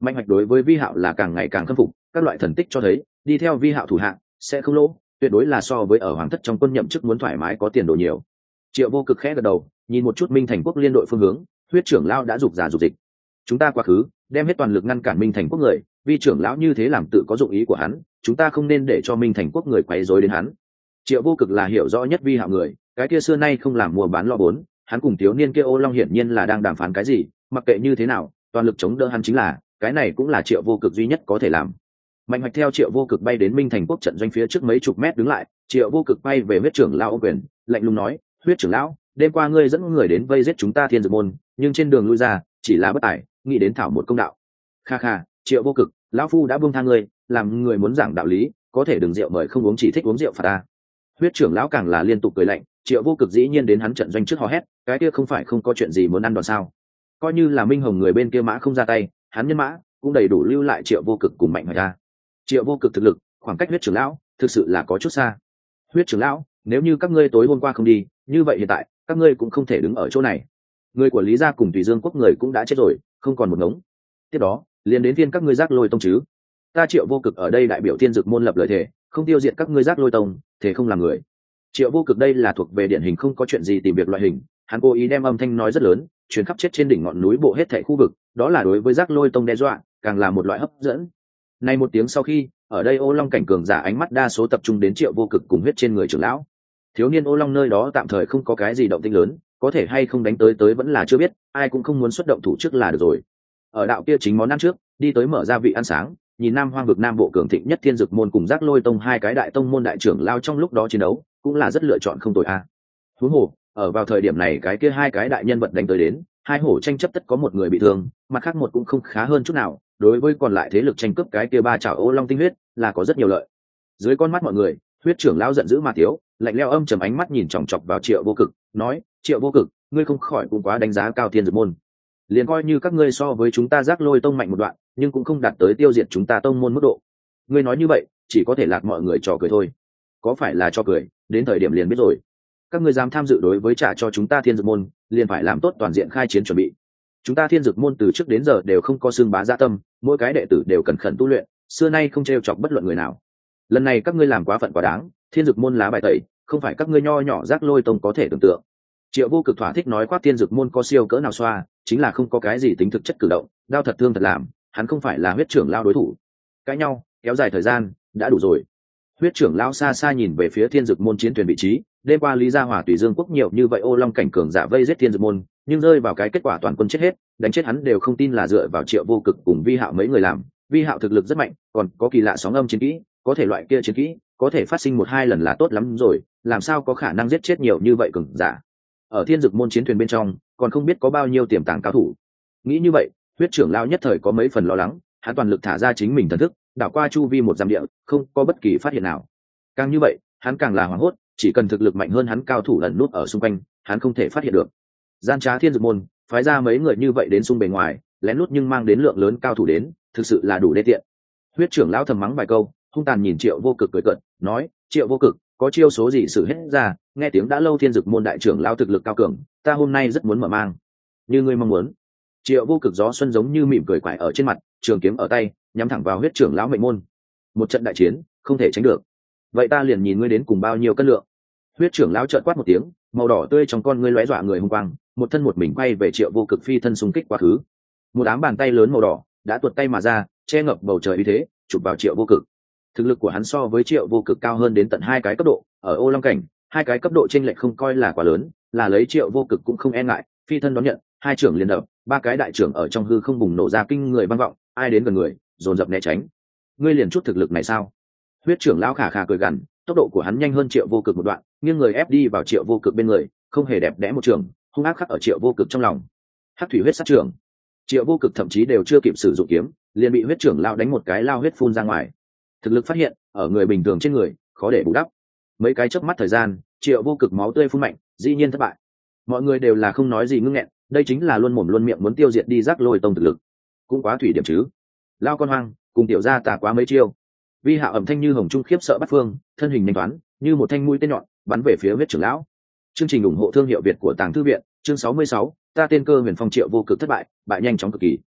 Mạnh Hoạch đối với Vi Hạo là càng ngày càng khâm phục, các loại thần tích cho thấy đi theo Vi Hạo thủ hạng sẽ không lỗ, tuyệt đối là so với ở hoàng thất trong quân nhậm chức muốn thoải mái có tiền đồ nhiều. Triệu Vô Cực khẽ gật đầu, nhìn một chút Minh Thành quốc liên đội phương hướng, huyết trưởng lão đã dục giả dục dịch. Chúng ta quá khứ, đem hết toàn lực ngăn cản Minh Thành quốc người, Vi trưởng lão như thế làm tự có dụng ý của hắn, chúng ta không nên để cho Minh Thành quốc người quấy rối đến hắn. Triệu Vô Cực là hiểu rõ nhất Vi Hạo người, cái kia xưa nay không làm mua bán lo vốn, hắn cùng thiếu niên kia Ô Long hiển nhiên là đang đàm phán cái gì, mặc kệ như thế nào, toàn lực chống đỡ hắn chính là, cái này cũng là Triệu Vô Cực duy nhất có thể làm. Mạnh Hoạch theo Triệu Vô Cực bay đến Minh Thành quốc trận doanh phía trước mấy chục mét đứng lại, Triệu Vô Cực bay về huyết trưởng lão ô quyền, lạnh lùng nói, huyết trưởng lão, đêm qua ngươi dẫn người đến vây giết chúng ta Thiên Dược môn, nhưng trên đường lui ra chỉ là bất tài, nghĩ đến thảo một công đạo. Kha kha, Triệu Vô Cực, lão phu đã buông tha ngươi, làm người muốn giảng đạo lý, có thể đừng rượu mời không uống, chỉ thích uống rượu phạt ta. Huyết trưởng lão càng là liên tục cười lạnh, Triệu Vô Cực dĩ nhiên đến hắn trận doanh trước hò hét, cái kia không phải không có chuyện gì muốn ăn đòn sao? Coi như là Minh Hồng người bên kia mã không ra tay, hắn nhân mã cũng đầy đủ lưu lại Triệu Vô Cực cùng Mạnh Hoạch ra. Triệu Vô Cực thực lực, khoảng cách huyết trưởng lão thực sự là có chút xa. Huyết trưởng lão, nếu như các ngươi tối hôm qua không đi, như vậy hiện tại các ngươi cũng không thể đứng ở chỗ này. Người của Lý gia cùng Tùy Dương quốc người cũng đã chết rồi, không còn một ngống. Tiếp đó, liền đến phiên các ngươi Giác Lôi tông chứ. Ta Triệu Vô Cực ở đây đại biểu Thiên Dực môn lập lời thề, không tiêu diệt các ngươi Giác Lôi tông, thể không làm người. Triệu Vô Cực đây là thuộc về điển hình không có chuyện gì tìm việc loại hình, hắn cố ý đem âm thanh nói rất lớn, truyền khắp chết trên đỉnh ngọn núi bộ hết thảy khu vực, đó là đối với Giác Lôi tông đe dọa, càng là một loại hấp dẫn. Nay một tiếng sau khi, ở đây Ô Long cảnh cường giả ánh mắt đa số tập trung đến Triệu Vô Cực cùng huyết trên người trưởng lão. Thiếu niên Ô Long nơi đó tạm thời không có cái gì động tĩnh lớn, có thể hay không đánh tới tới vẫn là chưa biết, ai cũng không muốn xuất động thủ trước là được rồi. Ở đạo kia chính món ăn trước, đi tới mở ra vị ăn sáng, nhìn Nam Hoang vực Nam bộ cường thịnh nhất Thiên Dực môn cùng Giác Lôi tông hai cái đại tông môn đại trưởng lao trong lúc đó chiến đấu, cũng là rất lựa chọn không tồi a. Huống hồ, ở vào thời điểm này cái kia hai cái đại nhân vật đánh tới đến, hai hổ tranh chấp tất có một người bị thương, mặt khác một cũng không khá hơn chút nào, đối với còn lại thế lực tranh cướp cái kia ba chảo Ô Long tinh huyết là có rất nhiều lợi. Dưới con mắt mọi người, huyết trưởng lão giận dữ mà tiếu, lạnh lẽo âm trầm ánh mắt nhìn chòng chọc vào Triệu Vô Cực, nói, Triệu Vô Cực, ngươi không khỏi cũng quá đánh giá cao Thiên Dực môn. Liền coi như các ngươi so với chúng ta Giác Lôi tông mạnh một đoạn, nhưng cũng không đạt tới tiêu diệt chúng ta tông môn mức độ. Ngươi nói như vậy, chỉ có thể lạc mọi người trò cười thôi. Có phải là trò cười, đến thời điểm liền biết rồi. Các ngươi dám tham dự đối với trả cho chúng ta Thiên Dực môn, liền phải làm tốt toàn diện khai chiến chuẩn bị. Chúng ta Thiên Dực môn từ trước đến giờ đều không có xương bá dạ tâm, mỗi cái đệ tử đều cẩn khẩn tu luyện, xưa nay không trêu chọc bất luận người nào. Lần này các ngươi làm quá phận quá đáng, Thiên Dực môn lá bài tẩy, không phải các ngươi nho nhỏ Giác Lôi tông có thể tưởng tượng. Triệu Vô Cực thỏa thích nói khoác Thiên Dực môn có siêu cỡ nào xoa, chính là không có cái gì tính thực chất cử động, đao thật thương thật làm, hắn không phải là huyết trưởng lao đối thủ. Cãi nhau kéo dài thời gian đã đủ rồi. Huyết trưởng lao xa xa nhìn về phía Thiên Dực môn chiến thuyền vị trí, đêm qua Lý Gia Hỏa Tùy Dương quốc nhiều như vậy Ô Long cảnh cường giả vây giết Thiên Dực môn, nhưng rơi vào cái kết quả toàn quân chết hết, đánh chết hắn đều không tin là dựa vào Triệu Vô Cực cùng Vi Hạo mấy người làm. Vi Hạo thực lực rất mạnh, còn có kỳ lạ sóng âm chiến kỹ, có thể loại kia chiến kỹ có thể phát sinh một hai lần là tốt lắm rồi, làm sao có khả năng giết chết nhiều như vậy cường giả. Ở Thiên Dực môn chiến thuyền bên trong, còn không biết có bao nhiêu tiềm tàng cao thủ. Nghĩ như vậy, huyết trưởng lao nhất thời có mấy phần lo lắng, hắn toàn lực thả ra chính mình thần thức, đảo qua chu vi một dặm địa, không có bất kỳ phát hiện nào. Càng như vậy, hắn càng là hoảng hốt, chỉ cần thực lực mạnh hơn hắn cao thủ ẩn nút ở xung quanh, hắn không thể phát hiện được. Gian trá Thiên Dực môn phái ra mấy người như vậy đến xung bề ngoài, lén lút nhưng mang đến lượng lớn cao thủ đến, thực sự là đủ đê tiện. Huyết trưởng lão thầm mắng vài câu, hung tàn nhìn Triệu Vô Cực cười cợt, nói, Triệu Vô Cực, có chiêu số gì sử hết ra, nghe tiếng đã lâu Thiên Dực môn đại trưởng lão thực lực cao cường, ta hôm nay rất muốn mở mang. Như ngươi mong muốn. Triệu Vô Cực gió xuân giống như mỉm cười quải ở trên mặt, trường kiếm ở tay, nhắm thẳng vào huyết trưởng lão mệnh môn. Một trận đại chiến, không thể tránh được. Vậy ta liền nhìn ngươi đến cùng bao nhiêu cân lượng. Huyết trưởng lão trợn quát một tiếng, màu đỏ tươi trong con ngươi lóe dọa người hung quang, một thân một mình quay về Triệu Vô Cực phi thân xung kích quá khứ. Một ám bàn tay lớn màu đỏ đã tuột tay mà ra, che ngập bầu trời uy thế, chụp vào Triệu Vô Cực. Thực lực của hắn so với Triệu Vô Cực cao hơn đến tận hai cái cấp độ, ở Ô Long cảnh, hai cái cấp độ chênh lệch không coi là quá lớn, là lấy Triệu Vô Cực cũng không e ngại, phi thân đón nhận, hai trưởng liên đập, ba cái đại trưởng ở trong hư không bùng nổ ra kinh người băng vọng, ai đến gần người, dồn dập né tránh. Ngươi liền chút thực lực này sao? Huyết trưởng lão khà khà cười gằn, tốc độ của hắn nhanh hơn Triệu Vô Cực một đoạn, nghiêng người ép đi vào Triệu Vô Cực bên người, không hề đẹp đẽ một trường, hung ác khắc ở Triệu Vô Cực trong lòng. Hắc thủy huyết sát trưởng. Triệu Vô Cực thậm chí đều chưa kịp sử dụng kiếm, liền bị huyết trưởng lão đánh một cái lao huyết phun ra ngoài. Thực lực phát hiện, ở người bình thường trên người, khó để bù đắp. Mấy cái chớp mắt thời gian, Triệu Vô Cực máu tươi phun mạnh, dĩ nhiên thất bại. Mọi người đều là không nói gì ngưng nghẹn, đây chính là luôn mồm luôn miệng muốn tiêu diệt đi Giác Lôi tông thực lực. Cũng quá thủy điểm chứ. Lao con hoang, cùng tiểu gia tà quá mấy chiêu. Vi Hạo ẩm thanh như hồng trung khiếp sợ bắt phương, thân hình nhanh toán, như một thanh mũi tên nhọn, bắn về phía huyết trưởng lão. Chương trình ủng hộ thương hiệu Việt của Tàng Thư viện, chương sáu mươi sáu, ta tên cơ huyền phong Triệu Vô Cực thất bại, bại nhanh chóng cực kỳ.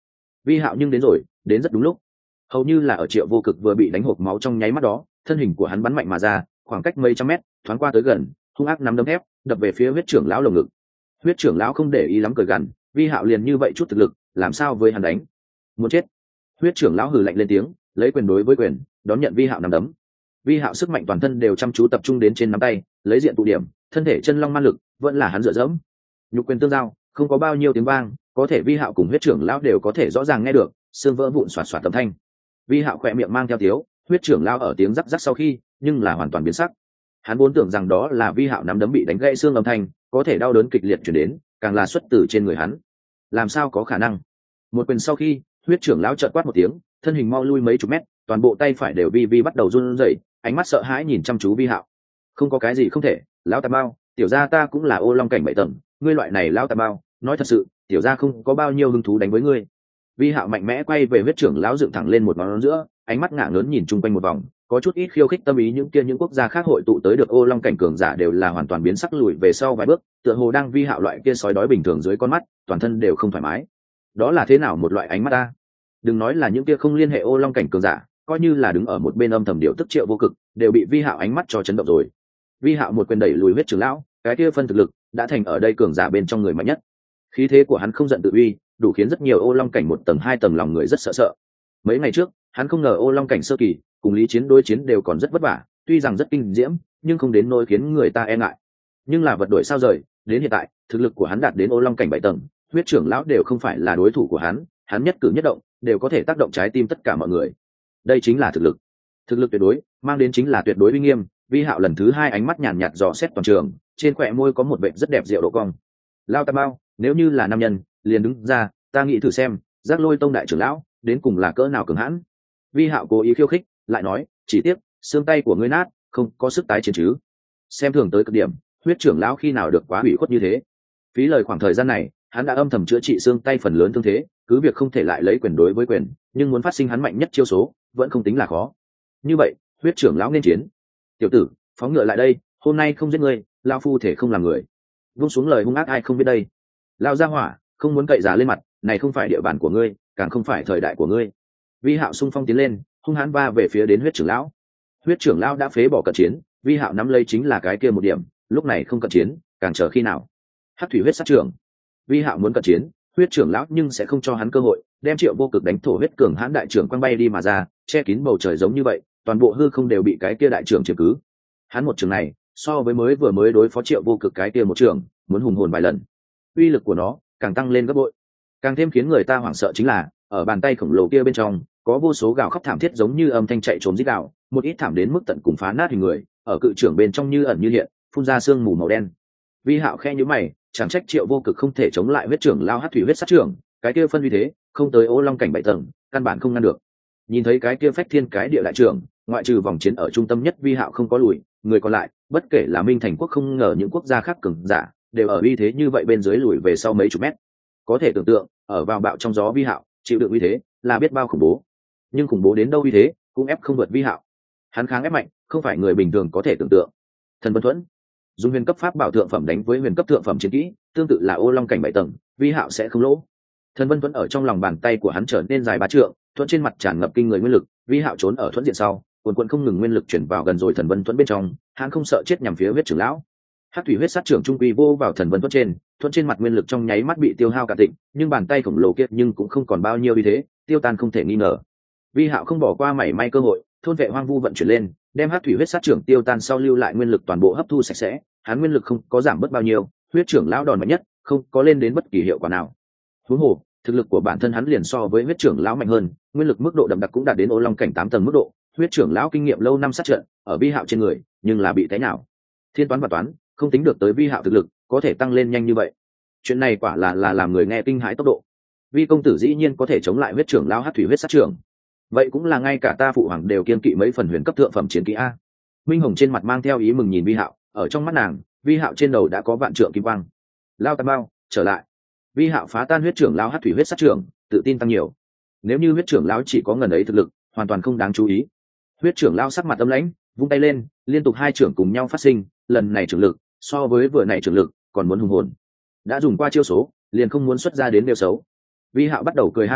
Vi hạo nhưng đến rồi, đến rất đúng lúc. Hầu như là ở Triệu Vô Cực vừa bị đánh hộc máu trong nháy mắt đó, thân hình của hắn bắn mạnh mà ra, khoảng cách mấy trăm mét, thoáng qua tới gần, hung ác nắm đấm thép, đập về phía huyết trưởng lão lồng ngực. Huyết trưởng lão không để ý lắm cười gằn, Vi hạo liền như vậy chút thực lực, làm sao với hắn đánh? Muốn chết. Huyết trưởng lão hừ lạnh lên tiếng, lấy quyền đối với quyền, đón nhận Vi hạo nắm đấm. Vi hạo sức mạnh toàn thân đều chăm chú tập trung đến trên nắm tay, lấy diện tụ điểm, thân thể chân long man lực, vẫn là hắn dựa dẫm. Nhục quyền tương giao, không có bao nhiêu tiếng vang, có thể Vi hạo cùng huyết trưởng lão đều có thể rõ ràng nghe được, xương vỡ vụn xoạt xoạt âm thanh. Vi hạo khỏe miệng mang theo tiếu, huyết trưởng lão ở tiếng rắc rắc sau khi, nhưng là hoàn toàn biến sắc. Hắn vốn tưởng rằng đó là Vi hạo nắm đấm bị đánh gãy xương âm thanh, có thể đau đớn kịch liệt truyền đến, càng là xuất từ trên người hắn. Làm sao có khả năng? Một quyền sau khi, huyết trưởng lão chợt quát một tiếng, thân hình mau lui mấy chục mét, toàn bộ tay phải đều vi vi bắt đầu run rẩy, ánh mắt sợ hãi nhìn chăm chú Vi hạo. Không có cái gì không thể, lão tà bao, tiểu gia ta cũng là ô long cảnh bảy tầng, ngươi loại này lão tà bao, nói thật sự, tiểu gia không có bao nhiêu hứng thú đánh với ngươi. Vi hạo mạnh mẽ quay về huyết trưởng lão dựng thẳng lên một ngón giữa, ánh mắt ngả lớn nhìn chung quanh một vòng, có chút ít khiêu khích tâm ý. Những kia những quốc gia khác hội tụ tới được ô long cảnh cường giả đều là hoàn toàn biến sắc lùi về sau vài bước, tựa hồ đang Vi hạo loại kia sói đói bình thường dưới con mắt, toàn thân đều không thoải mái. Đó là thế nào một loại ánh mắt ta? Đừng nói là những kia không liên hệ ô long cảnh cường giả, coi như là đứng ở một bên âm thầm điều tức Triệu Vô Cực, đều bị Vi hạo ánh mắt cho chấn động rồi. Vi hạo một quyền đẩy lùi huyết trưởng lão, cái kia phân thực lực đã thành ở đây cường giả bên trong người mạnh nhất. Khí thế của hắn không giận tự uy, đủ khiến rất nhiều ô long cảnh một tầng hai tầng lòng người rất sợ sợ. Mấy ngày trước hắn không ngờ ô long cảnh sơ kỳ cùng Lý Chiến đối chiến đều còn rất vất vả, tuy rằng rất kinh diễm nhưng không đến nỗi khiến người ta e ngại. Nhưng là vật đổi sao rời, đến hiện tại thực lực của hắn đạt đến ô long cảnh bảy tầng, huyết trưởng lão đều không phải là đối thủ của hắn, hắn nhất cử nhất động đều có thể tác động trái tim tất cả mọi người. Đây chính là thực lực. Thực lực tuyệt đối mang đến chính là tuyệt đối uy nghiêm. Vi hạo lần thứ hai ánh mắt nhàn nhạt dò xét toàn trường, trên khóe môi có một vệt rất đẹp diệu độ cong. Lao Tam Bao, nếu như là nam nhân liền đứng ra, ta nghĩ thử xem Giác Lôi Tông đại trưởng lão đến cùng là cỡ nào cường hãn. Vi hạo cố ý khiêu khích, lại nói, chỉ tiếc xương tay của ngươi nát, không có sức tái chiến chứ. Xem thường tới cực điểm, huyết trưởng lão khi nào được quá hủy khuất như thế. Phí lời khoảng thời gian này hắn đã âm thầm chữa trị xương tay phần lớn thương thế, cứ việc không thể lại lấy quyền đối với quyền, nhưng muốn phát sinh hắn mạnh nhất chiêu số vẫn không tính là khó. Như vậy huyết trưởng lão nên chiến. Tiểu tử, phóng ngựa lại đây, hôm nay không giết ngươi, lao phu thể không làm người. Vung xuống lời hung ác ai không biết đây. Lao ra hỏa, không muốn cậy giá lên mặt, này không phải địa bàn của ngươi, càng không phải thời đại của ngươi. Vi hạo xung phong tiến lên, hung hãn va về phía đến huyết trưởng lão. Huyết trưởng lão đã phế bỏ cận chiến, Vi hạo nắm lấy chính là cái kia một điểm, lúc này không cận chiến, càng chờ khi nào. Hắc thủy huyết sát trưởng. Vi hạo muốn cận chiến, huyết trưởng lão nhưng sẽ không cho hắn cơ hội, đem Triệu Vô Cực đánh thổ huyết cường hãn đại trưởng quăng bay đi mà ra, che kín bầu trời giống như vậy, toàn bộ hư không đều bị cái kia đại trưởng chiếm cứ. Hắn một trường này so với mới vừa mới đối phó Triệu Vô Cực cái kia một trường muốn hùng hồn vài lần, uy lực của nó càng tăng lên gấp bội. Càng thêm khiến người ta hoảng sợ chính là ở bàn tay khổng lồ kia bên trong có vô số gào khóc thảm thiết giống như âm thanh chạy trốn rít gào, một ít thảm đến mức tận cùng phá nát hình người, ở cự trưởng bên trong như ẩn như hiện, phun ra sương mù màu đen. Vi hạo khe nhíu mày, chẳng trách Triệu Vô Cực không thể chống lại huyết trưởng lao hắc thủy huyết sát trưởng, cái kia phân uy thế không tới ô long cảnh bảy tầng, căn bản không ngăn được. Nhìn thấy cái kia phách thiên cái địa đại trưởng, ngoại trừ vòng chiến ở trung tâm nhất Vi hạo không có lùi, người còn lại bất kể là Minh Thành quốc không ngờ những quốc gia khác cường giả đều ở uy thế như vậy bên dưới lùi về sau mấy chục mét. Có thể tưởng tượng ở vào bạo trong gió Vi hạo chịu đựng uy thế là biết bao khủng bố, nhưng khủng bố đến đâu uy thế cũng ép không vượt Vi hạo. Hắn kháng ép mạnh không phải người bình thường có thể tưởng tượng. Thần Vân Thuẫn dùng huyền cấp pháp bảo thượng phẩm đánh với huyền cấp thượng phẩm chiến kỹ, tương tự là ô long cảnh bảy tầng, Vi hạo sẽ không lỗ. Thần Vân Thuẫn ở trong lòng bàn tay của hắn trở nên dài ba trượng, thuẫn trên mặt tràn ngập kinh người nguyên lực. Vi hạo trốn ở thuẫn diện sau, cuồn cuộn không ngừng nguyên lực chuyển vào gần rồi Thần Vân Thuẫn bên trong, hắn không sợ chết nhằm phía huyết trưởng lão. Hắc thủy huyết sát trưởng trung quy vô vào Thần Vân Thuẫn trên, thuẫn trên mặt nguyên lực trong nháy mắt bị tiêu hao cả tịnh, nhưng bàn tay khổng lồ kia nhưng cũng không còn bao nhiêu như thế, tiêu tan không thể nghi ngờ. Vi hạo không bỏ qua mảy may cơ hội, thôn vệ hoang vu vận chuyển lên, đem hắc thủy huyết sát trưởng tiêu tan sau lưu lại nguyên lực toàn bộ hấp thu sạch sẽ, hắn nguyên lực không có giảm bớt bao nhiêu, huyết trưởng lão đòn mạnh nhất không có lên đến bất kỳ hiệu quả nào. Huống hồ thực lực của bản thân hắn liền so với huyết trưởng lão mạnh hơn, nguyên lực mức độ đậm đặc cũng đạt đến ô long cảnh tám tầng mức độ. Huyết trưởng lão kinh nghiệm lâu năm sát trận ở Vi hạo trên người, nhưng là bị té nào. Thiên toán và toán không tính được tới Vi hạo thực lực có thể tăng lên nhanh như vậy. Chuyện này quả là là làm người nghe kinh hãi tốc độ. Vi công tử dĩ nhiên có thể chống lại huyết trưởng lão hắc thủy huyết sát trưởng, vậy cũng là ngay cả ta phụ hoàng đều kiên kỵ mấy phần huyền cấp thượng phẩm chiến kỹ a. Minh Hồng trên mặt mang theo ý mừng nhìn Vi hạo, ở trong mắt nàng, Vi hạo trên đầu đã có vạn trượng kim quang. Lao Tam Bao, trở lại. Vi hạo phá tan huyết trưởng lão hắc thủy huyết sát trưởng, tự tin tăng nhiều. Nếu như huyết trưởng lão chỉ có ngần ấy thực lực, hoàn toàn không đáng chú ý. Huyết trưởng lão sắc mặt âm lãnh, vung tay lên, liên tục hai trưởng cùng nhau phát sinh, lần này trưởng lực so với vừa này trưởng lực còn muốn hùng hồn. Đã dùng qua chiêu số, liền không muốn xuất ra đến đều xấu. Vi hạo bắt đầu cười ha hả,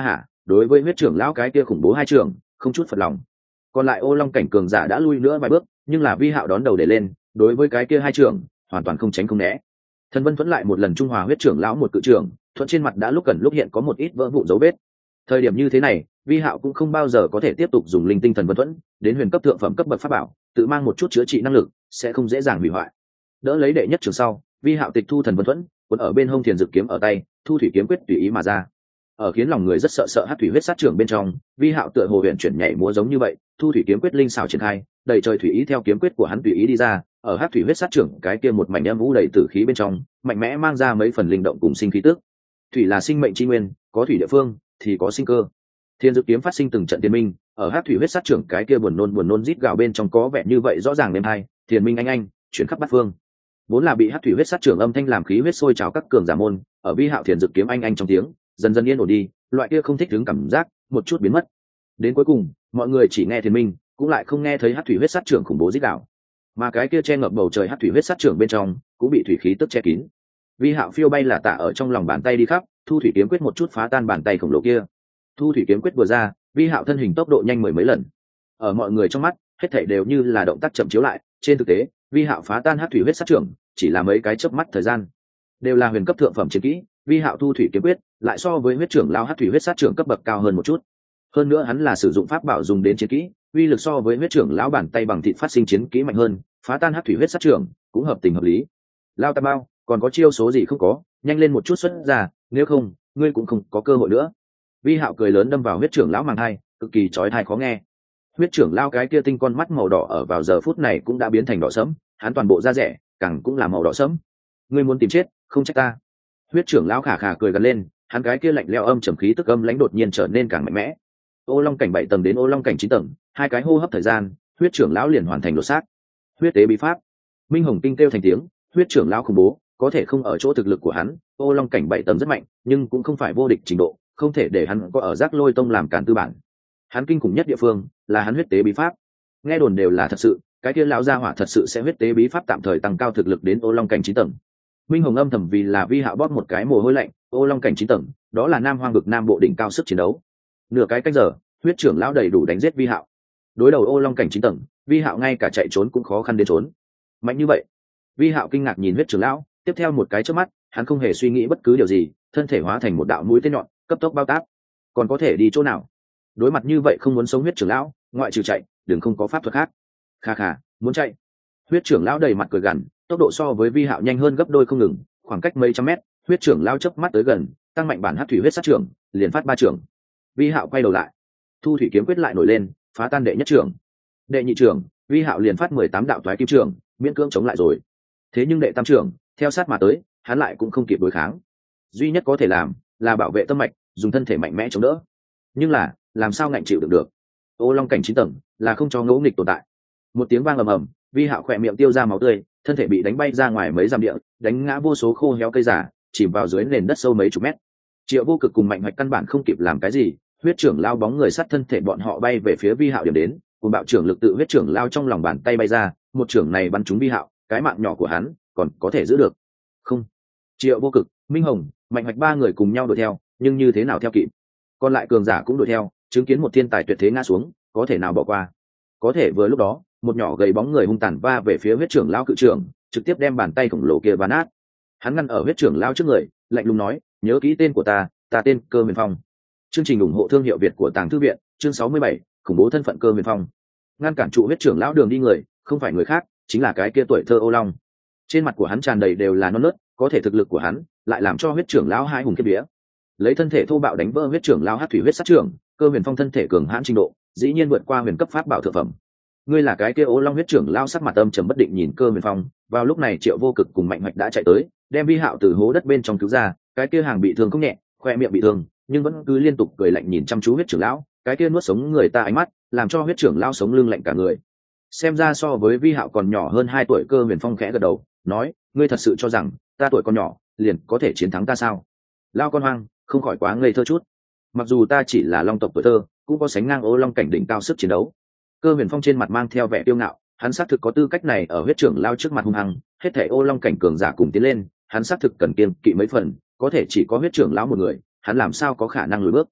đối với huyết trưởng lão cái kia khủng bố hai trưởng không chút phật lòng. Còn lại ô long cảnh cường giả đã lui nữa vài bước, nhưng là Vi Hạo đón đầu để lên, đối với cái kia hai trưởng hoàn toàn không tránh không né. Thần Vân Thuẫn lại một lần trung hòa huyết trưởng lão một cự trưởng, thuẫn trên mặt đã lúc gần lúc hiện có một ít vỡ vụn dấu vết. Thời điểm như thế này, Vi Hạo cũng không bao giờ có thể tiếp tục dùng linh tinh thần Vân Thuẫn, đến huyền cấp thượng phẩm cấp bậc pháp bảo, tự mang một chút chữa trị năng lực, sẽ không dễ dàng hủy hoại. Đỡ lấy đệ nhất trường sau, Vi Hạo tịch thu thần Vân Thuẫn, cuốn ở bên hông thiền dược kiếm ở tay, thu thủy kiếm quyết tùy ý mà ra. Ở khiến lòng người rất sợ sợ hắc thủy huyết sát trưởng bên trong, Vi Hạo tựa hồ huyền chuyển nhảy múa giống như vậy, thu thủy kiếm quyết linh xảo triển khai, đầy trời thủy ý theo kiếm quyết của hắn tùy ý đi ra, ở hắc thủy huyết sát trưởng cái kia một mảnh âm vũ đầy tử khí bên trong, mạnh mẽ mang ra mấy phần linh động cùng sinh khí tức. Thủy là sinh mệnh chi nguyên, có thủy địa phương thì có sinh cơ. Thiên dược kiếm phát sinh từng trận tiên minh, ở hắc thủy huyết sát trưởng cái kia buồn nôn buồn nôn rít gào bên trong có vẻ như vậy rõ ràng đêm hai, thiền minh anh anh, chuyển khắp bát phương. Vốn là bị hắc thủy huyết sát trưởng âm thanh làm khí huyết sôi trào các cường giả môn, ở Vi Hạo thiền dược kiếm anh anh trong tiếng, dần dần yên ổn đi, loại kia không thích đứng cảm giác, một chút biến mất. Đến cuối cùng, mọi người chỉ nghe thiền minh, cũng lại không nghe thấy hắc thủy huyết sát trưởng khủng bố rít gào. Mà cái kia che ngập bầu trời hắc thủy huyết sát trưởng bên trong, cũng bị thủy khí tức che kín. Vi Hạo phiêu bay là tạ ở trong lòng bàn tay đi khắp, thu thủy kiếm quyết một chút phá tan bàn tay khổng lồ kia. Thu thủy kiếm quyết vừa ra, Vi Hạo thân hình tốc độ nhanh mười mấy lần. Ở mọi người trong mắt, hết thảy đều như là động tác chậm chiếu lại, trên thực tế, Vi Hạo phá tan hắc thủy huyết sát trưởng, chỉ là mấy cái chớp mắt thời gian. Đều là huyền cấp thượng phẩm chiến kỹ, Vi Hạo thu thủy kiếm quyết, lại so với huyết trưởng lao hắc thủy huyết sát trưởng cấp bậc cao hơn một chút. Hơn nữa hắn là sử dụng pháp bảo dùng đến chiến kỹ, uy lực so với huyết trưởng lão bàn tay bằng thịt phát sinh chiến kỹ mạnh hơn, phá tan hắc thủy huyết sát trưởng, cũng hợp tình hợp lý. Lao Tam Bao, còn có chiêu số gì không có, nhanh lên một chút xuất ra, nếu không, ngươi cũng không có cơ hội nữa. Vi Hạo cười lớn đâm vào huyết trưởng lão màng hai, cực kỳ chói tai khó nghe. Huyết trưởng lão cái kia tinh con mắt màu đỏ ở vào giờ phút này cũng đã biến thành đỏ sẫm, hắn toàn bộ da rẻ, càng cũng là màu đỏ sẫm. Ngươi muốn tìm chết, không trách ta. Huyết trưởng lão khả khả cười gần lên, hắn cái kia lạnh lẽo âm trầm khí tức âm lãnh đột nhiên trở nên càng mạnh mẽ. Ô Long cảnh bảy tầng đến Ô Long cảnh chín tầng, hai cái hô hấp thời gian, huyết trưởng lão liền hoàn thành đột xác. Huyết tế bí pháp. Minh Hồng Tinh kêu thành tiếng, huyết trưởng lão khủng bố, có thể không ở chỗ thực lực của hắn, Ô Long cảnh bảy tầng rất mạnh, nhưng cũng không phải vô địch trình độ, không thể để hắn có ở Giác Lôi Tông làm cản tư bản. Hắn kinh khủng nhất địa phương là hắn huyết tế bí pháp. Nghe đồn đều là thật sự, cái kia lão gia hỏa thật sự sẽ huyết tế bí pháp tạm thời tăng cao thực lực đến Ô Long cảnh chín tầng. Minh Hồng âm thầm vì là Vi Hạo bóp một cái mồ hôi lạnh, Ô Long cảnh chín tầng, đó là Nam Hoang vực Nam bộ đỉnh cao sức chiến đấu. Nửa cái canh giờ, huyết trưởng lão đầy đủ đánh giết Vi Hạo. Đối đầu Ô Long cảnh chín tầng, Vi Hạo ngay cả chạy trốn cũng khó khăn đến trốn. Mạnh như vậy. Vi Hạo kinh ngạc nhìn huyết trưởng lão, tiếp theo một cái chớp mắt, hắn không hề suy nghĩ bất cứ điều gì, thân thể hóa thành một đạo mũi tên nhọn, cấp tốc bao táp. Còn có thể đi chỗ nào? Đối mặt như vậy không muốn sống huyết trưởng lão, ngoại trừ chạy, đừng không có pháp thuật khác. Kha kha, muốn chạy. Huyết trưởng lão đầy mặt cười gằn, tốc độ so với Vi Hạo nhanh hơn gấp đôi không ngừng, khoảng cách mấy trăm mét, huyết trưởng lão chớp mắt tới gần, tăng mạnh bản hắc thủy huyết sát trưởng, liền phát ba trưởng. Vi Hạo quay đầu lại, thu thủy kiếm quyết lại nổi lên, phá tan đệ nhất trưởng. Đệ nhị trưởng, Vi Hạo liền phát mười tám đạo toái kim trưởng, miễn cưỡng chống lại rồi. Thế nhưng đệ tam trưởng, theo sát mà tới, hắn lại cũng không kịp đối kháng. Duy nhất có thể làm là bảo vệ tâm mạch, dùng thân thể mạnh mẽ chống đỡ. Nhưng là, làm sao ngạnh chịu được được? Ô Long cảnh chín tầng, là không cho ngẫu nghịch tồn tại. Một tiếng vang ầm ầm, Vi Hạo khỏe miệng tiêu ra máu tươi, thân thể bị đánh bay ra ngoài mấy dặm địa, đánh ngã vô số khô héo cây giả, chìm vào dưới nền đất sâu mấy chục mét. Triệu Vô Cực cùng Mạnh Hoạch căn bản không kịp làm cái gì, huyết trưởng lao bóng người sát thân thể bọn họ bay về phía Vi Hạo điểm đến, cùng bạo trưởng lực tự huyết trưởng lao trong lòng bàn tay bay ra, một trưởng này bắn trúng Vi Hạo, cái mạng nhỏ của hắn còn có thể giữ được. Không. Triệu Vô Cực, Minh Hồng, Mạnh Hoạch ba người cùng nhau đuổi theo, nhưng như thế nào theo kịp? Còn lại cường giả cũng đuổi theo, chứng kiến một thiên tài tuyệt thế ngã xuống, có thể nào bỏ qua? Có thể vừa lúc đó, một nhỏ gầy bóng người hung tàn va về phía huyết trưởng lao cự trưởng, trực tiếp đem bàn tay khổng lồ kia ván nát. Hắn ngăn ở huyết trưởng lao trước người, lạnh lùng nói, nhớ kỹ tên của ta, ta tên Cơ Huyền Phong. Chương trình ủng hộ thương hiệu Việt của Tàng Thư viện, chương sáu mươi bảy, khủng bố thân phận Cơ Huyền Phong. Ngăn cản trụ huyết trưởng lão đường đi người, không phải người khác, chính là cái kia tuổi thơ Ô Long. Trên mặt của hắn tràn đầy đều là non nớt, có thể thực lực của hắn lại làm cho huyết trưởng lão hai hùng kiếp vía. Lấy thân thể thô bạo đánh vỡ huyết trưởng lão hắc thủy huyết sát trưởng, Cơ Huyền Phong thân thể cường hãn trình độ, dĩ nhiên vượt qua huyền cấp pháp bảo thượng phẩm. Ngươi là cái kia Ô Long huyết trưởng lão sắc mặt âm trầm bất định nhìn Cơ Huyền Phong, vào lúc này Triệu Vô Cực cùng Mạnh Hoạch đã chạy tới, đem Vi Hạo từ hố đất bên trong cứu ra, cái kia hàng bị thương không nhẹ, khoe miệng bị thương, nhưng vẫn cứ liên tục cười lạnh nhìn chăm chú huyết trưởng lão, cái kia nuốt sống người ta ánh mắt, làm cho huyết trưởng lão sống lưng lạnh cả người. Xem ra so với Vi Hạo còn nhỏ hơn hai tuổi, Cơ Huyền Phong khẽ gật đầu, nói, ngươi thật sự cho rằng ta tuổi còn nhỏ liền có thể chiến thắng ta sao? Lao con hoang, không khỏi quá ngây thơ chút. Mặc dù ta chỉ là long tộc tuổi thơ, cũng có sánh ngang Ô Long cảnh đỉnh cao sức chiến đấu. Cơ Huyền Phong trên mặt mang theo vẻ tiêu ngạo, hắn xác thực có tư cách này ở huyết trưởng lao trước mặt hung hăng, hết thảy Ô Long cảnh cường giả cùng tiến lên, hắn xác thực cần kiêng kỵ mấy phần, có thể chỉ có huyết trưởng lão một người, hắn làm sao có khả năng lùi bước?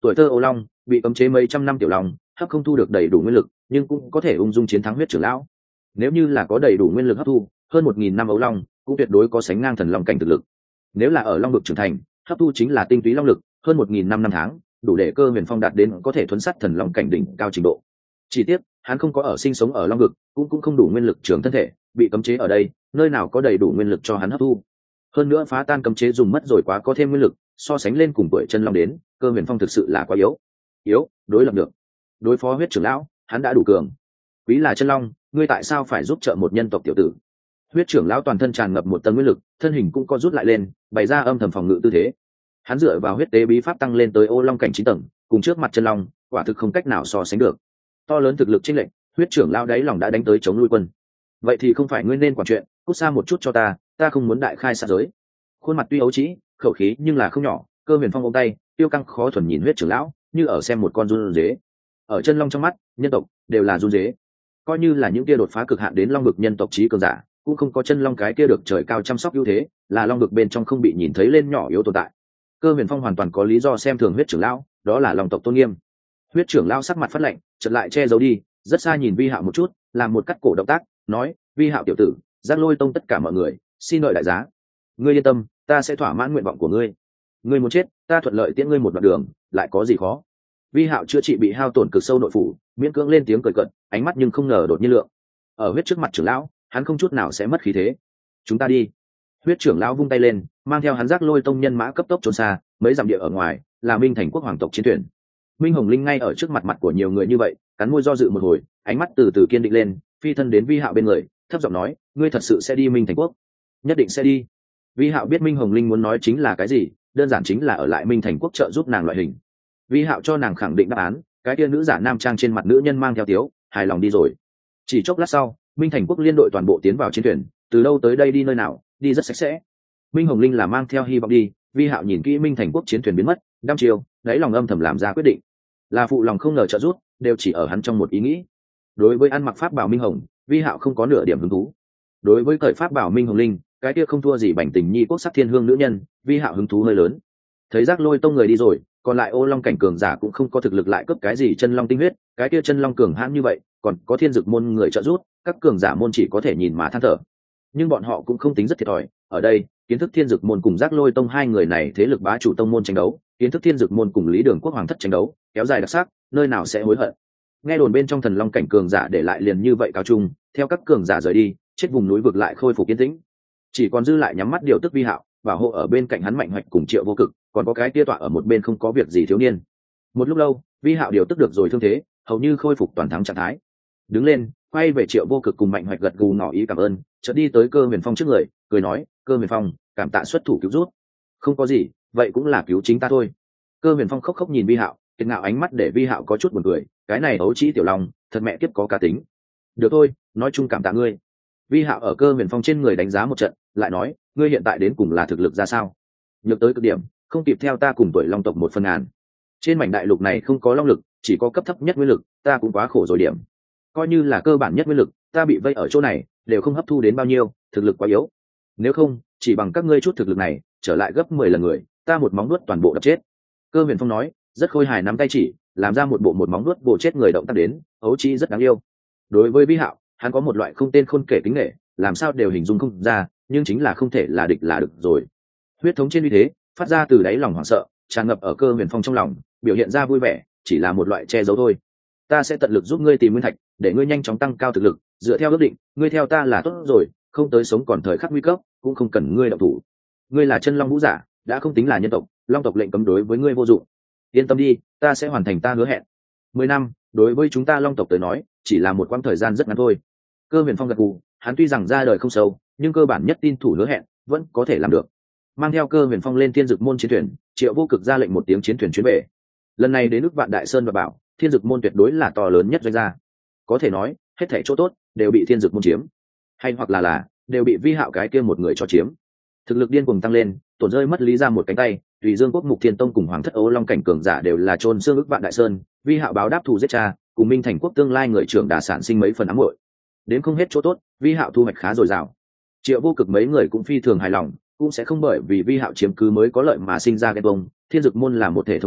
tuổi thơ ô long bị cấm chế mấy trăm năm tiểu long hấp không thu được đầy đủ nguyên lực, nhưng cũng có thể ung dung chiến thắng huyết trưởng lão. Nếu như là có đầy đủ nguyên lực hấp thu, hơn một nghìn năm ấu long cũng tuyệt đối có sánh ngang thần long cảnh thực lực. Nếu là ở long vực trưởng thành, hấp thu chính là tinh túy long lực, hơn một nghìn năm năm tháng, đủ để Cơ Huyền Phong đạt đến có thể thuấn sát thần long cảnh đỉnh cao trình độ. Chỉ tiếc, hắn không có ở sinh sống ở long vực, cũng cũng không đủ nguyên lực trưởng thân thể, bị cấm chế ở đây, nơi nào có đầy đủ nguyên lực cho hắn hấp thu. Hơn nữa phá tan cấm chế dùng mất rồi quá có thêm nguyên lực, so sánh lên cùng tuổi chân long đến, Cơ Huyền Phong thực sự là quá yếu. Yếu, đối lập được. Đối phó huyết trưởng lão, hắn đã đủ cường. Quý là chân long, ngươi tại sao phải giúp trợ một nhân tộc tiểu tử? Huyết trưởng lão toàn thân tràn ngập một tầng nguyên lực, thân hình cũng co rút lại lên, bày ra âm thầm phòng ngự tư thế. Hắn dựa vào huyết tế bí pháp tăng lên tới ô long cảnh chín tầng, cùng trước mặt chân long, quả thực không cách nào so sánh được. To lớn thực lực chênh lệch, huyết trưởng lão đáy lòng đã đánh tới chống lui quân. Vậy thì không phải ngươi nên quản chuyện, cút xa một chút cho ta, ta không muốn đại khai sát giới. Khuôn mặt tuy ấu trĩ, khẩu khí nhưng là không nhỏ. Cơ Huyền Phong ôm tay, tiêu căng khó thuần nhìn huyết trưởng lão, như ở xem một con run dế. Ở chân long trong mắt, nhân tộc đều là run dế. Coi như là những kia đột phá cực hạn đến long vực nhân tộc trí cường giả, cũng không có chân long cái kia được trời cao chăm sóc ưu thế, là long vực bên trong không bị nhìn thấy lên nhỏ yếu tồn tại. Cơ Huyền Phong hoàn toàn có lý do xem thường huyết trưởng lão, đó là long tộc tôn nghiêm. Huyết trưởng lão sắc mặt phát lạnh, chợt lại che giấu đi, rất xa nhìn Vi Hạo một chút, làm một cắt cổ động tác, nói: Vi Hạo tiểu tử, Giác Lôi tông tất cả mọi người, xin đợi đại giá. Ngươi yên tâm, ta sẽ thỏa mãn nguyện vọng của ngươi. Ngươi muốn chết, ta thuận lợi tiễn ngươi một đoạn đường, lại có gì khó? Vi Hạo chữa trị bị hao tổn cực sâu nội phủ, miễn cưỡng lên tiếng cười cợt, ánh mắt nhưng không ngờ đột nhiên lượng. Ở huyết trước mặt trưởng lão, hắn không chút nào sẽ mất khí thế. Chúng ta đi. Huyết trưởng lão vung tay lên, mang theo hắn Giác Lôi tông nhân mã cấp tốc trốn xa, mấy dặm địa ở ngoài, là Minh Thành quốc hoàng tộc chiến thuyền. Minh Hồng Linh ngay ở trước mặt mặt của nhiều người như vậy, cắn môi do dự một hồi, ánh mắt từ từ kiên định lên, phi thân đến Vi Hạo bên người, thấp giọng nói: ngươi thật sự sẽ đi Minh Thành quốc? Nhất định sẽ đi. Vi Hạo biết Minh Hồng Linh muốn nói chính là cái gì, đơn giản chính là ở lại Minh Thành quốc trợ giúp nàng loại hình. Vi Hạo cho nàng khẳng định đáp án, cái kia nữ giả nam trang trên mặt nữ nhân mang theo tiếu, hài lòng đi rồi. Chỉ chốc lát sau, Minh Thành quốc liên đội toàn bộ tiến vào chiến thuyền, từ đâu tới đây đi nơi nào, đi rất sạch sẽ. Minh Hồng Linh là mang theo hy vọng đi, Vi Hạo nhìn kỹ Minh Thành quốc chiến thuyền biến mất, đăm chiêu, đáy lòng âm thầm làm ra quyết định. Là phụ lòng không ngờ trợ giúp, đều chỉ ở hắn trong một ý nghĩ. Đối với ăn mặc pháp bảo Minh Hồng, Vi Hạo không có nửa điểm hứng thú. Đối với cởi pháp bảo Minh Hồng Linh, cái kia không thua gì Bành Tình Nhi quốc sắc thiên hương nữ nhân, Vi Hạo hứng thú hơi lớn. Thấy Giác Lôi tông người đi rồi, còn lại ô long cảnh cường giả cũng không có thực lực lại cấp cái gì chân long tinh huyết, cái kia chân long cường hãn như vậy, còn có thiên dực môn người trợ giúp, các cường giả môn chỉ có thể nhìn mà than thở. Nhưng bọn họ cũng không tính rất thiệt thòi, ở đây, kiến thức thiên dực môn cùng Giác Lôi tông hai người này thế lực bá chủ tông môn tranh đấu, kiến thức thiên dực môn cùng Lý Đường quốc hoàng thất tranh đấu, kéo dài đặc sắc, nơi nào sẽ hối hận. Nghe đồn bên trong thần long cảnh cường giả để lại liền như vậy cao trung, theo các cường giả rời đi, chết vùng núi vực lại khôi phục yên tĩnh. Chỉ còn dư lại nhắm mắt điều tức Vi Hạo, bảo hộ ở bên cạnh hắn Mạnh Hoạch cùng Triệu Vô Cực, còn có cái tia tọa ở một bên không có việc gì thiếu niên. Một lúc lâu, Vi Hạo điều tức được rồi thương thế, hầu như khôi phục toàn thắng trạng thái. Đứng lên, quay về Triệu Vô Cực cùng Mạnh Hoạch gật gù ngỏ ý cảm ơn, chợt đi tới Cơ Huyền Phong trước người, cười nói: Cơ Huyền Phong, cảm tạ xuất thủ cứu rút. Không có gì, vậy cũng là cứu chính ta thôi. Cơ Huyền Phong khóc khóc nhìn Vi Hạo, kiệt ngạo ánh mắt để Vi Hạo có chút buồn cười, cái này ấu trĩ tiểu long, thật mẹ kiếp có cá tính. Được thôi, nói chung cảm tạ ngươi. Vi Hạo ở Cơ Huyền Phong trên người đánh giá một trận, lại nói: ngươi hiện tại đến cùng là thực lực ra sao? Nhược tới cực điểm, không kịp theo ta cùng tuổi long tộc một phần ngàn. Trên mảnh đại lục này không có long lực, chỉ có cấp thấp nhất nguyên lực, ta cũng quá khổ rồi điểm. Coi như là cơ bản nhất nguyên lực, ta bị vây ở chỗ này, đều không hấp thu đến bao nhiêu, thực lực quá yếu. Nếu không, chỉ bằng các ngươi chút thực lực này, trở lại gấp mười lần người, ta một móng nuốt toàn bộ đập chết. Cơ Huyền Phong nói, rất khôi hài nắm tay chỉ, làm ra một bộ một móng nuốt bổ chết người động tác đến, ấu trĩ rất đáng yêu. Đối với Vi Hạo, hắn có một loại không tên khôn kể kính nể, làm sao đều hình dung không ra, nhưng chính là không thể là địch là được rồi. Huyết thống trên uy thế phát ra từ đáy lòng hoảng sợ, tràn ngập ở Cơ Huyền Phong trong lòng, biểu hiện ra vui vẻ, chỉ là một loại che giấu thôi. Ta sẽ tận lực giúp ngươi tìm nguyên thạch, để ngươi nhanh chóng tăng cao thực lực, dựa theo ước định, ngươi theo ta là tốt rồi, không tới sống còn thời khắc nguy cấp, cũng không cần ngươi động thủ. Ngươi là chân long vũ giả, đã không tính là nhân tộc, long tộc lệnh cấm đối với ngươi vô dụng. Yên tâm đi, ta sẽ hoàn thành ta hứa hẹn. Mười năm, đối với chúng ta long tộc tới nói, chỉ là một quãng thời gian rất ngắn thôi. Cơ Huyền Phong gật gù, hắn tuy rằng ra đời không sâu, nhưng cơ bản nhất tin thủ hứa hẹn vẫn có thể làm được. Mang theo Cơ Huyền Phong lên thiên dực môn chiến thuyền, Triệu Vô Cực ra lệnh một tiếng chiến thuyền chuyến về. Lần này đến nước Vạn Đại Sơn và bảo, thiên dực môn tuyệt đối là to lớn nhất doanh gia. Có thể nói, hết thảy chỗ tốt đều bị thiên dực môn chiếm, hay hoặc là là đều bị Vi Hạo cái kia một người cho chiếm. Thực lực điên cuồng tăng lên, tổn rơi mất lý ra một cánh tay, tùy Dương quốc Mục Thiên Tông cùng Hoàng thất Âu Long cảnh cường giả đều là chôn xương ức Vạn Đại Sơn. Vi Hạo báo đáp thù giết cha, cùng Minh Thành quốc tương lai người trưởng đã sản sinh mấy phần ám muội. Đến không hết chỗ tốt, Vi Hạo thu hoạch khá dồi dào. Triệu Vô Cực mấy người cũng phi thường hài lòng, cũng sẽ không bởi vì Vi Hạo chiếm cứ mới có lợi mà sinh ra ghen tuông. Thiên dực môn là một thể thống nhất,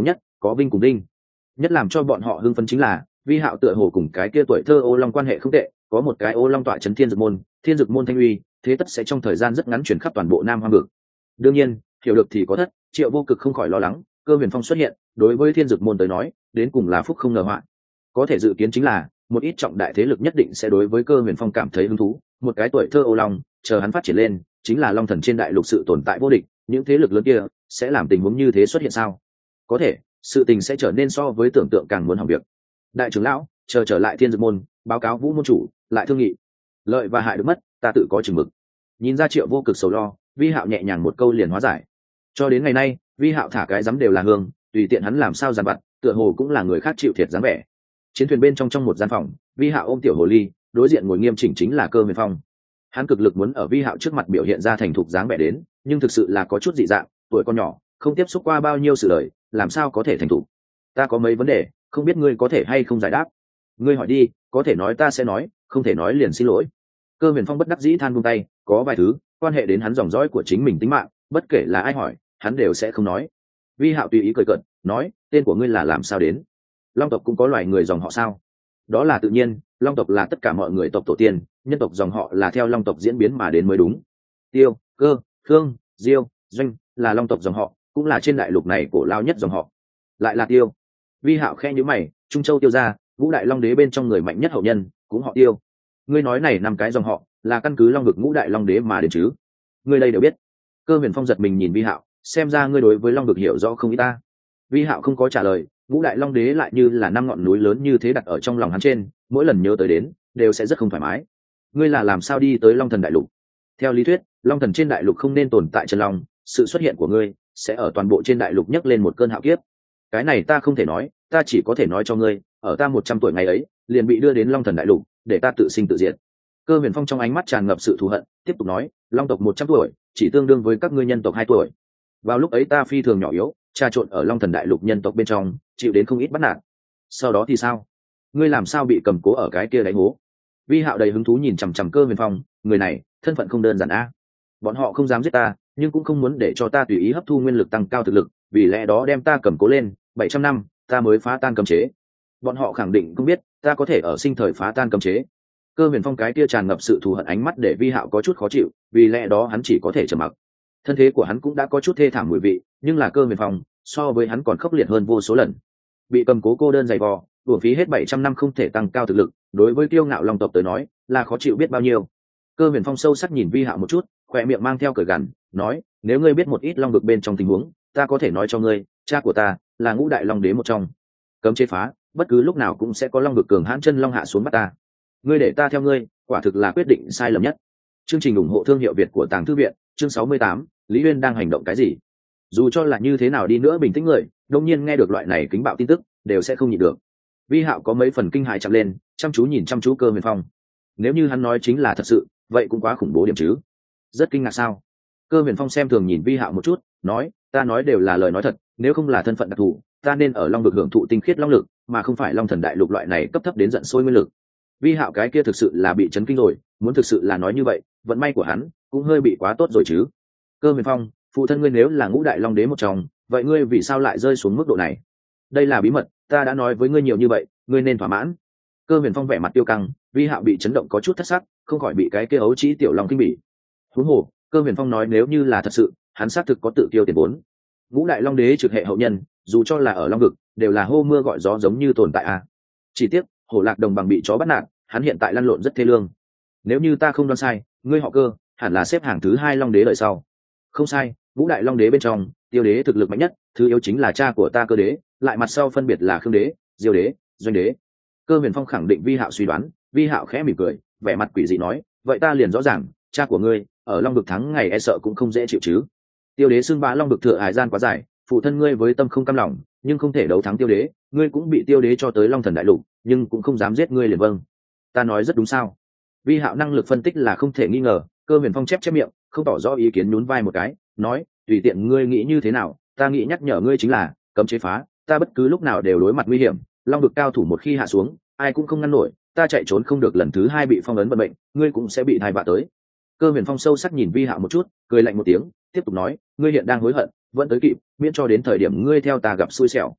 có vinh cùng đinh. Nhất làm cho bọn họ hưng phấn chính là Vi Hạo tựa hồ cùng cái kia tuổi thơ ô long quan hệ không tệ, có một cái ô long tọa chấn thiên dược môn, thiên dược môn thanh uy thế tất sẽ trong thời gian rất ngắn chuyển khắp toàn bộ Nam Hoang vực. Đương nhiên hiểu được thì có thất, Triệu Vô Cực không khỏi lo lắng Cơ Huyền Phong xuất hiện đối với thiên dược môn tới nói đến cùng là phúc không ngờ họa. Có thể dự kiến chính là một ít trọng đại thế lực nhất định sẽ đối với Cơ Huyền Phong cảm thấy hứng thú, một cái tuổi thơ ô long chờ hắn phát triển lên chính là long thần trên đại lục sự tồn tại vô địch, những thế lực lớn kia sẽ làm tình huống như thế xuất hiện sao? Có thể sự tình sẽ trở nên so với tưởng tượng càng muốn hỏng việc. Đại trưởng lão chờ trở lại thiên dược môn báo cáo Vũ môn chủ lại thương nghị, lợi và hại được mất ta tự có chừng mực. Nhìn ra Triệu Vô Cực sầu lo, Vi Hạo nhẹ nhàng một câu liền hóa giải. Cho đến ngày nay Vi Hạo thả cái dám đều là hương, tùy tiện hắn làm sao giàn vặt tựa hồ cũng là người khác chịu thiệt dáng vẻ. Chiến thuyền bên trong trong một gian phòng, Vi Hạo ôm tiểu hồ ly, đối diện ngồi nghiêm chỉnh chính là Cơ Huyền Phong. Hắn cực lực muốn ở Vi Hạo trước mặt biểu hiện ra thành thục dáng vẻ đến, nhưng thực sự là có chút dị dạng, tuổi con nhỏ không tiếp xúc qua bao nhiêu sự đời, làm sao có thể thành thục. Ta có mấy vấn đề không biết ngươi có thể hay không giải đáp. Ngươi hỏi đi, có thể nói ta sẽ nói, không thể nói liền xin lỗi. Cơ Huyền Phong bất đắc dĩ than buông tay, có vài thứ quan hệ đến hắn dòng dõi của chính mình tính mạng, bất kể là ai hỏi hắn đều sẽ không nói. Vi Hạo tùy ý cười cợt nói, tên của ngươi là làm sao đến? Long tộc cũng có loài người dòng họ sao? Đó là tự nhiên, long tộc là tất cả mọi người tộc tổ tiên, nhân tộc dòng họ là theo long tộc diễn biến mà đến mới đúng. Tiêu, Cơ, Khương, Diêu, Doanh là long tộc dòng họ, cũng là trên đại lục này cổ lao nhất dòng họ. Lại là Tiêu. Vi Hạo khẽ nhíu mày, Trung Châu Tiêu gia, Ngũ Đại Long Đế bên trong người mạnh nhất hậu nhân cũng họ Tiêu. Ngươi nói này năm cái dòng họ là căn cứ long vực Ngũ Đại Long Đế mà đến chứ? Ngươi đây đều biết. Cơ Huyền Phong giật mình nhìn Vi Hạo, xem ra ngươi đối với long vực hiểu rõ không ít ta. Vi Hạo không có trả lời, Ngũ Đại Long Đế lại như là năm ngọn núi lớn như thế đặt ở trong lòng hắn trên, mỗi lần nhớ tới đến đều sẽ rất không thoải mái. Ngươi là làm sao đi tới Long Thần đại lục? Theo lý thuyết long thần trên đại lục không nên tồn tại chân long, sự xuất hiện của ngươi sẽ ở toàn bộ trên đại lục nhấc lên một cơn hạo kiếp. Cái này ta không thể nói, ta chỉ có thể nói cho ngươi, ở ta một trăm tuổi ngày ấy liền bị đưa đến long thần đại lục để ta tự sinh tự diệt. Cơ Huyền Phong trong ánh mắt tràn ngập sự thù hận, tiếp tục nói, long tộc một trăm tuổi chỉ tương đương với các ngươi nhân tộc hai tuổi. Vào lúc ấy ta phi thường nhỏ yếu, trà trộn ở long thần đại lục nhân tộc bên trong, chịu đến không ít bắt nạt. Sau đó thì sao? Ngươi làm sao bị cầm cố ở cái kia đáy hố? Vi Hạo đầy hứng thú nhìn chằm chằm Cơ Huyền Phong, người này thân phận không đơn giản a. Bọn họ không dám giết ta, nhưng cũng không muốn để cho ta tùy ý hấp thu nguyên lực tăng cao thực lực, vì lẽ đó đem ta cầm cố lên bảy trăm năm ta mới phá tan cấm chế. Bọn họ khẳng định không biết ta có thể ở sinh thời phá tan cấm chế. Cơ Huyền Phong cái kia tràn ngập sự thù hận ánh mắt để Vi Hạo có chút khó chịu, vì lẽ đó hắn chỉ có thể trầm mặc. Thân thế của hắn cũng đã có chút thê thảm mùi vị, nhưng là Cơ Huyền Phong so với hắn còn khốc liệt hơn vô số lần. Bị cầm cố cô đơn dày vò, uổng phí hết bảy trăm năm không thể tăng cao thực lực, đối với kiêu ngạo long tộc tới nói là khó chịu biết bao nhiêu. Cơ Huyền Phong sâu sắc nhìn Vi Hạo một chút, khỏe miệng mang theo cười gằn, nói, nếu ngươi biết một ít long vực bên trong tình huống, ta có thể nói cho ngươi, cha của ta là Ngũ Đại Long Đế một trong. Cấm chế phá, bất cứ lúc nào cũng sẽ có long vực cường hãn chân long hạ xuống bắt ta. Ngươi để ta theo ngươi, quả thực là quyết định sai lầm nhất. Chương trình ủng hộ thương hiệu Việt của Tàng Thư viện, chương sáu mươi tám, Lý Uyên đang hành động cái gì? Dù cho là như thế nào đi nữa bình tĩnh người, đương nhiên nghe được loại này kính bạo tin tức, đều sẽ không nhịn được. Vi Hạo có mấy phần kinh hãi chậm lên, chăm chú nhìn chăm chú Cơ Huyền Phong. Nếu như hắn nói chính là thật sự, vậy cũng quá khủng bố điểm chứ. Rất kinh ngạc sao? Cơ Huyền Phong xem thường nhìn Vi Hạo một chút, nói, ta nói đều là lời nói thật, nếu không là thân phận đặc thù, ta nên ở long vực hưởng thụ tinh khiết long lực, mà không phải long thần đại lục loại này cấp thấp đến giận sôi nguyên lực. Vi Hạo cái kia thực sự là bị chấn kinh rồi, muốn thực sự là nói như vậy, vận may của hắn cũng hơi bị quá tốt rồi chứ. Cơ Huyền Phong, phụ thân ngươi nếu là Ngũ Đại Long Đế một trong, vậy ngươi vì sao lại rơi xuống mức độ này? Đây là bí mật, ta đã nói với ngươi nhiều như vậy, ngươi nên thỏa mãn. Cơ Huyền Phong vẻ mặt tiêu căng, Vi Hạo bị chấn động có chút thất sắc, không khỏi bị cái kia ấu trí tiểu long kinh bỉ. Huống hồ, Cơ Huyền Phong nói nếu như là thật sự, hắn xác thực có tự tiêu tiền vốn. Ngũ Đại Long Đế trực hệ hậu nhân, dù cho là ở long vực, đều là hô mưa gọi gió giống như tồn tại a. Chỉ tiếc, Hổ Lạc Đồng bằng bị chó bắt nạt, hắn hiện tại lăn lộn rất thê lương. Nếu như ta không đoán sai, ngươi họ Cơ, hẳn là xếp hàng thứ hai Long Đế đợi sau. Không sai, Ngũ Đại Long Đế bên trong, Tiêu Đế thực lực mạnh nhất, thứ yếu chính là cha của ta Cơ Đế, lại mặt sau phân biệt là Khương Đế, Diêu Đế, Doanh Đế. Cơ Huyền Phong khẳng định Vi Hạo suy đoán, Vi Hạo khẽ mỉm cười, vẻ mặt quỷ dị nói, vậy ta liền rõ ràng, cha của ngươi ở long vực thắng ngày e sợ cũng không dễ chịu chứ. Tiêu Đế xưng bá long vực thừa hải gian quá dài, phụ thân ngươi với tâm không cam lòng, nhưng không thể đấu thắng Tiêu Đế, ngươi cũng bị Tiêu Đế cho tới long thần đại lục, nhưng cũng không dám giết ngươi liền. Vâng, ta nói rất đúng sao? Vi Hạo năng lực phân tích là không thể nghi ngờ. Cơ Huyền Phong chép chép miệng, không tỏ rõ ý kiến, nhún vai một cái, nói, tùy tiện ngươi nghĩ như thế nào, ta nghĩ nhắc nhở ngươi chính là cấm chế phá, ta bất cứ lúc nào đều đối mặt nguy hiểm, long vực cao thủ một khi hạ xuống, ai cũng không ngăn nổi, ta chạy trốn không được lần thứ hai bị phong ấn vận mệnh, ngươi cũng sẽ bị thai vạ tới. Cơ Huyền Phong sâu sắc nhìn Vi Hạo một chút, cười lạnh một tiếng, tiếp tục nói, ngươi hiện đang hối hận, vẫn tới kịp, miễn cho đến thời điểm ngươi theo ta gặp xui xẻo.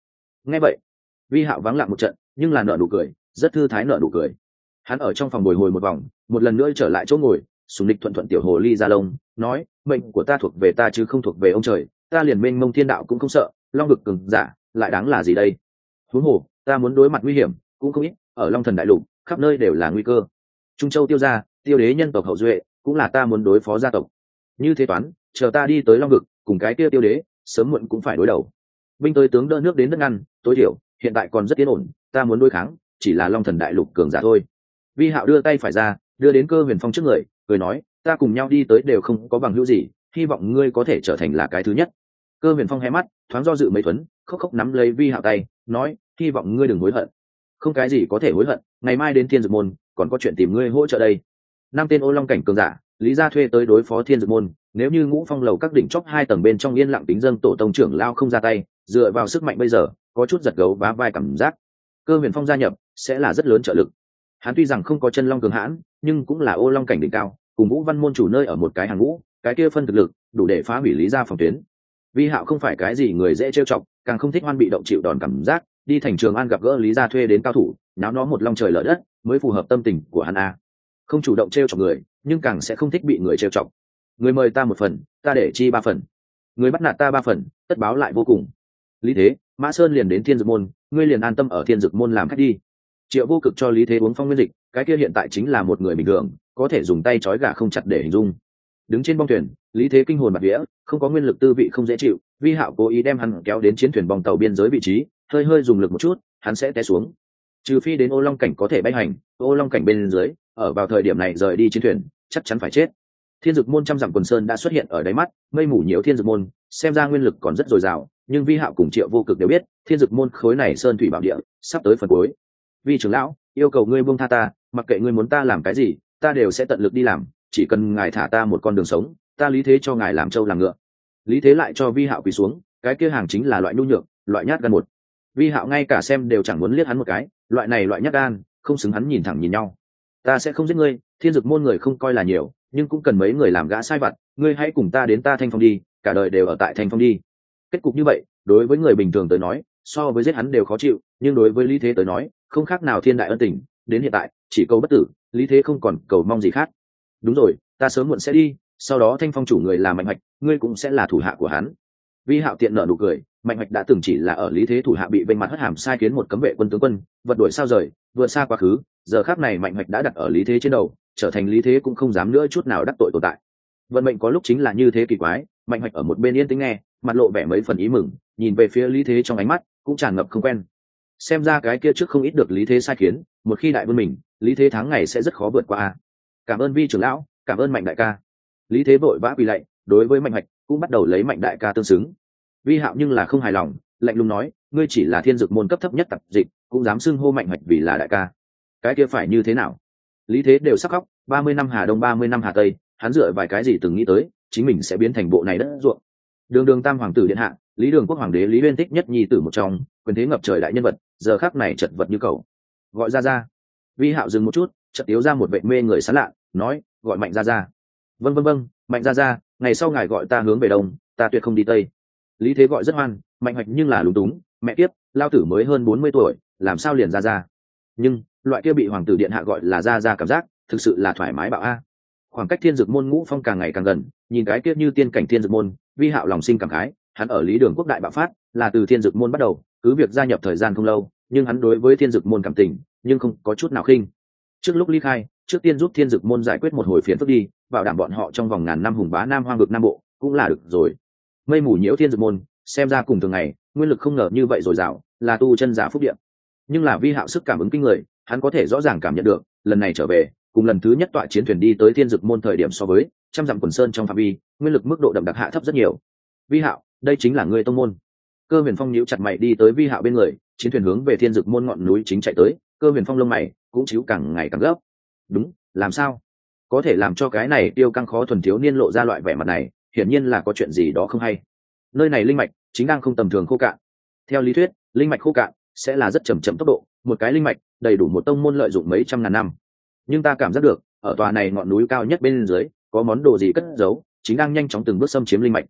Nghe vậy, Vi Hạo vắng lặng một trận, nhưng là nở nụ cười, rất thư thái nở nụ cười. Hắn ở trong phòng bồi hồi một vòng, một lần nữa trở lại chỗ ngồi, sùng lịch thuận thuận tiểu hồ ly ra lông, nói: mệnh của ta thuộc về ta chứ không thuộc về ông trời, ta liền mênh mông thiên đạo cũng không sợ, long vực cường giả lại đáng là gì đây? Huống hồ ta muốn đối mặt nguy hiểm cũng không ít, ở Long Thần đại lục khắp nơi đều là nguy cơ. Trung Châu Tiêu gia, Tiêu đế nhân tộc hậu duệ cũng là ta muốn đối phó gia tộc. Như thế toán, chờ ta đi tới Long vực, cùng cái kia Tiêu đế sớm muộn cũng phải đối đầu. Binh tới tướng đỡ nước đến đất ngăn, tối thiểu hiện tại còn rất yên ổn, ta muốn đối kháng chỉ là Long Thần đại lục cường giả thôi. Vi Hạo đưa tay phải ra, đưa đến Cơ Huyền Phong trước người, cười nói: ta cùng nhau đi tới đều không có bằng hữu gì, hy vọng ngươi có thể trở thành là cái thứ nhất. Cơ Huyền Phong hé mắt, thoáng do dự mấy thuấn, khóc khóc nắm lấy Vi Hạo tay, nói: hy vọng ngươi đừng hối hận. Không cái gì có thể hối hận, ngày mai đến Thiên Dược môn còn có chuyện tìm ngươi hỗ trợ đây. Năm tên ô long cảnh cường giả, Lý gia thuê tới đối phó Thiên Dược môn, nếu như Ngũ Phong lầu các đỉnh chóp hai tầng bên trong yên lặng tính dâng tổ tông trưởng lao không ra tay, dựa vào sức mạnh bây giờ, có chút giật gấu vá vai cảm giác. Cơ Huyền Phong gia nhập sẽ là rất lớn trợ lực. Hắn tuy rằng không có chân long cường hãn, nhưng cũng là ô long cảnh đỉnh cao, cùng Vũ Văn môn chủ nơi ở một cái hàng ngũ, cái kia phân thực lực đủ để phá hủy Lý gia phòng tuyến. Vi Hạo không phải cái gì người dễ trêu chọc, càng không thích hoan bị động chịu đòn cảm giác, đi thành Trường An gặp gỡ Lý gia thuê đến cao thủ, náo nó một long trời lở đất, mới phù hợp tâm tình của hắn a. Không chủ động trêu chọc người, nhưng càng sẽ không thích bị người trêu chọc. Người mời ta một phần, ta để chi ba phần. Người bắt nạt ta ba phần, tất báo lại vô cùng. Lý Thế, Mã Sơn liền đến Thiên Dược môn, ngươi liền an tâm ở Thiên Dược môn làm khách đi. Triệu Vô Cực cho Lý Thế uống phong nguyên dịch, cái kia hiện tại chính là một người bình thường, có thể dùng tay trói gà không chặt để hình dung. Đứng trên bong thuyền, Lý Thế kinh hồn bạt vía, không có nguyên lực tư vị không dễ chịu. Vi Hạo cố ý đem hắn kéo đến chiến thuyền bong tàu biên giới vị trí, hơi hơi dùng lực một chút, hắn sẽ té xuống. Trừ phi đến ô long cảnh có thể bay hành, ô long cảnh bên dưới, ở vào thời điểm này rời đi chiến thuyền, chắc chắn phải chết. Thiên Dược môn trăm dặm quần sơn đã xuất hiện ở đáy mắt, mây mù nhiễu Thiên Dược môn, xem ra nguyên lực còn rất dồi dào, nhưng Vi Hạo cùng Triệu Vô Cực đều biết, Thiên Dược môn khối này sơn thủy bảo địa, sắp tới phần cuối. Vi trưởng lão, yêu cầu ngươi buông tha ta, mặc kệ ngươi muốn ta làm cái gì, ta đều sẽ tận lực đi làm, chỉ cần ngài thả ta một con đường sống, ta Lý Thế cho ngài làm trâu làm ngựa. Lý Thế lại cho Vi Hạo quỳ xuống, cái kia hàng chính là loại nhu nhược, loại nhát gan một. Vi Hạo ngay cả xem đều chẳng muốn liếc hắn một cái, loại này loại nhát gan, không xứng hắn nhìn thẳng nhìn nhau. Ta sẽ không giết ngươi, Thiên Dược môn người không coi là nhiều, nhưng cũng cần mấy người làm gã sai vặt, ngươi hãy cùng ta đến ta Thanh Phong đi, cả đời đều ở tại Thanh Phong đi. Kết cục như vậy, đối với người bình thường tới nói, so với giết hắn đều khó chịu, nhưng đối với Lý Thế tới nói, không khác nào thiên đại ân tình, đến hiện tại, chỉ cầu bất tử, Lý Thế không còn cầu mong gì khác. Đúng rồi, ta sớm muộn sẽ đi, sau đó Thanh Phong chủ người là Mạnh Hoạch, ngươi cũng sẽ là thủ hạ của hắn. Vi Hạo tiện nở nụ cười, Mạnh Hoạch đã từng chỉ là ở Lý Thế thủ hạ bị vênh mặt hất hàm sai khiến một cấm vệ quân tướng quân, vật đuổi sao rời, vượt xa quá khứ, giờ khắc này Mạnh Hoạch đã đặt ở Lý Thế trên đầu, trở thành Lý Thế cũng không dám nữa chút nào đắc tội tồn tại. Vận mệnh có lúc chính là như thế kỳ quái, Mạnh Hoạch ở một bên yên tĩnh nghe, mặt lộ vẻ mấy phần ý mừng, nhìn về phía Lý Thế trong ánh mắt cũng tràn ngập không quen. Xem ra cái kia trước không ít được Lý Thế sai khiến, một khi đại vương mình, Lý Thế tháng ngày sẽ rất khó vượt qua. Cảm ơn Vi trưởng lão, cảm ơn Mạnh đại ca. Lý Thế vội vã quỳ lạy, đối với Mạnh Hoạch cũng bắt đầu lấy Mạnh đại ca tương xứng. Vi Hạo nhưng là không hài lòng, lạnh lùng nói, ngươi chỉ là Thiên Dược môn cấp thấp nhất tập dịch, cũng dám xưng hô Mạnh Hoạch vì là đại ca. Cái kia phải như thế nào? Lý Thế đều sắc khóc, ba mươi năm Hà Đông ba mươi năm Hà Tây, hắn dựa vài cái gì từng nghĩ tới, chính mình sẽ biến thành bộ này đất ruộng. Đường Đường Tam hoàng tử điện hạ, Lý Đường Quốc hoàng đế Lý Uyên thích nhất nhi tử một trong, quyền thế ngập trời đại nhân vật, giờ khắc này chật vật như cầu. Gọi ra ra. Vi Hạo dừng một chút, chợt tiếu ra một vệ mê người sán lạ, nói, gọi Mạnh ra ra. Vâng vâng vâng, Mạnh ra ra, ngày sau ngài gọi ta hướng về đông, ta tuyệt không đi tây. Lý Thế gọi rất hoan, Mạnh Hoạch nhưng là lúng túng, mẹ kiếp, lao tử mới hơn bốn mươi tuổi, làm sao liền ra ra. Nhưng loại kia bị hoàng tử điện hạ gọi là ra ra cảm giác, thực sự là thoải mái bạo a. Khoảng cách Thiên Dược môn Ngũ Phong càng ngày càng gần, nhìn cái kia như tiên cảnh Thiên Dược môn, Vi Hạo lòng sinh cảm khái, hắn ở Lý Đường Quốc đại bạo phát, là từ Thiên Dược môn bắt đầu, cứ việc gia nhập thời gian không lâu, nhưng hắn đối với Thiên Dược môn cảm tình, nhưng không có chút nào khinh. Trước lúc ly khai, trước tiên giúp Thiên Dược môn giải quyết một hồi phiền phức đi, bảo đảm bọn họ trong vòng ngàn năm hùng bá Nam Hoang vực Nam Bộ, cũng là được rồi. Mây mù nhiễu Thiên Dược môn, xem ra cùng thường ngày, nguyên lực không ngờ như vậy rồi dào, là tu chân giả phúc địa. Nhưng là Vi Hạo sức cảm ứng kinh người, hắn có thể rõ ràng cảm nhận được, lần này trở về, cùng lần thứ nhất tọa chiến thuyền đi tới Thiên Dược môn thời điểm so với trăm dặm quần sơn trong phạm vi, nguyên lực mức độ đậm đặc hạ thấp rất nhiều. Vi Hạo, đây chính là ngươi tông môn. Cơ Huyền Phong nhíu chặt mày đi tới Vi Hạo bên người, chiến thuyền hướng về Thiên Dược môn ngọn núi chính chạy tới, Cơ Huyền Phong lông mày cũng chíu càng ngày càng gấp. Đúng, làm sao? Có thể làm cho cái này tiêu căng khó thuần thiếu niên lộ ra loại vẻ mặt này, hiển nhiên là có chuyện gì đó không hay. Nơi này linh mạch chính đang không tầm thường khô cạn. Theo lý thuyết, linh mạch khô cạn sẽ là rất chậm chậm tốc độ, một cái linh mạch đầy đủ một tông môn lợi dụng mấy trăm ngàn năm. Nhưng ta cảm giác được, ở tòa này ngọn núi cao nhất bên dưới, có món đồ gì cất giấu, chính đang nhanh chóng từng bước xâm chiếm linh mạch.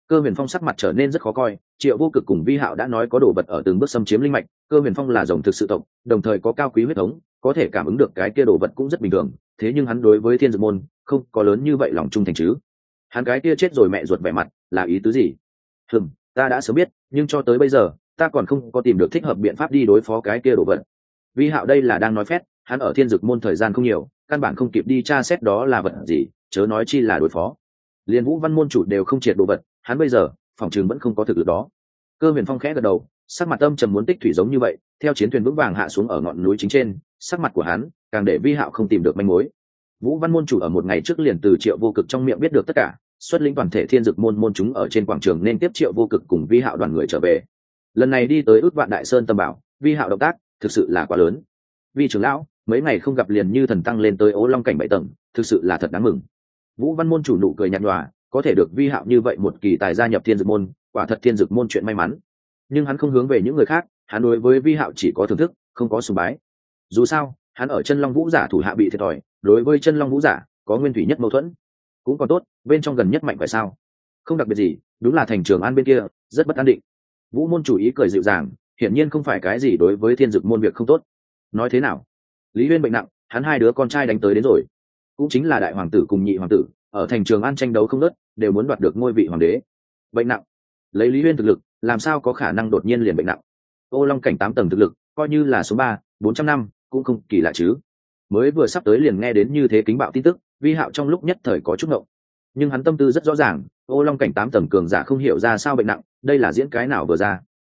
Cơ Huyền Phong sắc mặt trở nên rất khó coi, Triệu Vô Cực cùng Vi Hạo đã nói có đồ vật ở từng bước xâm chiếm linh mạch, Cơ Huyền Phong là rồng thực sự tộc, đồng thời có cao quý huyết thống, có thể cảm ứng được cái kia đồ vật cũng rất bình thường, thế nhưng hắn đối với Thiên Dược môn không có lớn như vậy lòng trung thành chứ. Hắn cái kia chết rồi mẹ ruột vẻ mặt, là ý tứ gì? Hừm, ta đã sớm biết, nhưng cho tới bây giờ, ta còn không có tìm được thích hợp biện pháp đi đối phó cái kia đồ vật. Vi Hạo đây là đang nói phét, hắn ở Thiên Dược môn thời gian không nhiều, căn bản không kịp đi tra xét đó là vật gì, chớ nói chi là đối phó. Liên Vũ Văn môn chủ đều không triệt đồ vật, hắn bây giờ phòng trường vẫn không có thực lực đó. Cơ Huyền Phong khẽ gật đầu, sắc mặt âm trầm muốn tích thủy giống như vậy, theo chiến thuyền vững vàng hạ xuống ở ngọn núi chính trên, sắc mặt của hắn càng để Vi Hạo không tìm được manh mối. Vũ Văn môn chủ ở một ngày trước liền từ Triệu Vô Cực trong miệng biết được tất cả, xuất lĩnh toàn thể Thiên Dực môn môn chúng ở trên quảng trường nên tiếp Triệu Vô Cực cùng Vi Hạo đoàn người trở về. Lần này đi tới Ước Vạn Đại Sơn Tâm Bảo, Vi Hạo động tác thực sự là quá lớn. Vi trưởng lão, mấy ngày không gặp liền như thần tăng lên tới Ô Long cảnh bảy tầng, thực sự là thật đáng mừng. Vũ Văn môn chủ nụ cười nhạt nhòa, có thể được Vi Hạo như vậy một kỳ tài gia nhập Thiên Dực môn, quả thật Thiên Dực môn chuyện may mắn. Nhưng hắn không hướng về những người khác, hắn đối với Vi Hạo chỉ có thưởng thức, không có sùng bái. Dù sao, hắn ở Chân Long Vũ giả thủ hạ bị thiệt thòi, đối với Chân Long Vũ giả có nguyên thủy nhất mâu thuẫn. Cũng còn tốt, bên trong gần nhất mạnh phải sao? Không đặc biệt gì, đúng là thành Trường An bên kia rất bất an định. Vũ môn chủ ý cười dịu dàng, hiển nhiên không phải cái gì đối với Thiên Dực môn việc không tốt. Nói thế nào? Lý Huyên bệnh nặng, hắn hai đứa con trai đánh tới đến rồi, cũng chính là đại hoàng tử cùng nhị hoàng tử, ở thành Trường An tranh đấu không ngớt, đều muốn đoạt được ngôi vị hoàng đế. Bệnh nặng, lấy Lý Huyên thực lực, làm sao có khả năng đột nhiên liền bệnh nặng? Ô Long cảnh tám tầng thực lực, coi như là số ba, bốn trăm năm, cũng không kỳ lạ chứ. Mới vừa sắp tới liền nghe đến như thế kính bạo tin tức, Vi Hạo trong lúc nhất thời có chút ngộng. Nhưng hắn tâm tư rất rõ ràng, Ô Long cảnh tám tầng cường giả không hiểu ra sao bệnh nặng, đây là diễn cái nào vừa ra.